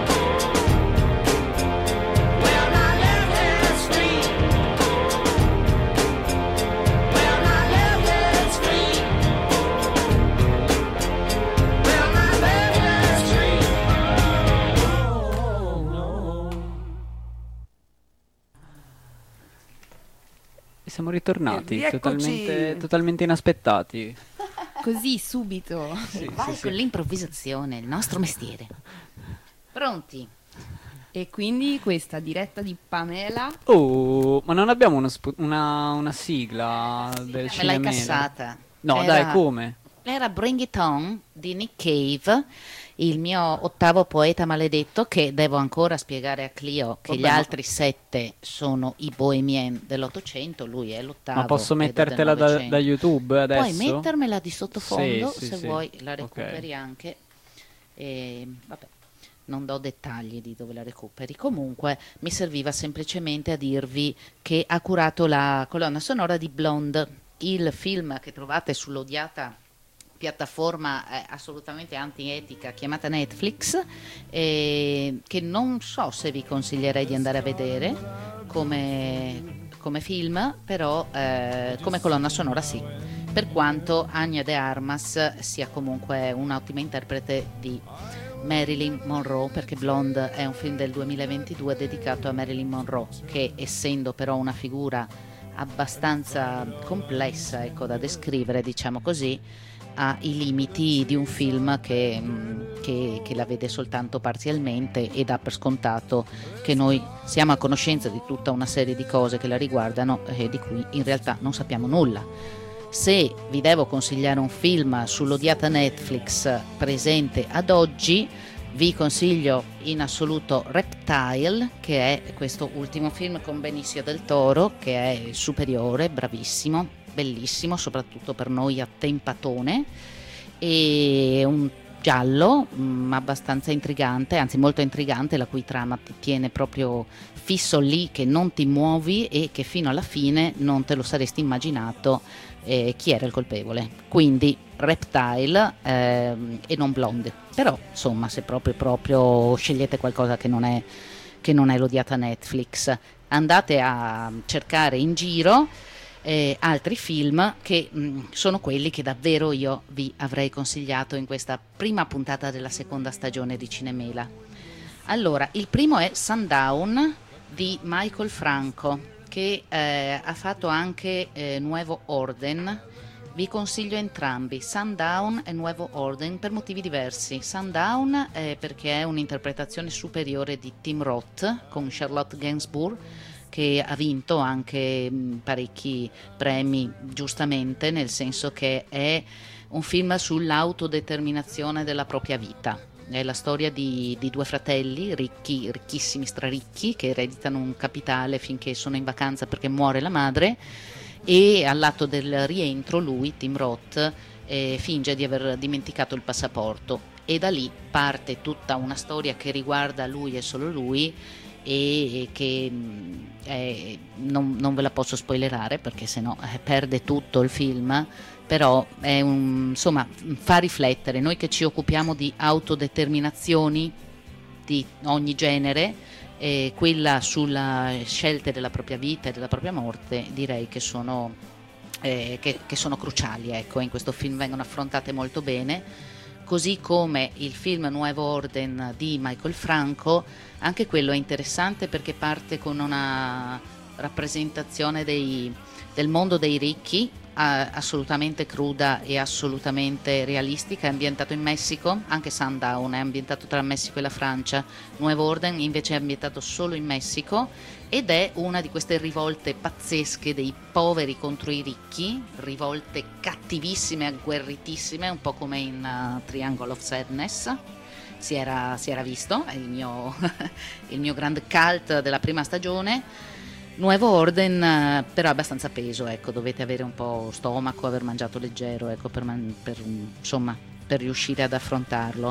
Well, my left hand's free. Well, my left hand's free. Well, my left hand's free. Siamo ritornati, rieccoci. totalmente inaspettati. Così subito. Sì, Vai sì, con sì. l'improvvisazione, il nostro mestiere. Pronti? E quindi questa diretta di Pamela. Oh, ma non abbiamo una sigla del Me l'hai Cinemela? cassata. No, dai, come? Era Bring It On di Nick Cave, il mio ottavo poeta maledetto, che devo ancora spiegare a Clio che Vabbè, gli ma- altri 7 sono i bohemien dell'Ottocento, lui è l'ottavo. Ma posso ed è del mettertela da Novecento. YouTube adesso? Puoi mettermela di sottofondo, Sì, sì, se sì. vuoi la Ok. recuperi anche. E, vabbè, non do dettagli di dove la recuperi. Comunque mi serviva semplicemente a dirvi che ha curato la colonna sonora di Blonde, il film che trovate sull'odiata piattaforma assolutamente antietica chiamata Netflix, che non so se vi consiglierei di andare a vedere come film, però come colonna sonora sì, per quanto Anya de Armas sia comunque un'ottima interprete di Marilyn Monroe, perché Blonde è un film del 2022 dedicato a Marilyn Monroe, che essendo però una figura abbastanza complessa, ecco, da descrivere, diciamo così, ha i limiti di un film che la vede soltanto parzialmente e dà per scontato che noi siamo a conoscenza di tutta una serie di cose che la riguardano e di cui in realtà non sappiamo nulla. Se vi devo consigliare un film sull'odiata Netflix presente ad oggi, vi consiglio in assoluto Reptile, che è questo ultimo film con Benicio del Toro, che è superiore, bravissimo, bellissimo, soprattutto per noi attempatone, e un giallo, ma abbastanza intrigante, anzi molto intrigante, la cui trama ti tiene proprio fisso lì, che non ti muovi e che fino alla fine non te lo saresti immaginato chi era il colpevole. Quindi Reptile e non Blonde. Però insomma, se proprio scegliete qualcosa che non è l'odiata Netflix, andate a cercare in giro altri film che sono quelli che davvero io vi avrei consigliato in questa prima puntata della seconda stagione di Cinemela. Allora, il primo è Sundown di Michael Franco, che ha fatto anche Nuevo Orden. Vi consiglio entrambi, Sundown e Nuevo Orden, per motivi diversi. Sundown perché è un'interpretazione superiore di Tim Roth con Charlotte Gainsbourg, che ha vinto anche parecchi premi, giustamente, nel senso che è un film sull'autodeterminazione della propria vita. È la storia di due fratelli ricchi, ricchissimi, straricchi, che ereditano un capitale finché sono in vacanza perché muore la madre, e all'atto del rientro lui, Tim Roth, finge di aver dimenticato il passaporto, e da lì parte tutta una storia che riguarda lui e solo lui, e che non ve la posso spoilerare perché sennò perde tutto il film, però è insomma, fa riflettere noi che ci occupiamo di autodeterminazioni di ogni genere, quella sulla scelte della propria vita e della propria morte, direi che sono cruciali, ecco. In questo film vengono affrontate molto bene, così come il film Nuevo Orden di Michael Franco. Anche quello è interessante perché parte con una rappresentazione del mondo dei ricchi, assolutamente cruda e assolutamente realistica. È ambientato in Messico, anche Sundown è ambientato tra il Messico e la Francia. Nuevo Orden invece è ambientato solo in Messico, ed è una di queste rivolte pazzesche dei poveri contro i ricchi, rivolte cattivissime, agguerritissime, un po' come in Triangle of Sadness. Si era visto, è il mio grande cult della prima stagione. Nuevo Orden però è abbastanza peso, ecco, dovete avere un po' stomaco, aver mangiato leggero, ecco, per riuscire ad affrontarlo.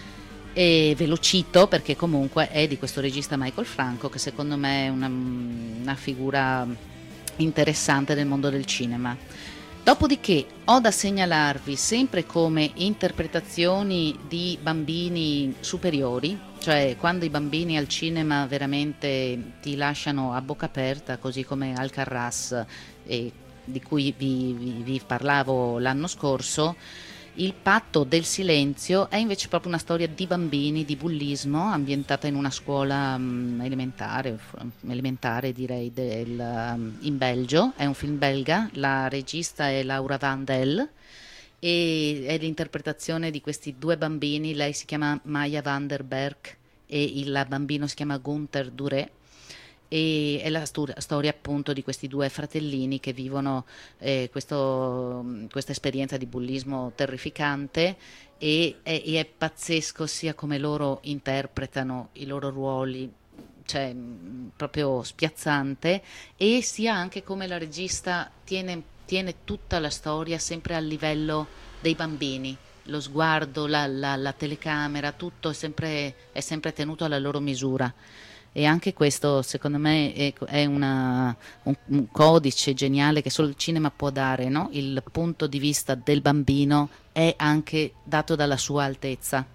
E ve lo cito perché comunque è di questo regista Michael Franco, che secondo me è una figura interessante del mondo del cinema. Dopodiché ho da segnalarvi, sempre come interpretazioni di bambini superiori, cioè quando i bambini al cinema veramente ti lasciano a bocca aperta, così come Alcarràs, di cui vi parlavo l'anno scorso. Il patto del silenzio è invece proprio una storia di bambini, di bullismo, ambientata in una scuola elementare direi, in Belgio. È un film belga, la regista è Laura Van Del, e è l'interpretazione di questi due bambini. Lei si chiama Maya van der Berg e il bambino si chiama Gunther Duré. E è la storia appunto di questi due fratellini che vivono questa esperienza di bullismo terrificante, e è pazzesco sia come loro interpretano i loro ruoli, cioè proprio spiazzante, e sia anche come la regista tiene tutta la storia sempre al livello dei bambini. Lo sguardo, la telecamera, tutto è sempre tenuto alla loro misura. E anche questo secondo me è un codice geniale che solo il cinema può dare, no? Il punto di vista del bambino è anche dato dalla sua altezza.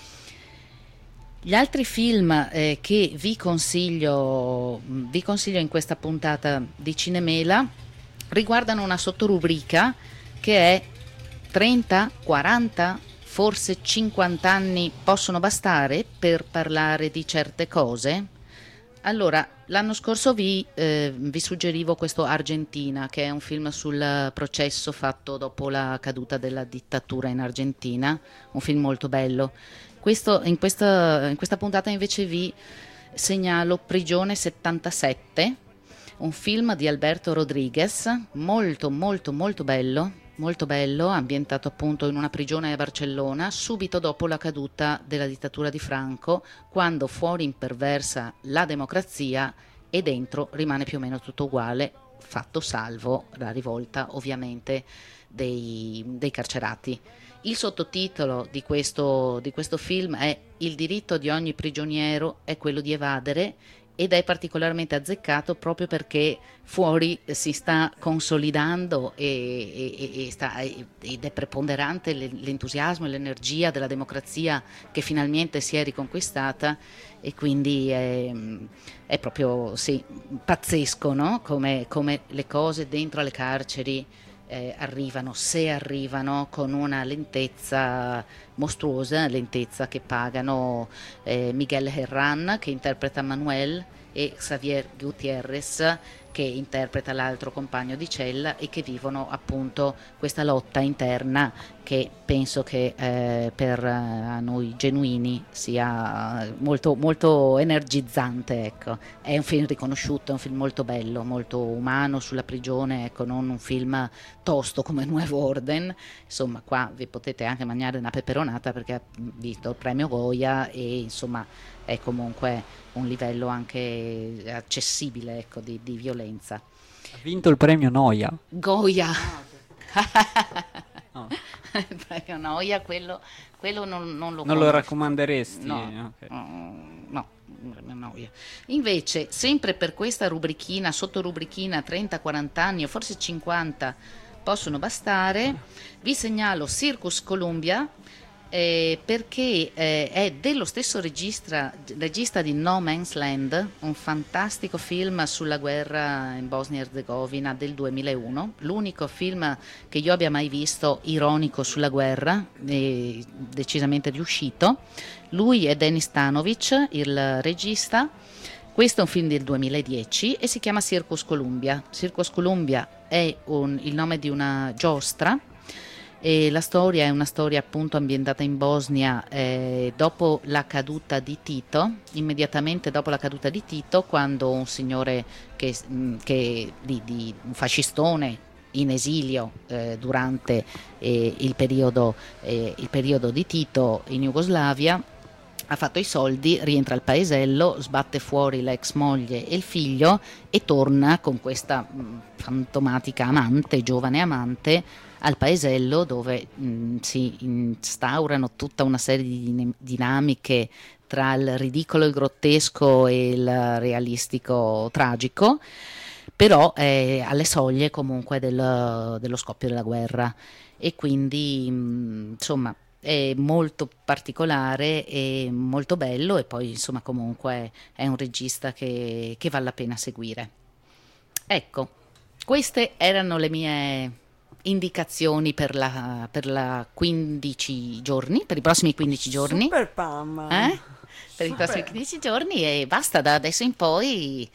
Gli altri film che vi consiglio in questa puntata di Cinemela riguardano una sottorubrica che è 30, 40, forse 50 anni possono bastare per parlare di certe cose? Allora, l'anno scorso vi suggerivo questo Argentina, che è un film sul processo fatto dopo la caduta della dittatura in Argentina, un film molto bello. In questa puntata invece vi segnalo Prigione 77, un film di Alberto Rodriguez, molto molto molto bello, ambientato appunto in una prigione a Barcellona subito dopo la caduta della dittatura di Franco, quando fuori imperversa la democrazia e dentro rimane più o meno tutto uguale, fatto salvo la rivolta ovviamente dei carcerati. Il sottotitolo di questo film è "Il diritto di ogni prigioniero è quello di evadere", ed è particolarmente azzeccato proprio perché fuori si sta consolidando ed è preponderante l'entusiasmo e l'energia della democrazia che finalmente si è riconquistata, e quindi è proprio pazzesco, no? Come le cose dentro alle carceri arrivano, se arrivano, con una lentezza mostruosa, lentezza che pagano Miguel Herrán, che interpreta Manuel, e Xavier Gutiérrez, che interpreta l'altro compagno di cella, e che vivono appunto questa lotta interna che penso che per noi genuini sia molto, molto energizzante, ecco. È un film riconosciuto, è un film molto bello, molto umano sulla prigione, ecco, non un film tosto come Nuevo Orden. Insomma, qua vi potete anche mangiare una peperonata perché ha visto il premio Goya, e insomma è comunque un livello anche accessibile, ecco, di violenza. Ha vinto il premio Noia. Goya. No. Il premio Noia, quello non lo raccomanderesti? No, Okay. No, Noia. Invece, sempre per questa rubrichina, sottorubrichina 30-40 anni o forse 50 possono bastare, vi segnalo Circus Columbia, perché è dello stesso regista di No Man's Land, un fantastico film sulla guerra in Bosnia-Herzegovina del 2001, l'unico film che io abbia mai visto ironico sulla guerra, decisamente riuscito. Lui è Denis Stanovic, il regista. Questo è un film del 2010 e si chiama Circus Columbia. Circus Columbia è il nome di una giostra. E la storia è una storia appunto ambientata in Bosnia dopo la caduta di Tito, immediatamente dopo la caduta di Tito, quando un signore di un fascistone in esilio durante il periodo di Tito in Jugoslavia ha fatto i soldi, rientra al paesello, sbatte fuori l'ex moglie e il figlio e torna con questa fantomatica giovane amante, al paesello, dove si instaurano tutta una serie di dinamiche tra il ridicolo, il grottesco e il realistico tragico, però alle soglie comunque dello scoppio della guerra, e quindi insomma è molto particolare e molto bello, e poi insomma comunque è un regista che vale la pena seguire. Ecco, queste erano le mie indicazioni per la 15 giorni, per i prossimi 15 giorni. Super Pam. Per i prossimi 15 giorni, e basta, da adesso in poi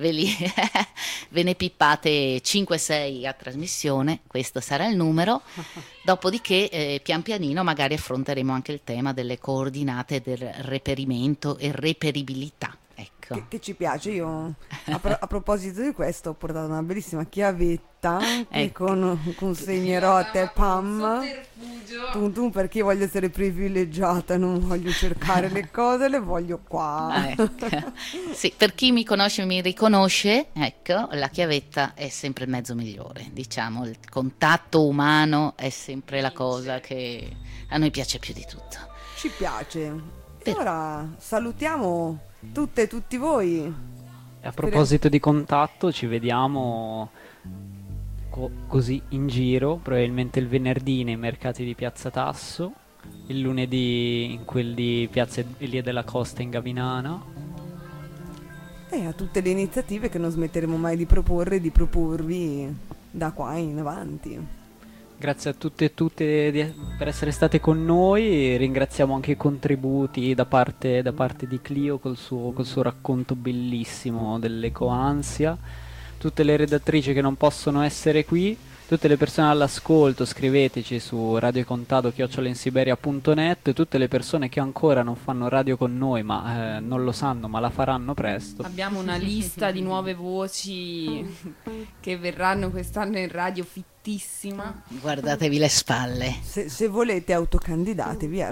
ve ne pippate 5-6 a trasmissione, questo sarà il numero. Dopodiché pian pianino magari affronteremo anche il tema delle coordinate del reperimento e reperibilità. Ecco. Che ci piace. Io a proposito di questo ho portato una bellissima chiavetta con segnerote Pam, tum, perché io voglio essere privilegiata, non voglio cercare le cose, le voglio qua. Ecco. Sì, per chi mi conosce e mi riconosce, ecco, la chiavetta è sempre il mezzo migliore, diciamo, il contatto umano è sempre la cosa che a noi piace più di tutto. Ci piace. E ora salutiamo tutte e tutti voi. E a proposito di contatto, ci vediamo così in giro, probabilmente il venerdì nei mercati di Piazza Tasso, il lunedì in quelli di Piazza Elia della Costa in Gavinana, e a tutte le iniziative che non smetteremo mai di proporre e di proporvi da qua in avanti. Grazie a tutte e tutte per essere state con noi, ringraziamo anche i contributi da parte di Clio col suo racconto bellissimo dell'ecoansia, tutte le redattrici che non possono essere qui, tutte le persone all'ascolto, scriveteci su radiocontado@insiberia.net, tutte le persone che ancora non fanno radio con noi ma non lo sanno, ma la faranno presto. Abbiamo una lista di nuove voci che verranno quest'anno in radio fittissima. Guardatevi le spalle. Se volete autocandidatevi a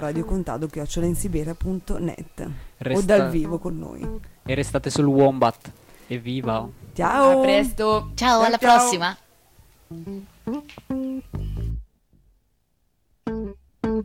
radiocontado@insiberia.net o dal vivo con noi. E restate sul Wombat. Evviva! Ciao! A presto! Ciao, alla prossima!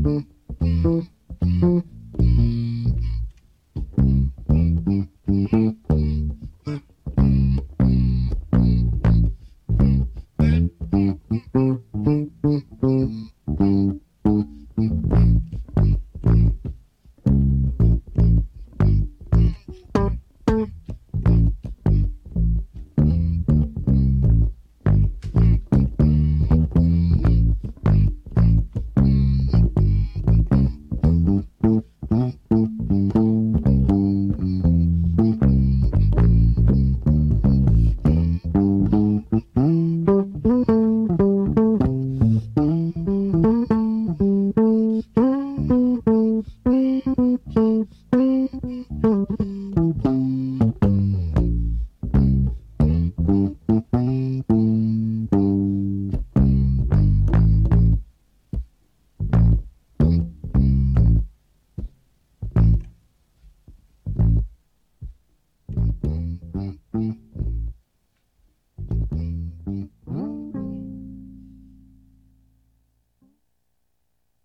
Bye.